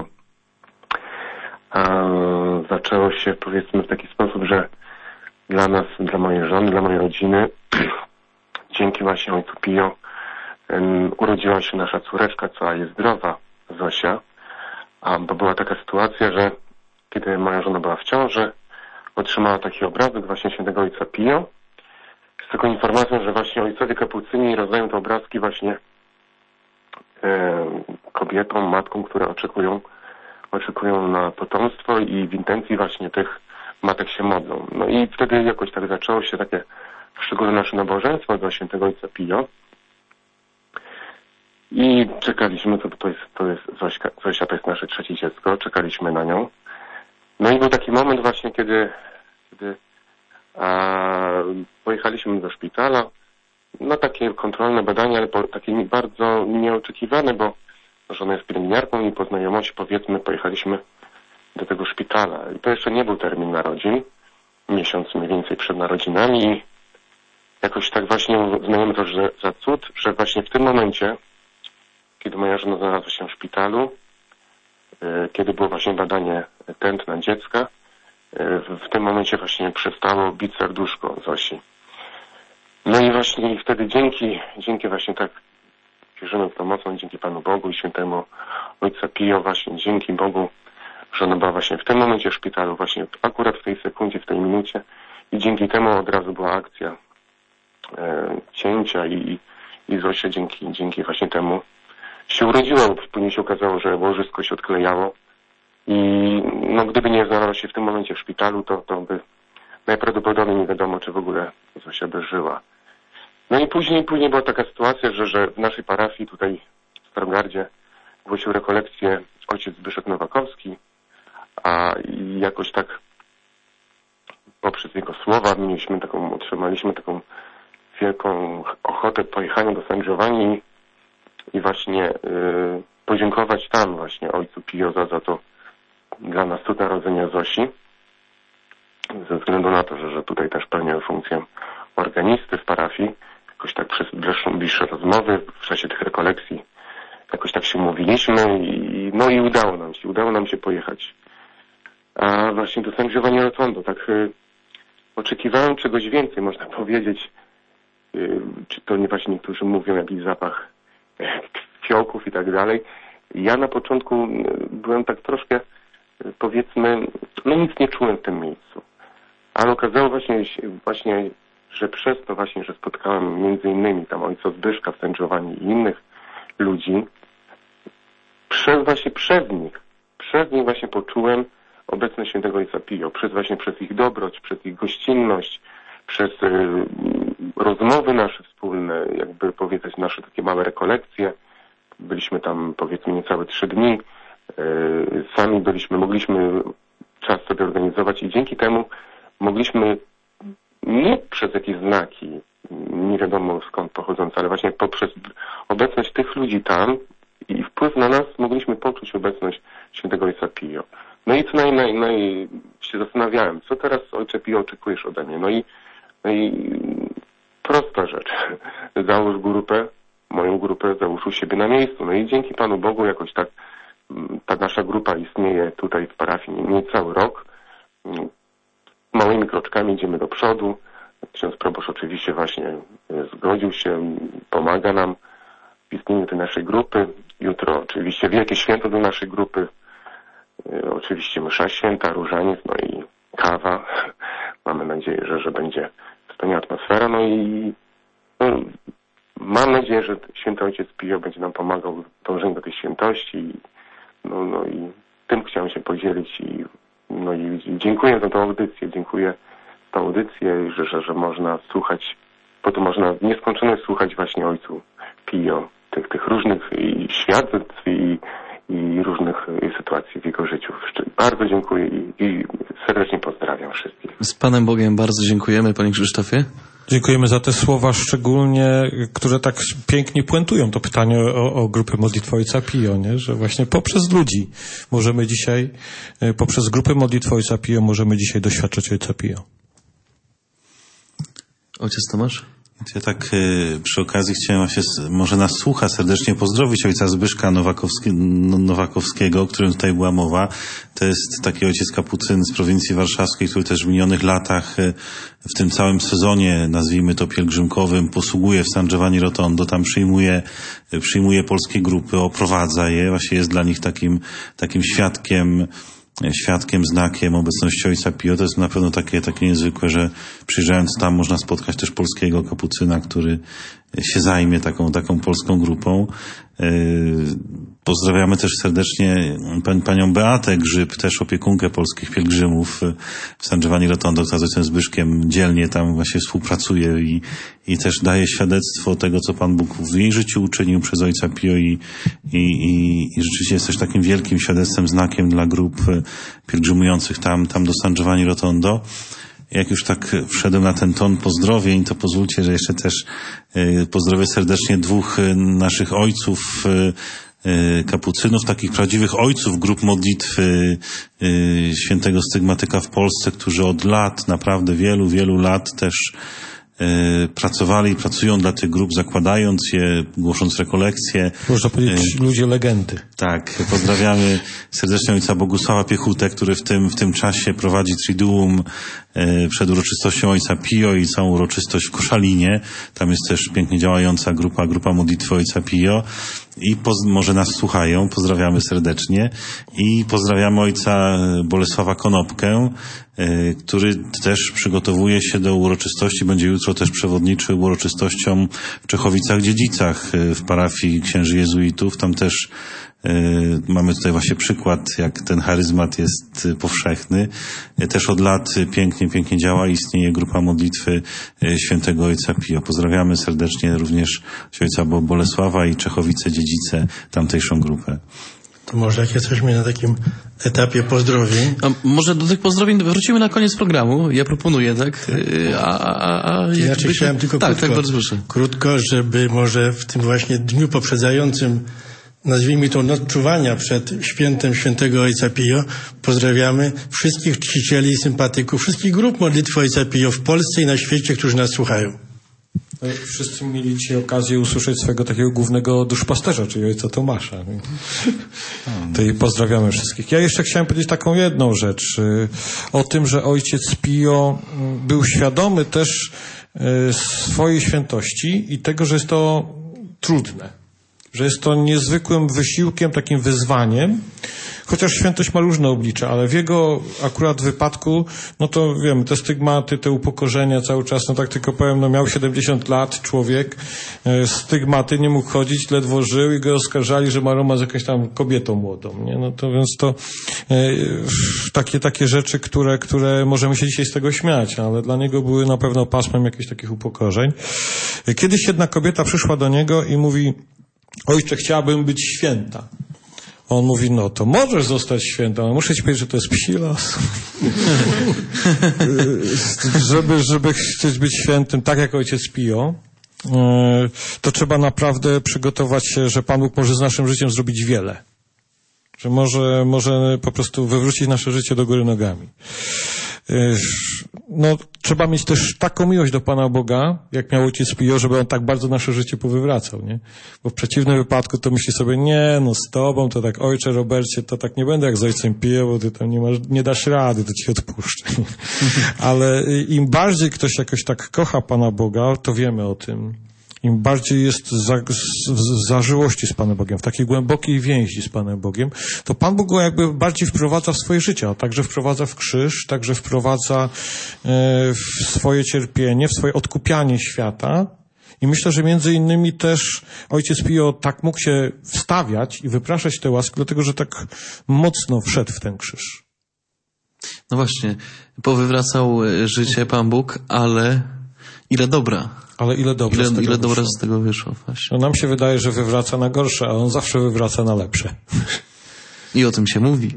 A zaczęło się, powiedzmy, w taki sposób, że dla nas, dla mojej żony, dla mojej rodziny, dzięki właśnie ojcu Pio um, urodziła się nasza córeczka, cała jest zdrowa, Zosia. A bo była taka sytuacja, że kiedy moja żona była w ciąży, otrzymała taki obrazek właśnie świętego ojca Pio z taką informacją, że właśnie ojcowie kapucyni rozdają te obrazki właśnie kobietom, matkom, które oczekują oczekują na potomstwo i w intencji właśnie tych matek się modlą. No i wtedy jakoś tak zaczęło się takie szczególne nasze nabożeństwo do świętego ojca Pio. I czekaliśmy, to, to jest, to jest Zośka, Zosia to jest nasze trzecie dziecko, czekaliśmy na nią. No i był taki moment właśnie, kiedy, kiedy a, pojechaliśmy do szpitala. No takie kontrolne badania, ale takie bardzo nieoczekiwane, bo żona jest pielęgniarką i po znajomości, powiedzmy, pojechaliśmy do tego szpitala. I to jeszcze nie był termin narodzin, miesiąc mniej więcej przed narodzinami i jakoś tak właśnie uznajemy to że za cud, że właśnie w tym momencie kiedy moja żona znalazła się w szpitalu, kiedy było właśnie badanie tętna dziecka. W tym momencie właśnie przestało bić serduszko Zosi. No i właśnie wtedy dzięki, dzięki właśnie tak wierzymy w to mocno, dzięki Panu Bogu i świętemu Ojca Pio, właśnie dzięki Bogu, że ona była właśnie w tym momencie w szpitalu, właśnie akurat w tej sekundzie, w tej minucie i dzięki temu od razu była akcja e, cięcia i, i Zosia dzięki, dzięki właśnie temu się urodziła, bo później się okazało, że łożysko się odklejało i no gdyby nie znalazła się w tym momencie w szpitalu, to, to by najprawdopodobniej nie wiadomo, czy w ogóle Zosia by żyła. No i później, później była taka sytuacja, że, że w naszej parafii tutaj w Starogardzie głosił rekolekcję ojciec Zbyszek Nowakowski, a jakoś tak poprzez jego słowa mieliśmy taką, otrzymaliśmy taką wielką ochotę pojechania do San Giovanni i właśnie yy, podziękować tam właśnie ojcu Pio za, za to dla nas cud narodzenia Zosi, ze względu na to, że, że tutaj też pełnię funkcję organisty w parafii. Jakoś tak przez bliższe, bliższe rozmowy w czasie tych rekolekcji jakoś tak się umówiliśmy i no i udało nam się, udało nam się pojechać. A właśnie do San Giovanni Rotondo, tak y, oczekiwałem czegoś więcej, można powiedzieć. Y, czy to nie właśnie niektórzy mówią jakiś zapach fiołków i tak dalej. Ja na początku y, byłem tak troszkę, y, powiedzmy, no nic nie czułem w tym miejscu. Ale okazało właśnie, właśnie, że przez to właśnie, że spotkałem między innymi tam ojca Zbyszka w San Giovanni i innych ludzi, przez właśnie przez nich, przez nich właśnie poczułem obecność świętego Ojca Pio, przez właśnie przez ich dobroć, przez ich gościnność, przez y, rozmowy nasze wspólne, jakby powiedzieć nasze takie małe rekolekcje. Byliśmy tam powiedzmy niecałe trzy dni, y, sami byliśmy, mogliśmy czas sobie organizować i dzięki temu mogliśmy nie przez jakieś znaki, nie wiadomo skąd pochodzące, ale właśnie poprzez obecność tych ludzi tam i wpływ na nas mogliśmy poczuć obecność świętego Ojca Pio. No i co naj, naj, naj się zastanawiałem, co teraz Ojcze Pio oczekujesz ode mnie? No i, no i prosta rzecz. Załóż grupę, moją grupę załóż u siebie na miejscu. No i dzięki Panu Bogu jakoś tak ta nasza grupa istnieje tutaj w parafii niecały rok. Małymi kroczkami idziemy do przodu. Ksiądz proboszcz oczywiście właśnie zgodził się, pomaga nam w istnieniu tej naszej grupy. Jutro oczywiście wielkie święto do naszej grupy. Oczywiście msza święta, różaniec, no i kawa. Mamy nadzieję, że, że będzie wspaniała atmosfera. No i no, mam nadzieję, że święty Ojciec Pio będzie nam pomagał w dążeniu do tej świętości. No, no i tym chciałem się podzielić i no i dziękuję za tę audycję, dziękuję za tę audycję, że, że, że można słuchać, bo to można w nieskończoność słuchać właśnie Ojcu Pio, tych, tych różnych i świadectw i, i różnych sytuacji w jego życiu. Bardzo dziękuję i, i serdecznie pozdrawiam wszystkich. Z Panem Bogiem bardzo dziękujemy, Panie Krzysztofie. Dziękujemy za te słowa szczególnie, które tak pięknie puentują to pytanie o, o grupę modlitwy Ojca Pio, nie? Że właśnie poprzez ludzi możemy dzisiaj, poprzez grupę modlitwy Ojca Pio możemy dzisiaj doświadczać Ojca Pio. Ojciec Tomasz? Ja tak y, przy okazji chciałem właśnie, może nas słucha, serdecznie pozdrowić ojca Zbyszka Nowakowski, Nowakowskiego, o którym tutaj była mowa. To jest taki ojciec kapucyn z prowincji warszawskiej, który też w minionych latach y, w tym całym sezonie, nazwijmy to pielgrzymkowym, posługuje w San Giovanni Rotondo, tam przyjmuje, y, przyjmuje polskie grupy, oprowadza je, właśnie jest dla nich takim, takim świadkiem, świadkiem, znakiem obecności Ojca Pio. To jest na pewno takie, takie niezwykłe, że przyjeżdżając tam można spotkać też polskiego kapucyna, który się zajmie taką, taką polską grupą. Pozdrawiamy też serdecznie pan, panią Beatę Grzyb, też opiekunkę polskich pielgrzymów w San Giovanni Rotondo, która z ojcem Zbyszkiem dzielnie tam właśnie współpracuje i, i też daje świadectwo tego, co Pan Bóg w jej życiu uczynił przez Ojca Pio i, i, i, i rzeczywiście jest też takim wielkim świadectwem, znakiem dla grup pielgrzymujących tam, tam do San Giovanni Rotondo. Jak już tak wszedłem na ten ton pozdrowień, to pozwólcie, że jeszcze też pozdrowię serdecznie dwóch naszych ojców, kapucynów, takich prawdziwych ojców grup modlitwy świętego stygmatyka w Polsce, którzy od lat, naprawdę wielu, wielu lat też e, pracowali, pracują dla tych grup, zakładając je, głosząc rekolekcje. Można powiedzieć, e, ludzie legendy. Tak, pozdrawiamy serdecznie ojca Bogusława Piechutę, który w tym, w tym czasie prowadzi Triduum e, przed uroczystością ojca Pio i całą uroczystość w Koszalinie. Tam jest też pięknie działająca grupa, grupa modlitwy ojca Pio. I poz, może nas słuchają, pozdrawiamy serdecznie. I pozdrawiamy ojca Bolesława Konopkę, y, który też przygotowuje się do uroczystości, będzie jutro też przewodniczył uroczystościom w Czechowicach-Dziedzicach y, w parafii księży jezuitów. Tam też y, mamy tutaj właśnie przykład, jak ten charyzmat jest y, powszechny. Y, też od lat pięknie, pięknie działa. Istnieje grupa modlitwy y, świętego ojca Pio. Pozdrawiamy serdecznie również ojca Bolesława i Czechowice-Dziedzice, tamtejszą grupę. To może jak jesteśmy na takim etapie pozdrowień. A może do tych pozdrowień wrócimy na koniec programu. Ja proponuję, tak? A, a, a Inaczej byśmy... chciałem tylko tak, krótko, tak, bardzo proszę. krótko, żeby może w tym właśnie dniu poprzedzającym, nazwijmy to noc czuwania przed świętem świętego ojca Pio, pozdrawiamy wszystkich czcicieli i sympatyków, wszystkich grup modlitwy ojca Pio w Polsce i na świecie, którzy nas słuchają. Wszyscy mieli dzisiaj okazję usłyszeć swojego takiego głównego duszpasterza, czyli ojca Tomasza. To i pozdrawiamy wszystkich. Ja jeszcze chciałem powiedzieć taką jedną rzecz. O tym, że ojciec Pio był świadomy też swojej świętości i tego, że jest to trudne. Że jest to niezwykłym wysiłkiem, takim wyzwaniem. Chociaż świętość ma różne oblicze, ale w jego akurat wypadku, no to wiemy, te stygmaty, te upokorzenia cały czas, no tak tylko powiem, no miał siedemdziesiąt lat człowiek, e, stygmaty, nie mógł chodzić, ledwo żył i go oskarżali, że ma romans z jakąś tam kobietą młodą, nie? No to więc to e, takie, takie rzeczy, które, które możemy się dzisiaj z tego śmiać, ale dla niego były na pewno pasmem jakichś takich upokorzeń. E, kiedyś jedna kobieta przyszła do niego i mówi: ojcze, chciałabym być święta. On mówi: no to możesz zostać świętą, ale muszę ci powiedzieć, że to jest psi los. żeby, żeby chcieć być świętym, tak jak ojciec Pio, to trzeba naprawdę przygotować się, że Pan Bóg może z naszym życiem zrobić wiele. Że może, może po prostu wywrócić nasze życie do góry nogami. No, trzeba mieć też taką miłość do Pana Boga, jak miał ojciec Pio, żeby on tak bardzo nasze życie powywracał, nie? Bo w przeciwnym wypadku to myśli sobie: nie, no z tobą to tak, ojcze Robercie, to tak nie będę jak z ojcem Pio, bo ty tam nie masz, nie dasz rady, to ci odpuszczę. Ale im bardziej ktoś jakoś tak kocha Pana Boga, to wiemy o tym. Im bardziej jest za, w zażyłości z Panem Bogiem, w takiej głębokiej więzi z Panem Bogiem, to Pan Bóg go jakby bardziej wprowadza w swoje życie, a także wprowadza w krzyż, także wprowadza e, w swoje cierpienie, w swoje odkupianie świata. I myślę, że między innymi też ojciec Pio tak mógł się wstawiać i wypraszać tę łaskę, dlatego że tak mocno wszedł w ten krzyż. No właśnie, powywracał życie Pan Bóg, ale ile dobra. Ale ile dobra ile, z tego ile wyszło. dobra z tego wyszło właśnie. No nam się wydaje, że wywraca na gorsze, a on zawsze wywraca na lepsze. I o tym się mówi.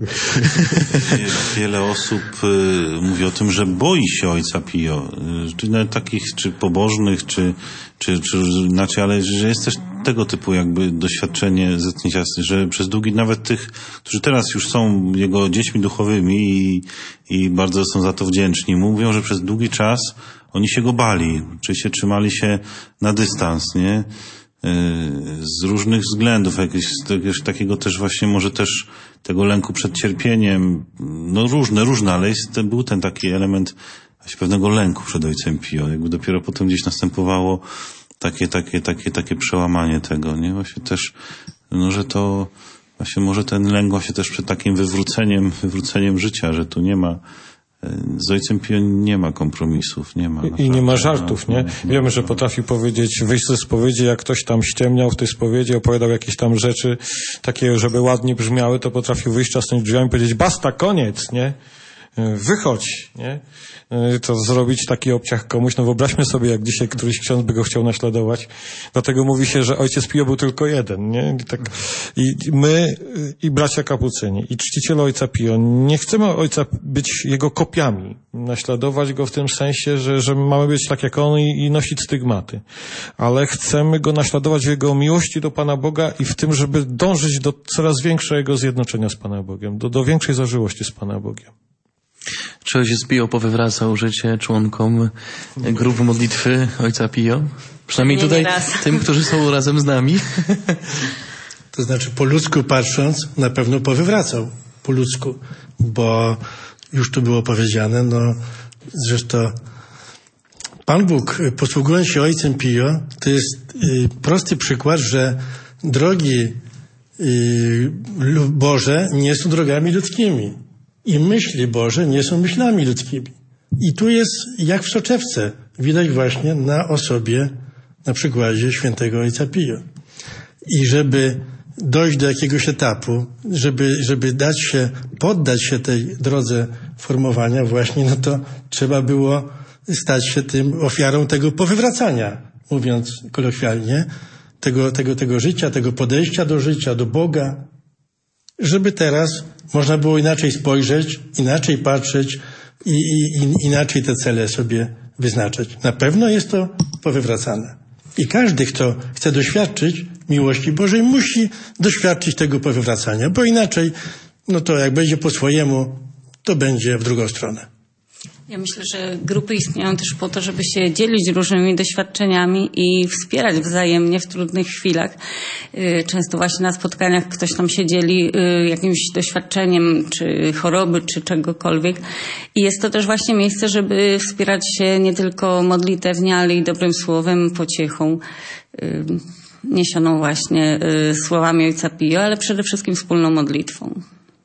Wiele osób y, mówi o tym, że boi się ojca Pio. Y, czy nawet takich, czy pobożnych, czy, czy, czy inaczej, ale że jest też tego typu jakby doświadczenie zetknięcia, że przez długi, nawet tych, którzy teraz już są jego dziećmi duchowymi i, i bardzo są za to wdzięczni, mówią, że przez długi czas oni się go bali, czy się trzymali się na dystans, nie? Z różnych względów, jakiegoś, jakiegoś takiego też właśnie może też tego lęku przed cierpieniem, no różne, różne, ale jest, był ten taki element właśnie pewnego lęku przed ojcem Pio, jakby dopiero potem gdzieś następowało takie, takie, takie, takie przełamanie tego, nie? Właśnie też, no że to właśnie może ten lęk właśnie też przed takim wywróceniem, wywróceniem życia, że tu nie ma z ojcem Pio nie ma kompromisów, nie ma. I nie ma żartów, nie? Wiemy, że potrafi powiedzieć, wyjść ze spowiedzi, jak ktoś tam ściemniał w tej spowiedzi, opowiadał jakieś tam rzeczy takie, żeby ładnie brzmiały, to potrafił wyjść czasem drzwiami i powiedzieć: basta, koniec, nie? Wychodź, nie? To zrobić taki obciach komuś, no wyobraźmy sobie, jak dzisiaj któryś ksiądz by go chciał naśladować. Dlatego mówi się, że ojciec Pio był tylko jeden, nie? I, tak, i my, i bracia kapucyni, i czciciele ojca Pio, nie chcemy ojca być jego kopiami, naśladować go w tym sensie, że, że mamy być tak jak on i, i nosić stygmaty. Ale chcemy go naśladować w jego miłości do Pana Boga i w tym, żeby dążyć do coraz większego zjednoczenia z Panem Bogiem, do, do większej zażyłości z Panem Bogiem. Czy ojciec Pio powywracał życie członkom grupy modlitwy Ojca Pio? Przynajmniej Nie, tutaj nie raz. tym, którzy są razem z nami. To znaczy po ludzku patrząc, na pewno powywracał po ludzku, bo już tu było powiedziane, no zresztą Pan Bóg, posługując się Ojcem Pio, to jest y, prosty przykład, że drogi y, Boże nie są drogami ludzkimi i myśli Boże nie są myślami ludzkimi. I tu jest jak w soczewce, widać właśnie na osobie, na przykładzie świętego Ojca Pio. I żeby dojść do jakiegoś etapu, żeby, żeby dać się, poddać się tej drodze formowania właśnie, no to trzeba było stać się tym ofiarą tego powywracania, mówiąc kolokwialnie, tego, tego, tego życia, tego podejścia do życia, do Boga, żeby teraz można było inaczej spojrzeć, inaczej patrzeć i, i, i inaczej te cele sobie wyznaczać. Na pewno jest to powywracane. I każdy, kto chce doświadczyć miłości Bożej, musi doświadczyć tego powywracania, bo inaczej, no to jak będzie po swojemu, to będzie w drugą stronę. Ja myślę, że grupy istnieją też po to, żeby się dzielić różnymi doświadczeniami i wspierać wzajemnie w trudnych chwilach. Często właśnie na spotkaniach ktoś tam się dzieli jakimś doświadczeniem, czy choroby, czy czegokolwiek. I jest to też właśnie miejsce, żeby wspierać się nie tylko modlitewnie, ale i dobrym słowem, pociechą, niesioną właśnie słowami Ojca Pio, ale przede wszystkim wspólną modlitwą.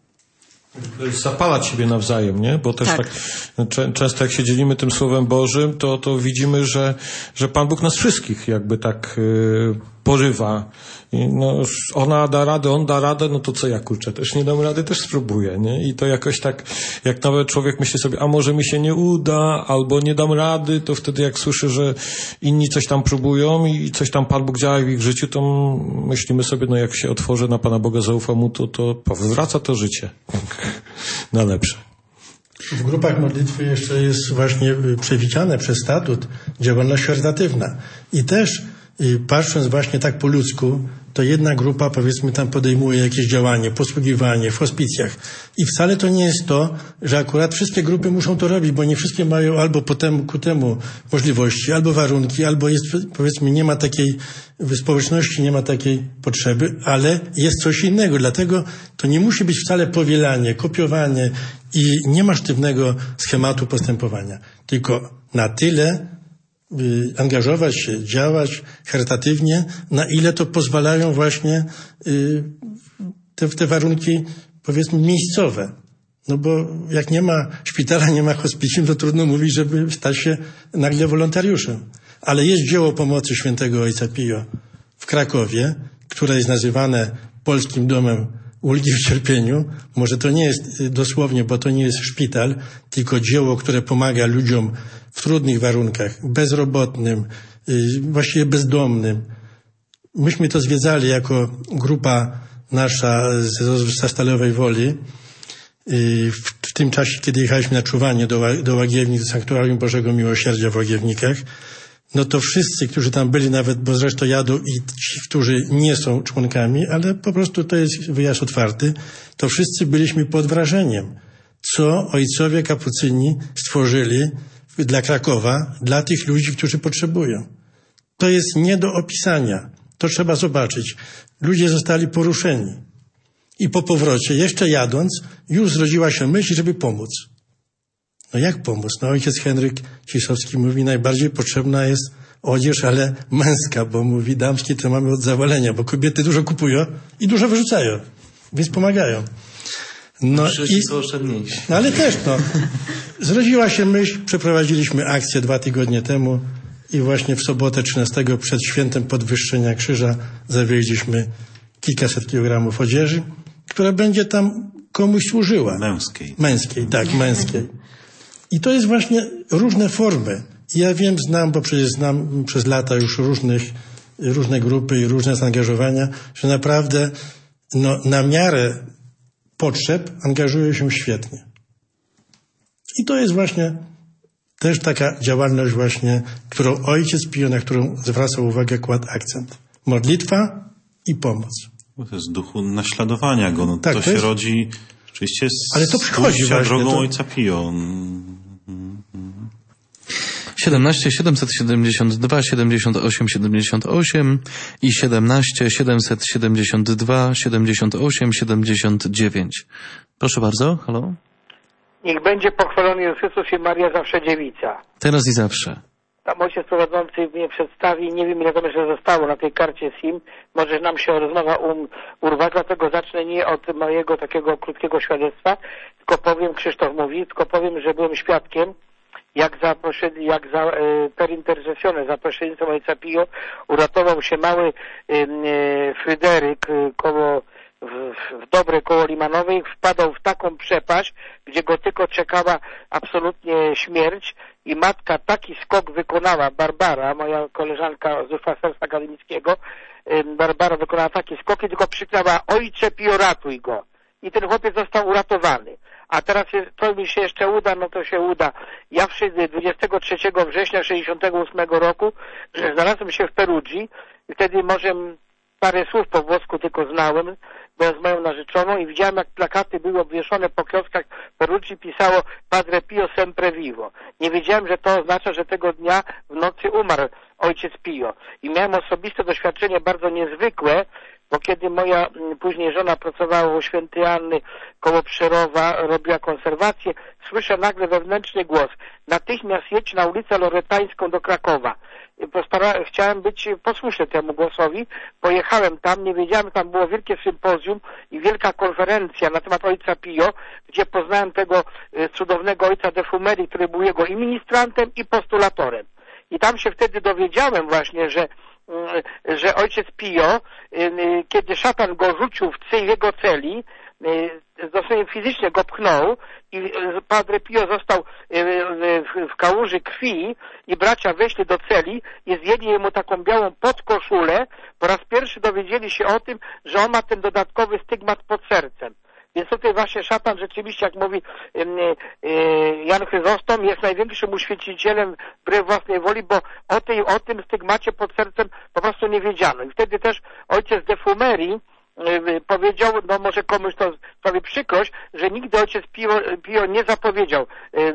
Zapalać siebie nawzajem, nie? Bo też tak, tak cze- często jak się dzielimy tym Słowem Bożym, to, to widzimy, że, że Pan Bóg nas wszystkich jakby tak yy, porywa. I no, ona da radę, on da radę, no to co ja kurczę, też nie dam rady, też spróbuję, nie? I to jakoś tak, jak nawet człowiek myśli sobie, a może mi się nie uda, albo nie dam rady, to wtedy jak słyszy, że inni coś tam próbują i coś tam Pan Bóg działa w ich życiu, to myślimy sobie, no jak się otworzę na Pana Boga, zaufa Mu, to, to powraca to życie na lepsze. W grupach modlitwy jeszcze jest właśnie przewidziane przez statut działalność charytatywna. I też i patrząc właśnie tak po ludzku, to jedna grupa, powiedzmy, tam podejmuje jakieś działanie, posługiwanie w hospicjach. I wcale to nie jest to, że akurat wszystkie grupy muszą to robić, bo nie wszystkie mają albo po temu, ku temu możliwości, albo warunki, albo jest, powiedzmy, nie ma takiej w społeczności, nie ma takiej potrzeby, ale jest coś innego. Dlatego to nie musi być wcale powielanie, kopiowanie i nie ma sztywnego schematu postępowania. Tylko na tyle angażować się, działać charytatywnie, na ile to pozwalają właśnie te, te warunki, powiedzmy, miejscowe. No bo jak nie ma szpitala, nie ma hospicjum, to trudno mówić, żeby stać się nagle wolontariuszem. Ale jest dzieło pomocy świętego Ojca Pio w Krakowie, które jest nazywane Polskim Domem Ulgi w Cierpieniu. Może to nie jest dosłownie, bo to nie jest szpital, tylko dzieło, które pomaga ludziom w trudnych warunkach, bezrobotnym, właściwie bezdomnym. Myśmy to zwiedzali jako grupa nasza ze Stalowej Woli w, w tym czasie, kiedy jechaliśmy na czuwanie do, do Łagiewnik, do Sanktuarium Bożego Miłosierdzia w Łagiewnikach. No to wszyscy, którzy tam byli, nawet, bo zresztą jadą i ci, którzy nie są członkami, ale po prostu to jest wyjazd otwarty, to wszyscy byliśmy pod wrażeniem, co ojcowie kapucyni stworzyli dla Krakowa, dla tych ludzi, którzy potrzebują. To jest nie do opisania. To trzeba zobaczyć. Ludzie zostali poruszeni. I po powrocie, jeszcze jadąc, już zrodziła się myśl, żeby pomóc. No jak pomóc? No ojciec Henryk Cisowski mówi, najbardziej potrzebna jest odzież, ale męska, bo mówi, damskie to mamy od zawalenia, bo kobiety dużo kupują i dużo wyrzucają, więc pomagają. No i są oszczędniejsi. No ale też, no. Zrodziła się myśl, przeprowadziliśmy akcję dwa tygodnie temu i właśnie w sobotę trzynastego przed świętem podwyższenia krzyża zawieźliśmy kilkaset kilogramów odzieży, która będzie tam komuś służyła. Męskiej. Męskiej, tak, męskiej. I to jest właśnie różne formy. Ja wiem, znam, bo przecież znam przez lata już różnych, różne grupy i różne zaangażowania, że naprawdę no, na miarę potrzeb angażują się świetnie. I to jest właśnie też taka działalność właśnie, którą Ojciec Pio, na którą zwracał uwagę, kładł akcent. Modlitwa i pomoc. Bo to jest w duchu naśladowania go. No, tak, to, to się jest... rodzi Oczywiście Ale to przychodzi właśnie. drogą to... Ojca Pio. siedemnaście siedemset siedemdziesiąt dwa siedemdziesiąt osiem siedemdziesiąt osiem i siedemnaście siedemset siedemdziesiąt dwa siedemdziesiąt osiem siedemdziesiąt dziewięć. Proszę bardzo, halo? Niech będzie pochwalony Jezus Chrystus i Maria zawsze dziewica. Teraz i zawsze. Tam ojciec prowadzący mnie przedstawi, nie wiem ile tam jeszcze zostało na tej karcie SIM, może nam się rozmowa um, urwać, dlatego zacznę nie od mojego takiego krótkiego świadectwa, tylko powiem, Krzysztof mówi, tylko powiem, że byłem świadkiem, jak za, jak za e, per intercessione, za pośrednictwem Ojca Pio uratował się mały e, e, Fryderyk e, koło W, w dobre koło Limanowej, wpadał w taką przepaść, gdzie go tylko czekała absolutnie śmierć i matka taki skok wykonała, Barbara, moja koleżanka z duszpasterstwa akademickiego, Barbara wykonała taki skok i tylko krzyczała: Ojcze Pio, ratuj go. I ten chłopiec został uratowany. A teraz jest, to mi się jeszcze uda, no to się uda. Ja dwudziestego trzeciego września sześćdziesiątego ósmego roku znalazłem się w Perugii i wtedy może parę słów po włosku tylko znałem, byłem z moją narzeczoną i widziałem, jak plakaty były obwieszone po kioskach Perugii, pisało Padre Pio sempre vivo. Nie wiedziałem, że to oznacza, że tego dnia w nocy umarł ojciec Pio. I miałem osobiste doświadczenie bardzo niezwykłe, bo kiedy moja później żona pracowała u Świętej Anny koło Przerowa, robiła konserwację, słyszę nagle wewnętrzny głos: natychmiast jedź na ulicę Loretańską do Krakowa. Postara- chciałem być posłuszny temu głosowi, pojechałem tam, nie wiedziałem, tam było wielkie sympozjum i wielka konferencja na temat Ojca Pio, gdzie poznałem tego e, cudownego ojca de Fumeri, który był jego i ministrantem, i postulatorem. I tam się wtedy dowiedziałem właśnie, że że ojciec Pio, kiedy szatan go rzucił w jego celi, dosłownie fizycznie go pchnął i Padre Pio został w kałuży krwi i bracia weszli do celi i zdjęli mu taką białą podkoszulę. Po raz pierwszy dowiedzieli się o tym, że on ma ten dodatkowy stygmat pod sercem. Więc tutaj właśnie szatan rzeczywiście, jak mówi Jan Chryzostom, jest największym uświęcicielem wbrew własnej woli, bo o, tej, o tym stygmacie pod sercem po prostu nie wiedziano. I wtedy też ojciec de Fumeri powiedział, no może komuś to sprawi przykrość, że nigdy ojciec Pio, Pio nie zapowiedział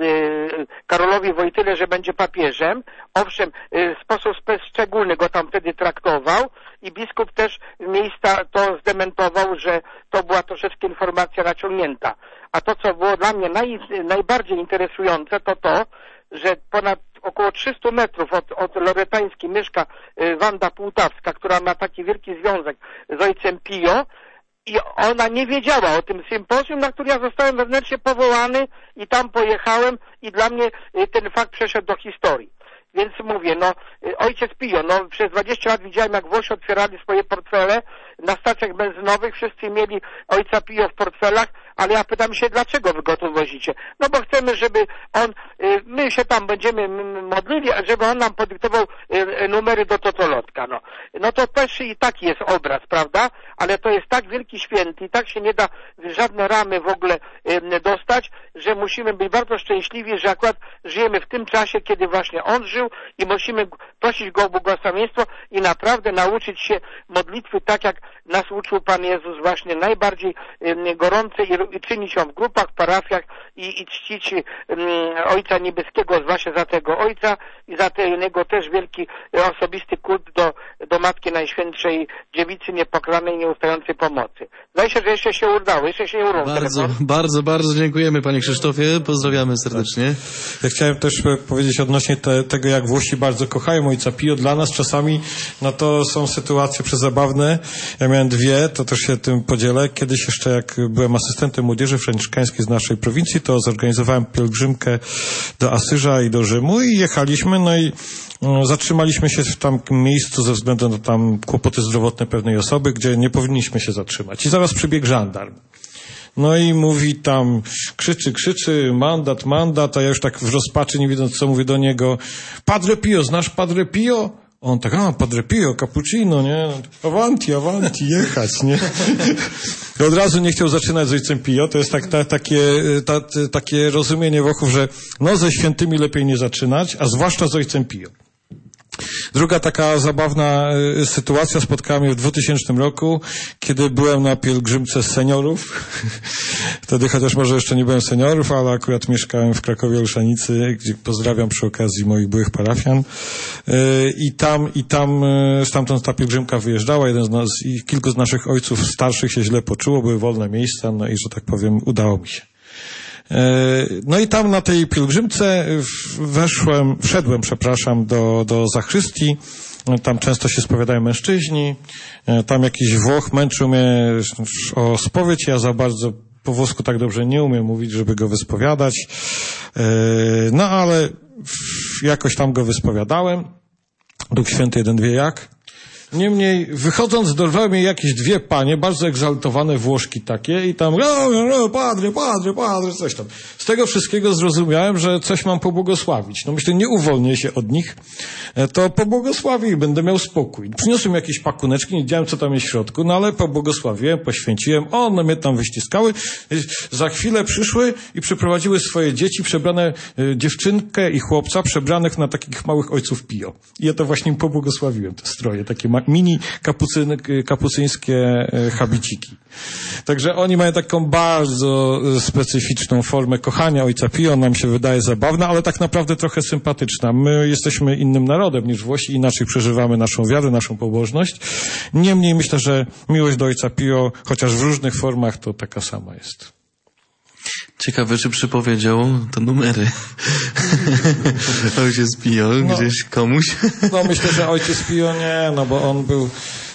Karolowi Wojtyle, że będzie papieżem. Owszem, w sposób szczególny go tam wtedy traktował i biskup też miejsca to zdementował, że to była troszeczkę informacja naciągnięta. A to, co było dla mnie naj, najbardziej interesujące, to to, że ponad około trzysta metrów od, od Loretańskiej mieszka Wanda Półtawska, która ma taki wielki związek z ojcem Pio, i ona nie wiedziała o tym sympozjum, na który ja zostałem wewnętrznie powołany i tam pojechałem i dla mnie ten fakt przeszedł do historii. Więc mówię, no ojciec Pio, no przez dwadzieścia lat widziałem, jak Włosi otwierali swoje portfele na stacjach benzynowych, wszyscy mieli ojca Pio w portfelach, ale ja pytam się, dlaczego wy go tu wozicie? No bo chcemy, żeby on, my się tam będziemy modlili, żeby on nam podyktował numery do totolotka. No, no to też i taki jest obraz, prawda? Ale to jest tak wielki święty i tak się nie da w żadne ramy w ogóle dostać, że musimy być bardzo szczęśliwi, że akurat żyjemy w tym czasie, kiedy właśnie on żył i musimy prosić go o błogosławieństwo i naprawdę nauczyć się modlitwy tak, jak nas uczył Pan Jezus, właśnie najbardziej gorące i, i czynić ją w grupach, parafiach i, i czcić um, Ojca Niebieskiego właśnie za tego Ojca i za ten jego też wielki osobisty kult do, do Matki Najświętszej Dziewicy Niepokalanej, Nieustającej Pomocy. Zdaje się, że jeszcze się udało, jeszcze się nie urwał. Bardzo, bardzo, bardzo dziękujemy Panie Krzysztofie, pozdrawiamy serdecznie. Ja chciałem też powiedzieć odnośnie te, tego, jak Włosi bardzo kochają Ojca Pio. Dla nas czasami, no to są sytuacje przezabawne. Ja miałem dwie, to też się tym podzielę. Kiedyś jeszcze, jak byłem asystentem młodzieży franciszkańskiej z naszej prowincji, to zorganizowałem pielgrzymkę do Asyża i do Rzymu i jechaliśmy, no i no, zatrzymaliśmy się w tam miejscu ze względu na tam kłopoty zdrowotne pewnej osoby, gdzie nie powinniśmy się zatrzymać. I zaraz przybiegł żandarm. No i mówi tam, krzyczy, krzyczy, mandat, mandat, a ja już tak w rozpaczy, nie wiedząc co, mówię do niego: Padre Pio, znasz Padre Pio? On tak, a, Padre Pio, cappuccino, nie? Avanti, avanti, jechać, nie? I od razu nie chciał zaczynać z ojcem Pio. To jest tak, ta, takie, ta, takie rozumienie wokół, że no ze świętymi lepiej nie zaczynać, a zwłaszcza z ojcem Pio. Druga taka zabawna y, sytuacja spotkała mnie w dwutysięcznym roku, kiedy byłem na pielgrzymce seniorów. Wtedy chociaż może jeszcze nie byłem seniorów, ale akurat mieszkałem w Krakowie Olszanicy, gdzie pozdrawiam przy okazji moich byłych parafian. Y, I tam, i tam, y, stamtąd ta pielgrzymka wyjeżdżała. Jeden z nas i kilku z naszych ojców starszych się źle poczuło, były wolne miejsca, no i że tak powiem udało mi się. No i tam na tej pielgrzymce weszłem, wszedłem, przepraszam, do, do zachrystii. Tam często się spowiadają mężczyźni. Tam jakiś Włoch męczył mnie o spowiedź. Ja za bardzo po włosku tak dobrze nie umiem mówić, żeby go wyspowiadać. No ale jakoś tam go wyspowiadałem. Duch Święty jeden wie jak. Niemniej, wychodząc, dorwały mnie jakieś dwie panie, bardzo egzaltowane Włoszki takie i tam, o, padre, padre, padre, coś tam. Z tego wszystkiego zrozumiałem, że coś mam pobłogosławić. No myślę, nie uwolnię się od nich, to pobłogosławię i będę miał spokój. Przyniosłem jakieś pakuneczki, nie wiedziałem, co tam jest w środku, no ale pobłogosławiłem, poświęciłem, one mnie tam wyściskały. Za chwilę przyszły i przyprowadziły swoje dzieci, przebrane, dziewczynkę i chłopca, przebranych na takich małych ojców Pio. I ja to właśnie im pobłogosławiłem, te stroje, takie mini kapucyn, kapucyńskie habiciki. Także oni mają taką bardzo specyficzną formę kochania Ojca Pio, nam się wydaje zabawna, ale tak naprawdę trochę sympatyczna. My jesteśmy innym narodem niż Włosi, inaczej przeżywamy naszą wiarę, naszą pobożność. Niemniej myślę, że miłość do Ojca Pio, chociaż w różnych formach, to taka sama jest. Ciekawe, czy przypowiedział te numery. Ojciec Pio no, gdzieś komuś. No myślę, że Ojciec Pio nie, no bo on był...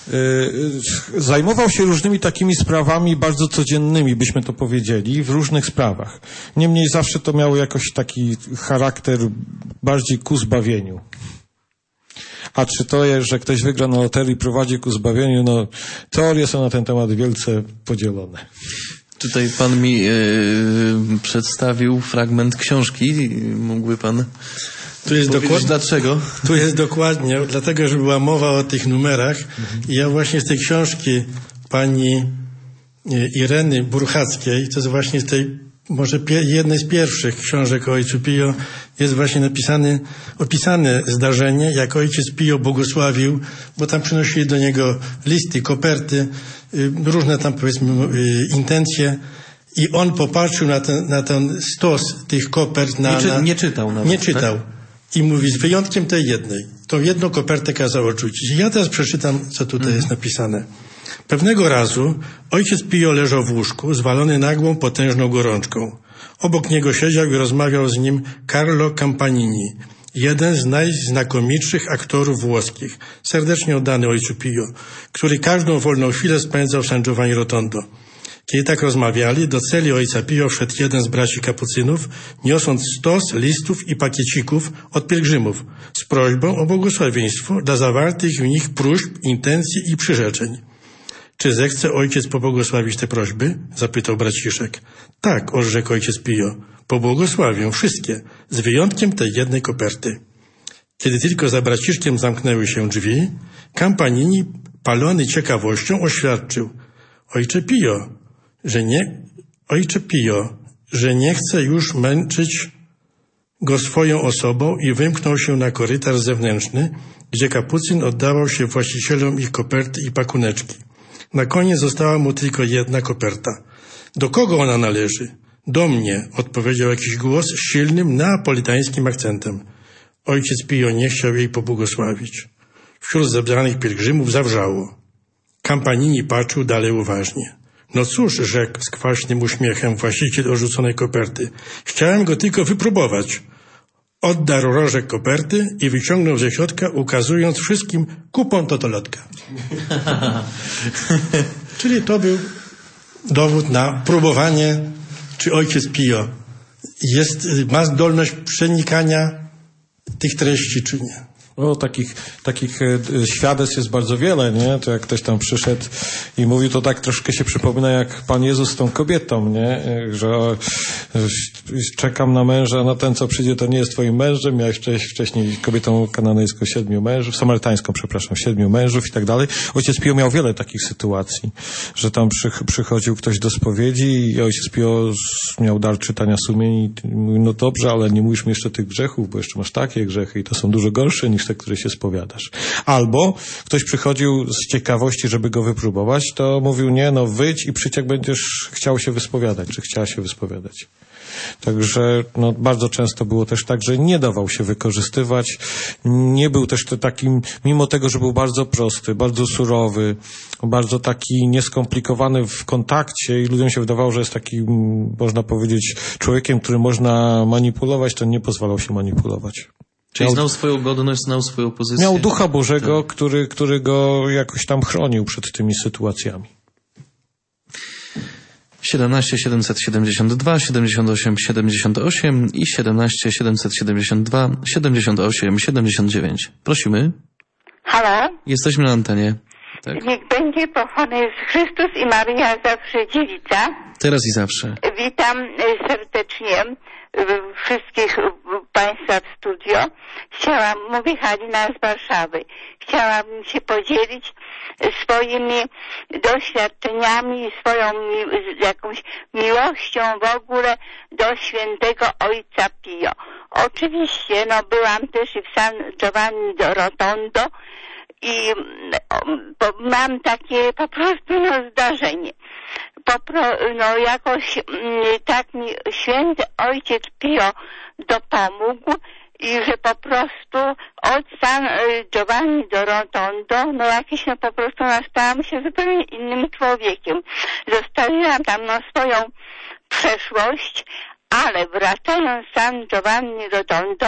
Yy, zajmował się różnymi takimi sprawami bardzo codziennymi, byśmy to powiedzieli, w różnych sprawach. Niemniej zawsze to miało jakoś taki charakter bardziej ku zbawieniu. A czy to jest, że ktoś wygra na loterii, prowadzi ku zbawieniu, no teorie są na ten temat wielce podzielone. Tutaj pan mi yy, przedstawił fragment książki. Mógłby pan tu jest powiedzieć dlaczego? Tu jest dokładnie, dlatego, że była mowa o tych numerach. Mhm. I ja właśnie z tej książki pani Ireny Burchackiej, to jest właśnie z tej, może jednej z pierwszych książek o Ojcu Pio, jest właśnie napisane, opisane zdarzenie, jak Ojciec Pio błogosławił, bo tam przynosili do niego listy, koperty, różne tam powiedzmy intencje i on popatrzył na ten, na ten stos tych kopert. Na, nie, czy, na, nie czytał nawet. Nie czytał. Tak? I mówi, z wyjątkiem tej jednej. Tą jedną kopertę kazał odrzucić. Ja teraz przeczytam, co tutaj mhm. jest napisane. Pewnego razu Ojciec Pio leżał w łóżku, zwalony nagłą, potężną gorączką. Obok niego siedział i rozmawiał z nim Carlo Campanini, jeden z najznakomitszych aktorów włoskich, serdecznie oddany Ojcu Pio, który każdą wolną chwilę spędzał w San Giovanni Rotondo. Kiedy tak rozmawiali, do celi Ojca Pio wszedł jeden z braci kapucynów, niosąc stos listów i pakiecików od pielgrzymów z prośbą o błogosławieństwo dla zawartych w nich próśb, intencji i przyrzeczeń. Czy zechce ojciec pobłogosławić te prośby? Zapytał braciszek. Tak, odrzekł Ojciec Pio. Pobłogosławię wszystkie, z wyjątkiem tej jednej koperty. Kiedy tylko za braciszkiem zamknęły się drzwi, Campanini, palony ciekawością, oświadczył. Ojcze Pio, że nie, Ojcze Pio, że nie chce już męczyć go swoją osobą i wymknął się na korytarz zewnętrzny, gdzie kapucyn oddawał się właścicielom ich koperty i pakuneczki. Na koniec została mu tylko jedna koperta. Do kogo ona należy? Do mnie, odpowiedział jakiś głos z silnym neapolitańskim akcentem. Ojciec Pio nie chciał jej pobłogosławić. Wśród zebranych pielgrzymów zawrzało. Campanini patrzył dalej uważnie. No cóż, rzekł z kwaśnym uśmiechem właściciel odrzuconej koperty. Chciałem go tylko wypróbować. Oddarł rożek koperty i wyciągnął ze środka, ukazując wszystkim kupon totolotka. Czyli to był dowód na próbowanie, czy Ojciec Pio jest, ma zdolność przenikania tych treści, czy nie. O, takich, takich e, świadectw jest bardzo wiele, nie? To jak ktoś tam przyszedł i mówił, to tak troszkę się przypomina jak Pan Jezus z tą kobietą, nie? Że o, czekam na męża, no ten co przyjdzie to nie jest twoim mężem, miałeś wcześniej kobietą kananejską siedmiu mężów, samarytańską, przepraszam, siedmiu mężów i tak dalej. Ojciec Pio miał wiele takich sytuacji, że tam przy, przychodził ktoś do spowiedzi i Ojciec Pio miał dar czytania sumień i mówił, no dobrze, ale nie mówisz mi jeszcze tych grzechów, bo jeszcze masz takie grzechy i to są dużo gorsze niż miejsce, które się spowiadasz. Albo ktoś przychodził z ciekawości, żeby go wypróbować, to mówił, nie, no wyjdź i przyjdź, jak będziesz chciał się wyspowiadać, czy chciała się wyspowiadać. Także no, bardzo często było też tak, że nie dawał się wykorzystywać. Nie był też to takim, mimo tego, że był bardzo prosty, bardzo surowy, bardzo taki nieskomplikowany w kontakcie i ludziom się wydawało, że jest takim, można powiedzieć, człowiekiem, który można manipulować, to nie pozwalał się manipulować. Czyli Miał, znał swoją godność, znał swoją pozycję. Miał Ducha Bożego, tak. który, który go jakoś tam chronił przed tymi sytuacjami. siedemnaście siedemset siedemdziesiąt dwa siedemdziesiąt osiem siedemdziesiąt osiem i siedemnaście siedemset siedemdziesiąt dwa siedemdziesiąt osiem siedemdziesiąt dziewięć. Prosimy. Halo? Jesteśmy na antenie. Tak. Niech będzie pochwalony Jezus Chrystus i Maryja zawsze dziewica. Teraz i zawsze. Witam serdecznie wszystkich Państwa w studio. Chciałam, mówię Halina z Warszawy. Chciałabym się podzielić swoimi doświadczeniami, swoją mi- jakąś miłością w ogóle do świętego Ojca Pio. Oczywiście, no byłam też i w San Giovanni do Rotondo i po, mam takie po prostu no, zdarzenie. Popro, no jakoś tak mi święty Ojciec Pio dopomógł i że po prostu od San Giovanni do Rotondo, no jakiś no po prostu no, stałam się zupełnie innym człowiekiem. Zostawiłam tam no swoją przeszłość, ale wracając z San Giovanni do Rotondo,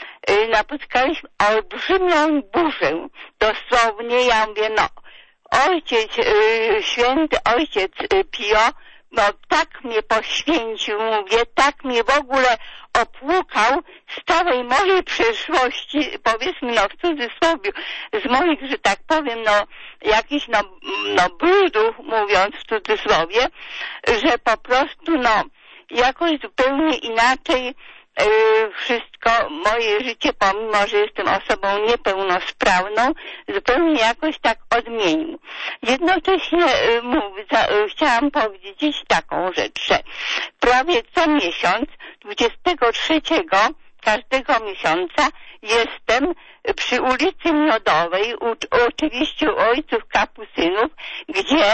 napotkaliśmy olbrzymią burzę. Dosłownie ja mówię, no ojciec, święty Ojciec Pio, no tak mnie poświęcił, mówię, tak mnie w ogóle opłukał z całej mojej przeszłości, powiedzmy, no w cudzysłowie, z moich, że tak powiem, no jakichś, no, no brudów, mówiąc w cudzysłowie, że po prostu, no jakoś zupełnie inaczej wszystko, moje życie, pomimo że jestem osobą niepełnosprawną, zupełnie jakoś tak odmienił. Jednocześnie mów, za, chciałam powiedzieć taką rzecz, że prawie co miesiąc, dwudziestego trzeciego każdego miesiąca jestem przy ulicy Miodowej, u, oczywiście u ojców kapucynów, gdzie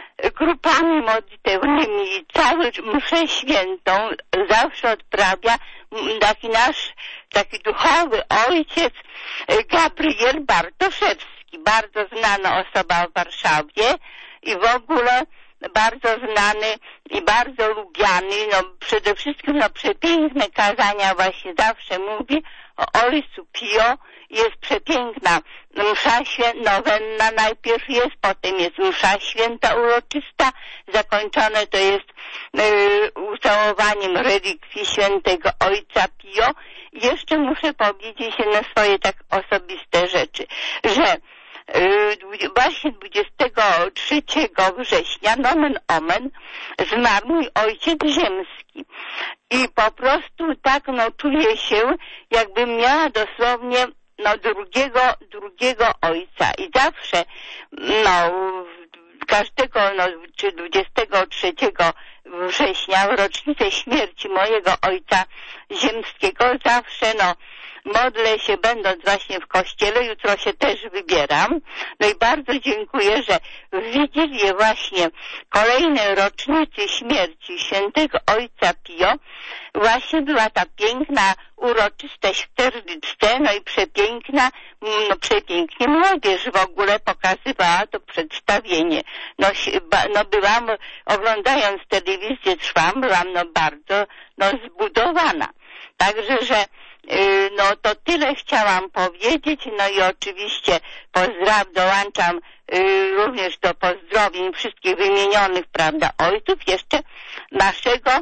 grupami modlitewnymi cały mszę świętą zawsze odprawia taki nasz, taki duchowy ojciec Gabriel Bartoszewski, bardzo znana osoba w Warszawie i w ogóle bardzo znany i bardzo lubiany, no przede wszystkim no przepiękne kazania właśnie zawsze mówi o Ojcu Pio. Jest przepiękna msza święta, nowenna najpierw jest, potem jest msza święta uroczysta, zakończone to jest y, ucałowaniem relikwii świętego Ojca Pio. I jeszcze muszę powiedzieć na swoje tak osobiste rzeczy, że y, właśnie dwudziestego trzeciego września, nomen omen, zmarł mój ojciec ziemski. I po prostu tak no czuję się, jakbym miała dosłownie no drugiego, drugiego ojca i zawsze, no, każdego, no, czy dwudziestego trzeciego września, w rocznicę śmierci mojego ojca ziemskiego, zawsze, no, modlę się, będąc właśnie w kościele, jutro się też wybieram. No i bardzo dziękuję, że w Wigilię właśnie kolejnej rocznicy śmierci świętego Ojca Pio właśnie była ta piękna uroczystość w Terlicce, no i przepiękna, no przepięknie młodzież w ogóle pokazywała to przedstawienie. No, no byłam, oglądając telewizję Trwam, byłam no bardzo, no zbudowana. Także, że no to tyle chciałam powiedzieć, no i oczywiście pozdraw, dołączam y, również do pozdrowień wszystkich wymienionych, prawda, ojców, jeszcze naszego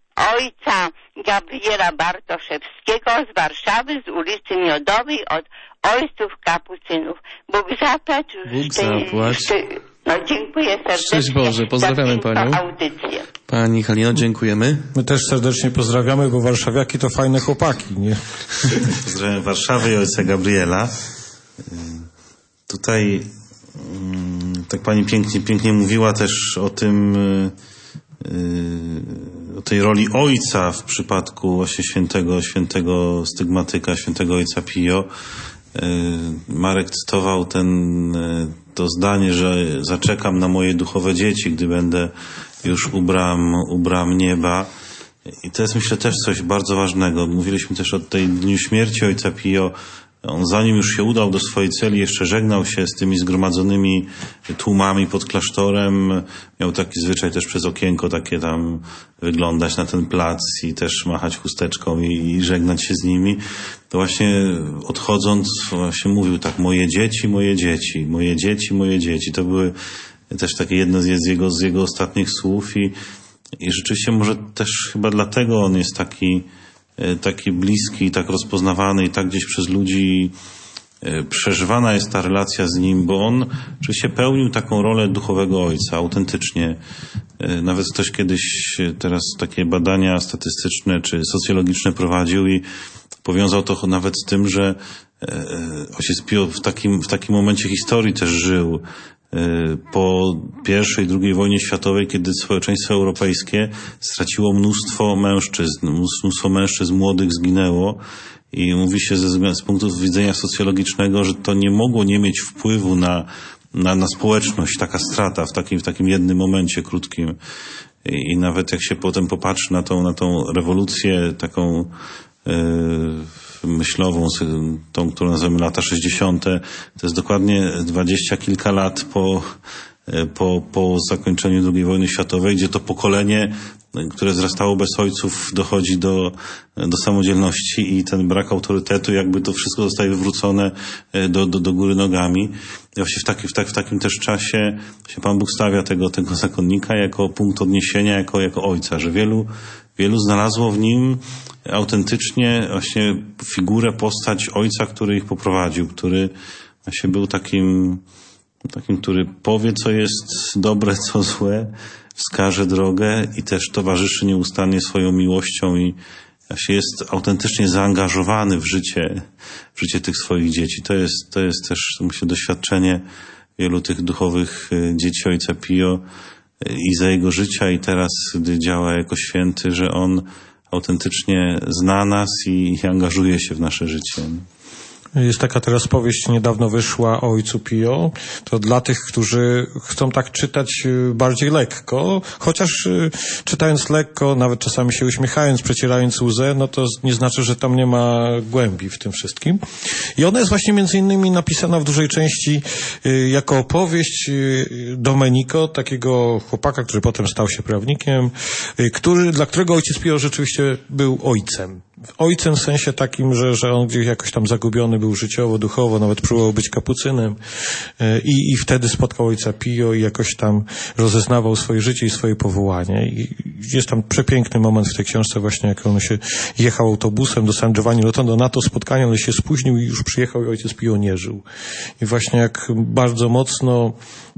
ojca Gabriela Bartoszewskiego z Warszawy, z ulicy Miodowej, od ojców kapucynów. Bóg zapłać. Bóg zapłać. No dziękuję serdecznie. Szczęść Boże, pozdrawiamy Panią. Audycję. Pani Halino, dziękujemy. My też serdecznie pozdrawiamy, bo warszawiaki to fajne chłopaki, nie? Pozdrawiam Warszawę i ojca Gabriela. Tutaj tak Pani pięknie, pięknie mówiła też o tym, o tej roli ojca w przypadku właśnie świętego, świętego stygmatyka, świętego Ojca Pio. Marek cytował ten, to zdanie, że zaczekam na moje duchowe dzieci, gdy będę już u bram, u bram nieba. I to jest, myślę, też coś bardzo ważnego. Mówiliśmy też o tej dniu śmierci ojca Pio. On zanim już się udał do swojej celi, jeszcze żegnał się z tymi zgromadzonymi tłumami pod klasztorem. Miał taki zwyczaj też przez okienko takie tam wyglądać na ten plac i też machać chusteczką i, i żegnać się z nimi. To właśnie odchodząc właśnie mówił tak: moje dzieci, moje dzieci, moje dzieci, moje dzieci. To były też takie jedno z jego, z jego ostatnich słów i, i rzeczywiście może też chyba dlatego on jest taki taki bliski, tak rozpoznawany i tak gdzieś przez ludzi przeżywana jest ta relacja z nim, bo on oczywiście pełnił taką rolę duchowego ojca, autentycznie. Nawet ktoś kiedyś teraz takie badania statystyczne czy socjologiczne prowadził i powiązał to nawet z tym, że ojciec Pio w takim, w takim momencie historii też żył. Po pierwszej i drugiej wojnie światowej, kiedy społeczeństwo europejskie straciło mnóstwo mężczyzn, mnóstwo mężczyzn młodych zginęło i mówi się ze, z punktu widzenia socjologicznego, że to nie mogło nie mieć wpływu na, na, na społeczność, taka strata w takim, w takim jednym momencie krótkim. I, i nawet jak się potem popatrzy na tą, na tą rewolucję taką yy, myślową, tą, którą nazywamy lata sześćdziesiąte, to jest dokładnie dwadzieścia kilka lat po, po, po zakończeniu drugiej wojny światowej, gdzie to pokolenie, które wzrastało bez ojców, dochodzi do, do samodzielności i ten brak autorytetu, jakby to wszystko zostaje wywrócone do, do, do góry nogami. I właśnie w, taki, w, tak, w takim też czasie się Pan Bóg stawia tego, tego zakonnika jako punkt odniesienia, jako, jako ojca, że wielu Wielu znalazło w nim autentycznie właśnie figurę, postać ojca, który ich poprowadził, który właśnie był takim, takim, który powie, co jest dobre, co złe, wskaże drogę i też towarzyszy nieustannie swoją miłością i właśnie jest autentycznie zaangażowany w życie, w życie tych swoich dzieci. To jest, to jest też, myślę, doświadczenie wielu tych duchowych dzieci ojca Pio i za jego życia i teraz, gdy działa jako święty, że on autentycznie zna nas i angażuje się w nasze życie. Jest taka teraz powieść, niedawno wyszła o ojcu Pio. To dla tych, którzy chcą tak czytać bardziej lekko, chociaż czytając lekko, nawet czasami się uśmiechając, przecierając łzę, no to nie znaczy, że tam nie ma głębi w tym wszystkim. I ona jest właśnie między innymi napisana w dużej części jako opowieść Domenico, takiego chłopaka, który potem stał się prawnikiem, który, dla którego ojciec Pio rzeczywiście był ojcem. Ojcem w sensie takim, że, że on gdzieś jakoś tam zagubiony był życiowo, duchowo, nawet próbował być kapucynem i, i wtedy spotkał ojca Pio i jakoś tam rozeznawał swoje życie i swoje powołanie. I jest tam przepiękny moment w tej książce właśnie, jak on się jechał autobusem do San Giovanni Rotondo na to spotkanie, ale się spóźnił i już przyjechał i ojciec Pio nie żył. I właśnie jak bardzo mocno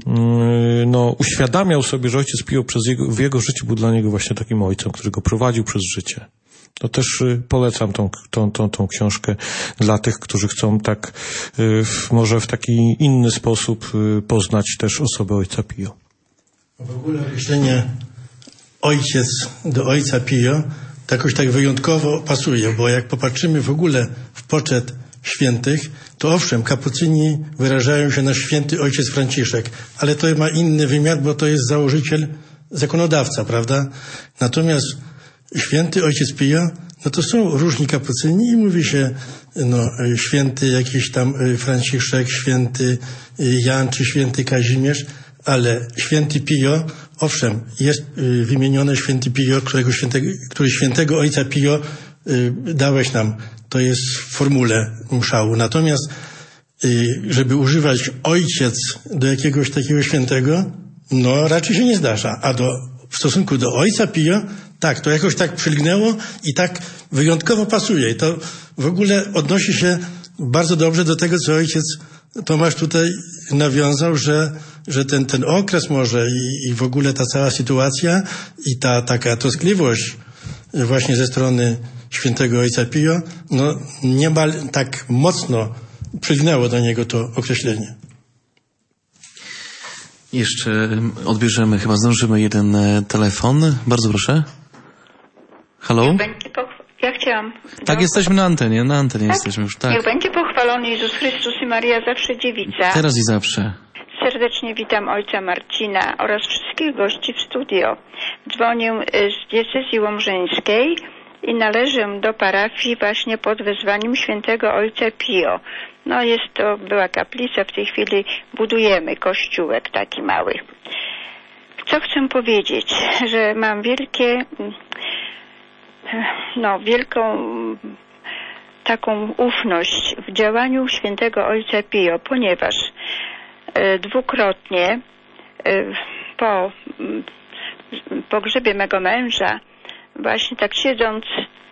no, uświadamiał sobie, że ojciec Pio przez jego, w jego życiu był dla niego właśnie takim ojcem, który go prowadził przez życie. To też polecam tą, tą, tą, tą książkę dla tych, którzy chcą tak w, może w taki inny sposób poznać też osobę ojca Pio. W ogóle określenie ojciec do ojca Pio to jakoś tak wyjątkowo pasuje, bo jak popatrzymy w ogóle w poczet świętych, to owszem, kapucyni wyrażają się na święty ojciec Franciszek, ale to ma inny wymiar, bo to jest założyciel, zakonodawca, prawda? Natomiast święty ojciec Pio, no to są różni kapucyni i mówi się, no, święty jakiś tam Franciszek, święty Jan czy święty Kazimierz, ale święty Pio, owszem, jest wymienione święty Pio, którego świętego, który świętego ojca Pio dałeś nam. To jest w formule mszału. Natomiast żeby używać ojciec do jakiegoś takiego świętego, no raczej się nie zdarza. A do, w stosunku do ojca Pio, tak, to jakoś tak przylgnęło i tak wyjątkowo pasuje. I to w ogóle odnosi się bardzo dobrze do tego, co ojciec Tomasz tutaj nawiązał, że, że ten, ten okres może i, i w ogóle ta cała sytuacja i ta taka troskliwość właśnie ze strony świętego ojca Pio, no niemal tak mocno przylgnęło do niego to określenie. Jeszcze odbierzemy, chyba zdążymy jeden telefon. Bardzo proszę. Halo? Będzie, pochw- Ja chciałam... Tak, do... jesteśmy na antenie, na antenie tak? jesteśmy już, tak. Niech będzie pochwalony Jezus Chrystus i Maria zawsze dziewica. Teraz i zawsze. Serdecznie witam ojca Marcina oraz wszystkich gości w studio. Dzwonię z diecezji łomżyńskiej i należę do parafii właśnie pod wezwaniem świętego ojca Pio. No jest to, była kaplica, w tej chwili budujemy kościółek taki mały. Co chcę powiedzieć, że mam wielkie, no wielką taką ufność w działaniu świętego ojca Pio, ponieważ dwukrotnie po pogrzebie mego męża, właśnie tak siedząc,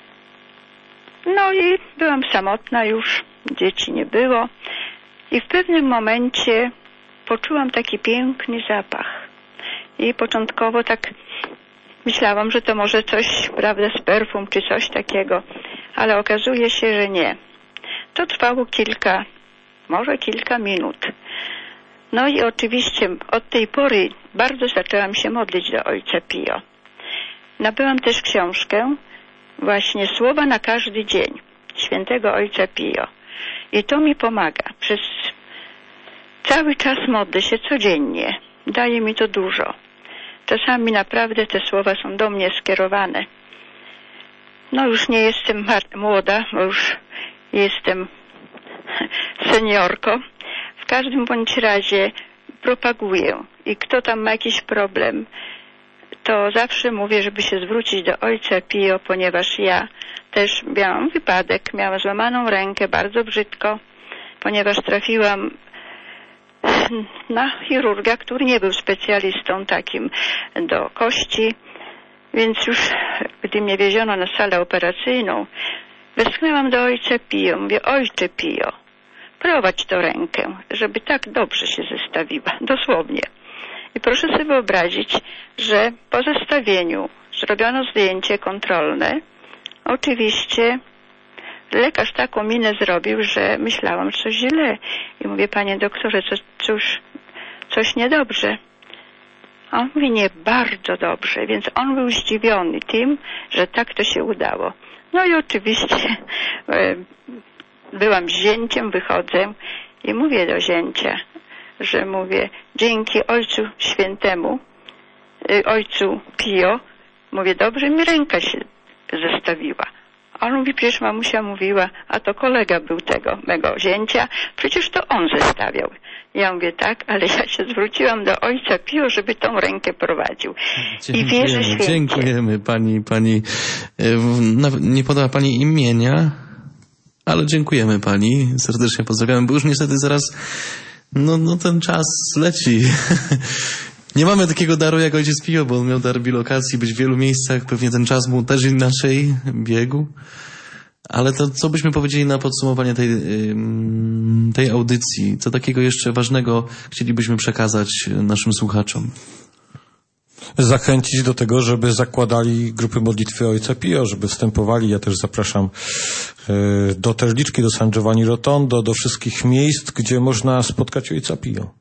no i byłam samotna już, dzieci nie było i w pewnym momencie poczułam taki piękny zapach i początkowo tak myślałam, że to może coś, prawda, z perfum czy coś takiego, ale okazuje się, że nie. To trwało kilka, może kilka minut. No i oczywiście od tej pory bardzo zaczęłam się modlić do ojca Pio. Nabyłam też książkę, właśnie Słowa na każdy dzień, świętego ojca Pio. I to mi pomaga. Przez cały czas modlę się codziennie. Daje mi to dużo. Czasami naprawdę te słowa są do mnie skierowane. No już nie jestem młoda, bo już jestem seniorką. W każdym bądź razie propaguję i kto tam ma jakiś problem, to zawsze mówię, żeby się zwrócić do ojca Pio, ponieważ ja też miałam wypadek, miałam złamaną rękę bardzo brzydko, ponieważ trafiłam na chirurga, który nie był specjalistą takim do kości, więc już gdy mnie wieziono na salę operacyjną, westchnęłam do ojca Pio, mówię, ojcze Pio, prowadź tę rękę, żeby tak dobrze się zestawiła, dosłownie. I proszę sobie wyobrazić, że po zestawieniu zrobiono zdjęcie kontrolne. Oczywiście lekarz taką minę zrobił, że myślałam, że coś źle. I mówię, panie doktorze, co, cóż, coś niedobrze. A on mówi, nie, bardzo dobrze. Więc on był zdziwiony tym, że tak to się udało. No i oczywiście e, byłam z zięciem, wychodzę i mówię do zięcia, że mówię, dzięki Ojcu Świętemu, y, Ojcu Pio, mówię, dobrze mi ręka się zestawiła. A on mówi, przecież mamusia mówiła, a to kolega był tego, mego zięcia, przecież to on zestawiał. Ja mówię, tak, ale ja się zwróciłam do Ojca Pio, żeby tą rękę prowadził. I wierzę święcie. Dziękujemy pani, pani, nie podała pani imienia, ale dziękujemy pani, serdecznie pozdrawiamy, bo już niestety zaraz No, no ten czas leci. Nie mamy takiego daru jak ojciec Pio, bo on miał dar bilokacji, być w wielu miejscach. Pewnie ten czas mu też inaczej biegł. Ale to co byśmy powiedzieli na podsumowanie tej, tej audycji? Co takiego jeszcze ważnego chcielibyśmy przekazać naszym słuchaczom? Zachęcić do tego, żeby zakładali grupy modlitwy Ojca Pio, żeby wstępowali. Ja też zapraszam do Terliczki, do San Giovanni Rotondo, do wszystkich miejsc, gdzie można spotkać Ojca Pio.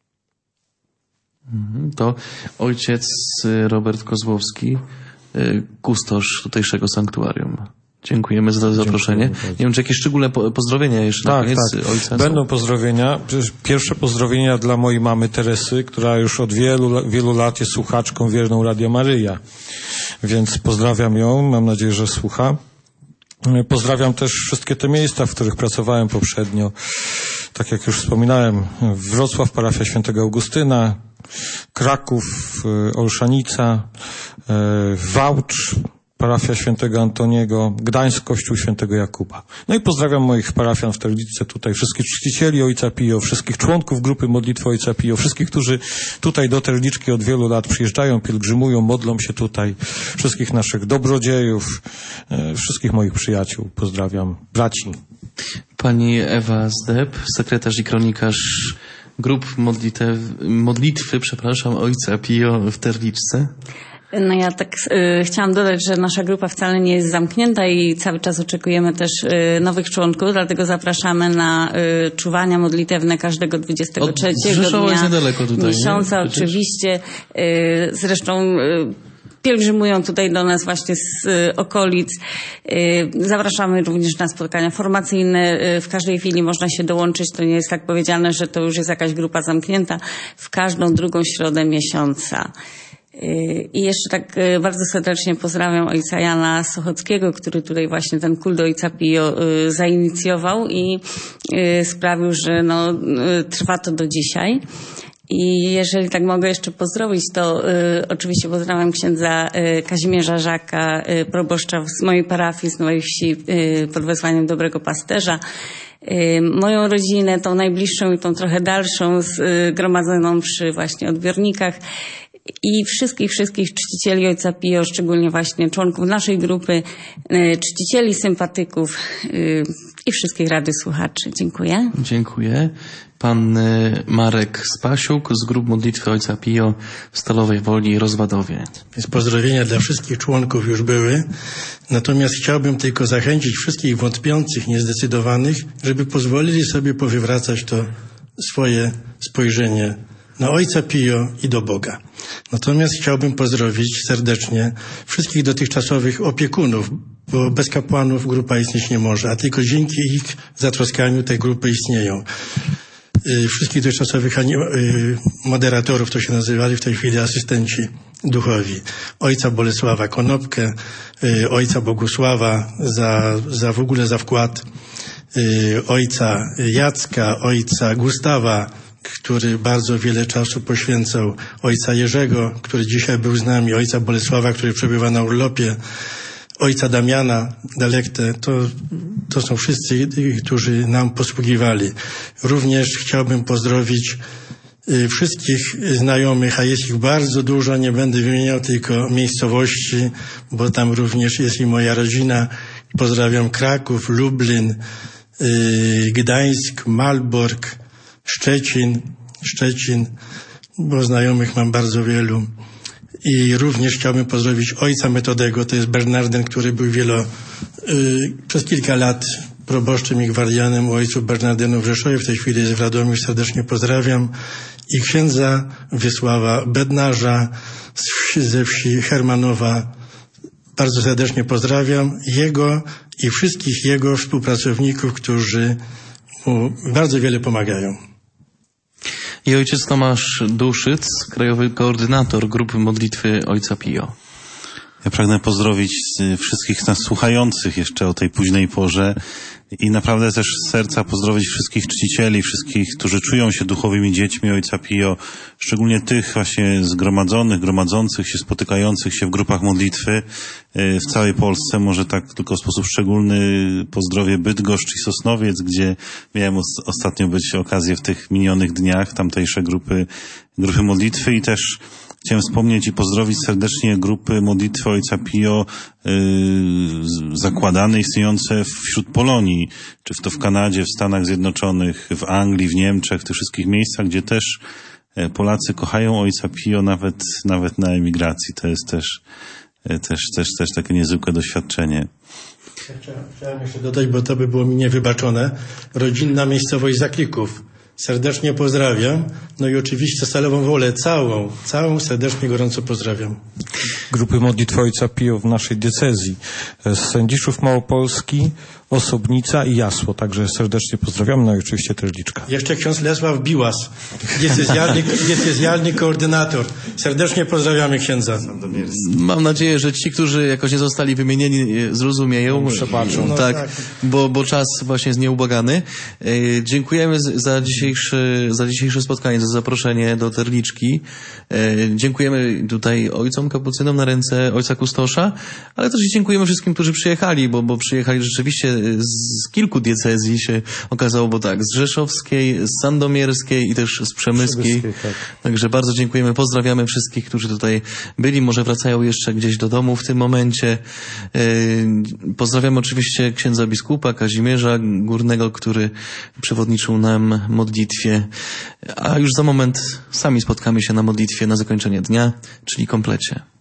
To ojciec Robert Kozłowski, kustosz tutejszego sanktuarium. Dziękujemy za to zaproszenie. Nie wiem, czy jakieś szczególne pozdrowienia jeszcze tak, na koniec tak. ojca? Będą pozdrowienia. Pierwsze pozdrowienia dla mojej mamy Teresy, która już od wielu, wielu lat jest słuchaczką wierną Radia Maryja. Więc pozdrawiam ją, mam nadzieję, że słucha. Pozdrawiam też wszystkie te miejsca, w których pracowałem poprzednio. Tak jak już wspominałem, Wrocław, parafia świętego Augustyna, Kraków, Olszanica, Wałcz, parafia świętego Antoniego, Gdańsk, kościół świętego Jakuba. No i pozdrawiam moich parafian w Terliczce tutaj, wszystkich czcicieli Ojca Pio, wszystkich członków grupy modlitwy Ojca Pio, wszystkich, którzy tutaj do Terliczki od wielu lat przyjeżdżają, pielgrzymują, modlą się tutaj, wszystkich naszych dobrodziejów, wszystkich moich przyjaciół. Pozdrawiam, braci. Pani Ewa Zdeb, sekretarz i kronikarz grup modlitew, modlitwy, przepraszam, Ojca Pio w Terliczce. No ja tak y, chciałam dodać, że nasza grupa wcale nie jest zamknięta i cały czas oczekujemy też y, nowych członków, dlatego zapraszamy na y, czuwania modlitewne każdego dwudziestego trzeciego dnia niedaleko tutaj, miesiąca. nie? Oczywiście. Y, zresztą y, pielgrzymują tutaj do nas właśnie z y, okolic. Y, zapraszamy również na spotkania formacyjne. Y, w każdej chwili można się dołączyć. To nie jest tak powiedziane, że to już jest jakaś grupa zamknięta. W każdą drugą środę miesiąca. I jeszcze tak bardzo serdecznie pozdrawiam ojca Jana Sochockiego, który tutaj właśnie ten kult ojca Pio zainicjował i sprawił, że no, trwa to do dzisiaj. I jeżeli tak mogę jeszcze pozdrowić, to y, oczywiście pozdrawiam księdza y, Kazimierza Żaka, y, proboszcza z mojej parafii, z Nowej Wsi y, pod wezwaniem Dobrego Pasterza. Y, moją rodzinę, tą najbliższą i tą trochę dalszą, zgromadzoną przy właśnie odbiornikach. I wszystkich, wszystkich czcicieli ojca Pio, szczególnie właśnie członków naszej grupy, y, czcicieli, sympatyków y, i wszystkich radiosłuchaczy. Dziękuję. Dziękuję. Pan Marek Spasiuk z grup modlitwy ojca Pio w Stalowej Woli i Rozwadowie. Więc pozdrowienia dla wszystkich członków już były. Natomiast chciałbym tylko zachęcić wszystkich wątpiących, niezdecydowanych, żeby pozwolili sobie powywracać to swoje spojrzenie na ojca Pio i do Boga. Natomiast chciałbym pozdrowić serdecznie wszystkich dotychczasowych opiekunów, bo bez kapłanów grupa istnieć nie może, a tylko dzięki ich zatroskaniu te grupy istnieją. Wszystkich dotychczasowych moderatorów, to się nazywali w tej chwili asystenci duchowi. Ojca Bolesława Konopkę, ojca Bogusława za, za w ogóle za wkład, ojca Jacka, ojca Gustawa, który bardzo wiele czasu poświęcał, ojca Jerzego, który dzisiaj był z nami, ojca Bolesława, który przebywa na urlopie, ojca Damiana Dalektę, to, to są wszyscy, którzy nam posługiwali. Również chciałbym pozdrowić y, wszystkich znajomych, a jest ich bardzo dużo, nie będę wymieniał tylko miejscowości, bo tam również jest i moja rodzina. Pozdrawiam Kraków, Lublin, y, Gdańsk, Malbork, Szczecin, Szczecin, bo znajomych mam bardzo wielu. I również chciałbym pozdrowić ojca Metodego, to jest Bernardyn, który był wielo, y, przez kilka lat proboszczem i gwardianem u ojców Bernardynów w Rzeszowie, w tej chwili jest w Radomiu, serdecznie pozdrawiam. I księdza Wiesława Bednarza z wsi, ze wsi Hermanowa, bardzo serdecznie pozdrawiam. Jego i wszystkich jego współpracowników, którzy mu bardzo wiele pomagają. I ojciec Tomasz Duszyc, krajowy koordynator grupy modlitwy ojca Pio. Ja pragnę pozdrowić wszystkich nas słuchających jeszcze o tej późnej porze i naprawdę też z serca pozdrowić wszystkich czcicieli, wszystkich, którzy czują się duchowymi dziećmi ojca Pio, szczególnie tych właśnie zgromadzonych, gromadzących się, spotykających się w grupach modlitwy w całej Polsce. Może tak tylko w sposób szczególny pozdrowię Bydgoszcz i Sosnowiec, gdzie miałem ostatnio być okazję w tych minionych dniach, tamtejsze grupy, grupy modlitwy i też chciałem wspomnieć i pozdrowić serdecznie grupy modlitwy ojca Pio yy, zakładane, istniejące wśród Polonii, czy to w Kanadzie, w Stanach Zjednoczonych, w Anglii, w Niemczech, w tych wszystkich miejscach, gdzie też Polacy kochają ojca Pio nawet, nawet na emigracji. To jest też, też, też, też takie niezwykłe doświadczenie. Chciałem, chciałem jeszcze dodać, bo to by było mi niewybaczone. Rodzinna miejscowość Zaklików. Serdecznie pozdrawiam. No i oczywiście Stalową Wolę całą, całą serdecznie, gorąco pozdrawiam. Grupy modlitwy ojca Pio w naszej diecezji. Z Sędziszów Małopolski, Osobnica i Jasło. Także serdecznie pozdrawiam. No i oczywiście też Liczka. Jeszcze ksiądz Lesław Biłas, diecezjalny, diecezjalny koordynator. Serdecznie pozdrawiamy księdza. Mam nadzieję, że ci, którzy jakoś nie zostali wymienieni, zrozumieją. No, przebaczą. No, tak, tak. Bo, bo czas właśnie jest nieubłagany. E, dziękujemy za dzisiejsze, za dzisiejsze spotkanie, za zaproszenie do Terliczki. E, dziękujemy tutaj ojcom kapucynom na ręce ojca Kustosza, ale też dziękujemy wszystkim, którzy przyjechali, bo, bo przyjechali rzeczywiście z kilku diecezji się okazało, bo tak, z Rzeszowskiej, z Sandomierskiej i też z Przemyskiej. Tak. Także bardzo dziękujemy, pozdrawiamy wszystkich, którzy tutaj byli, może wracają jeszcze gdzieś do domu w tym momencie. Pozdrawiam oczywiście księdza biskupa Kazimierza Górnego, który przewodniczył nam modlitwie, a już za moment sami spotkamy się na modlitwie na zakończenie dnia, czyli komplecie.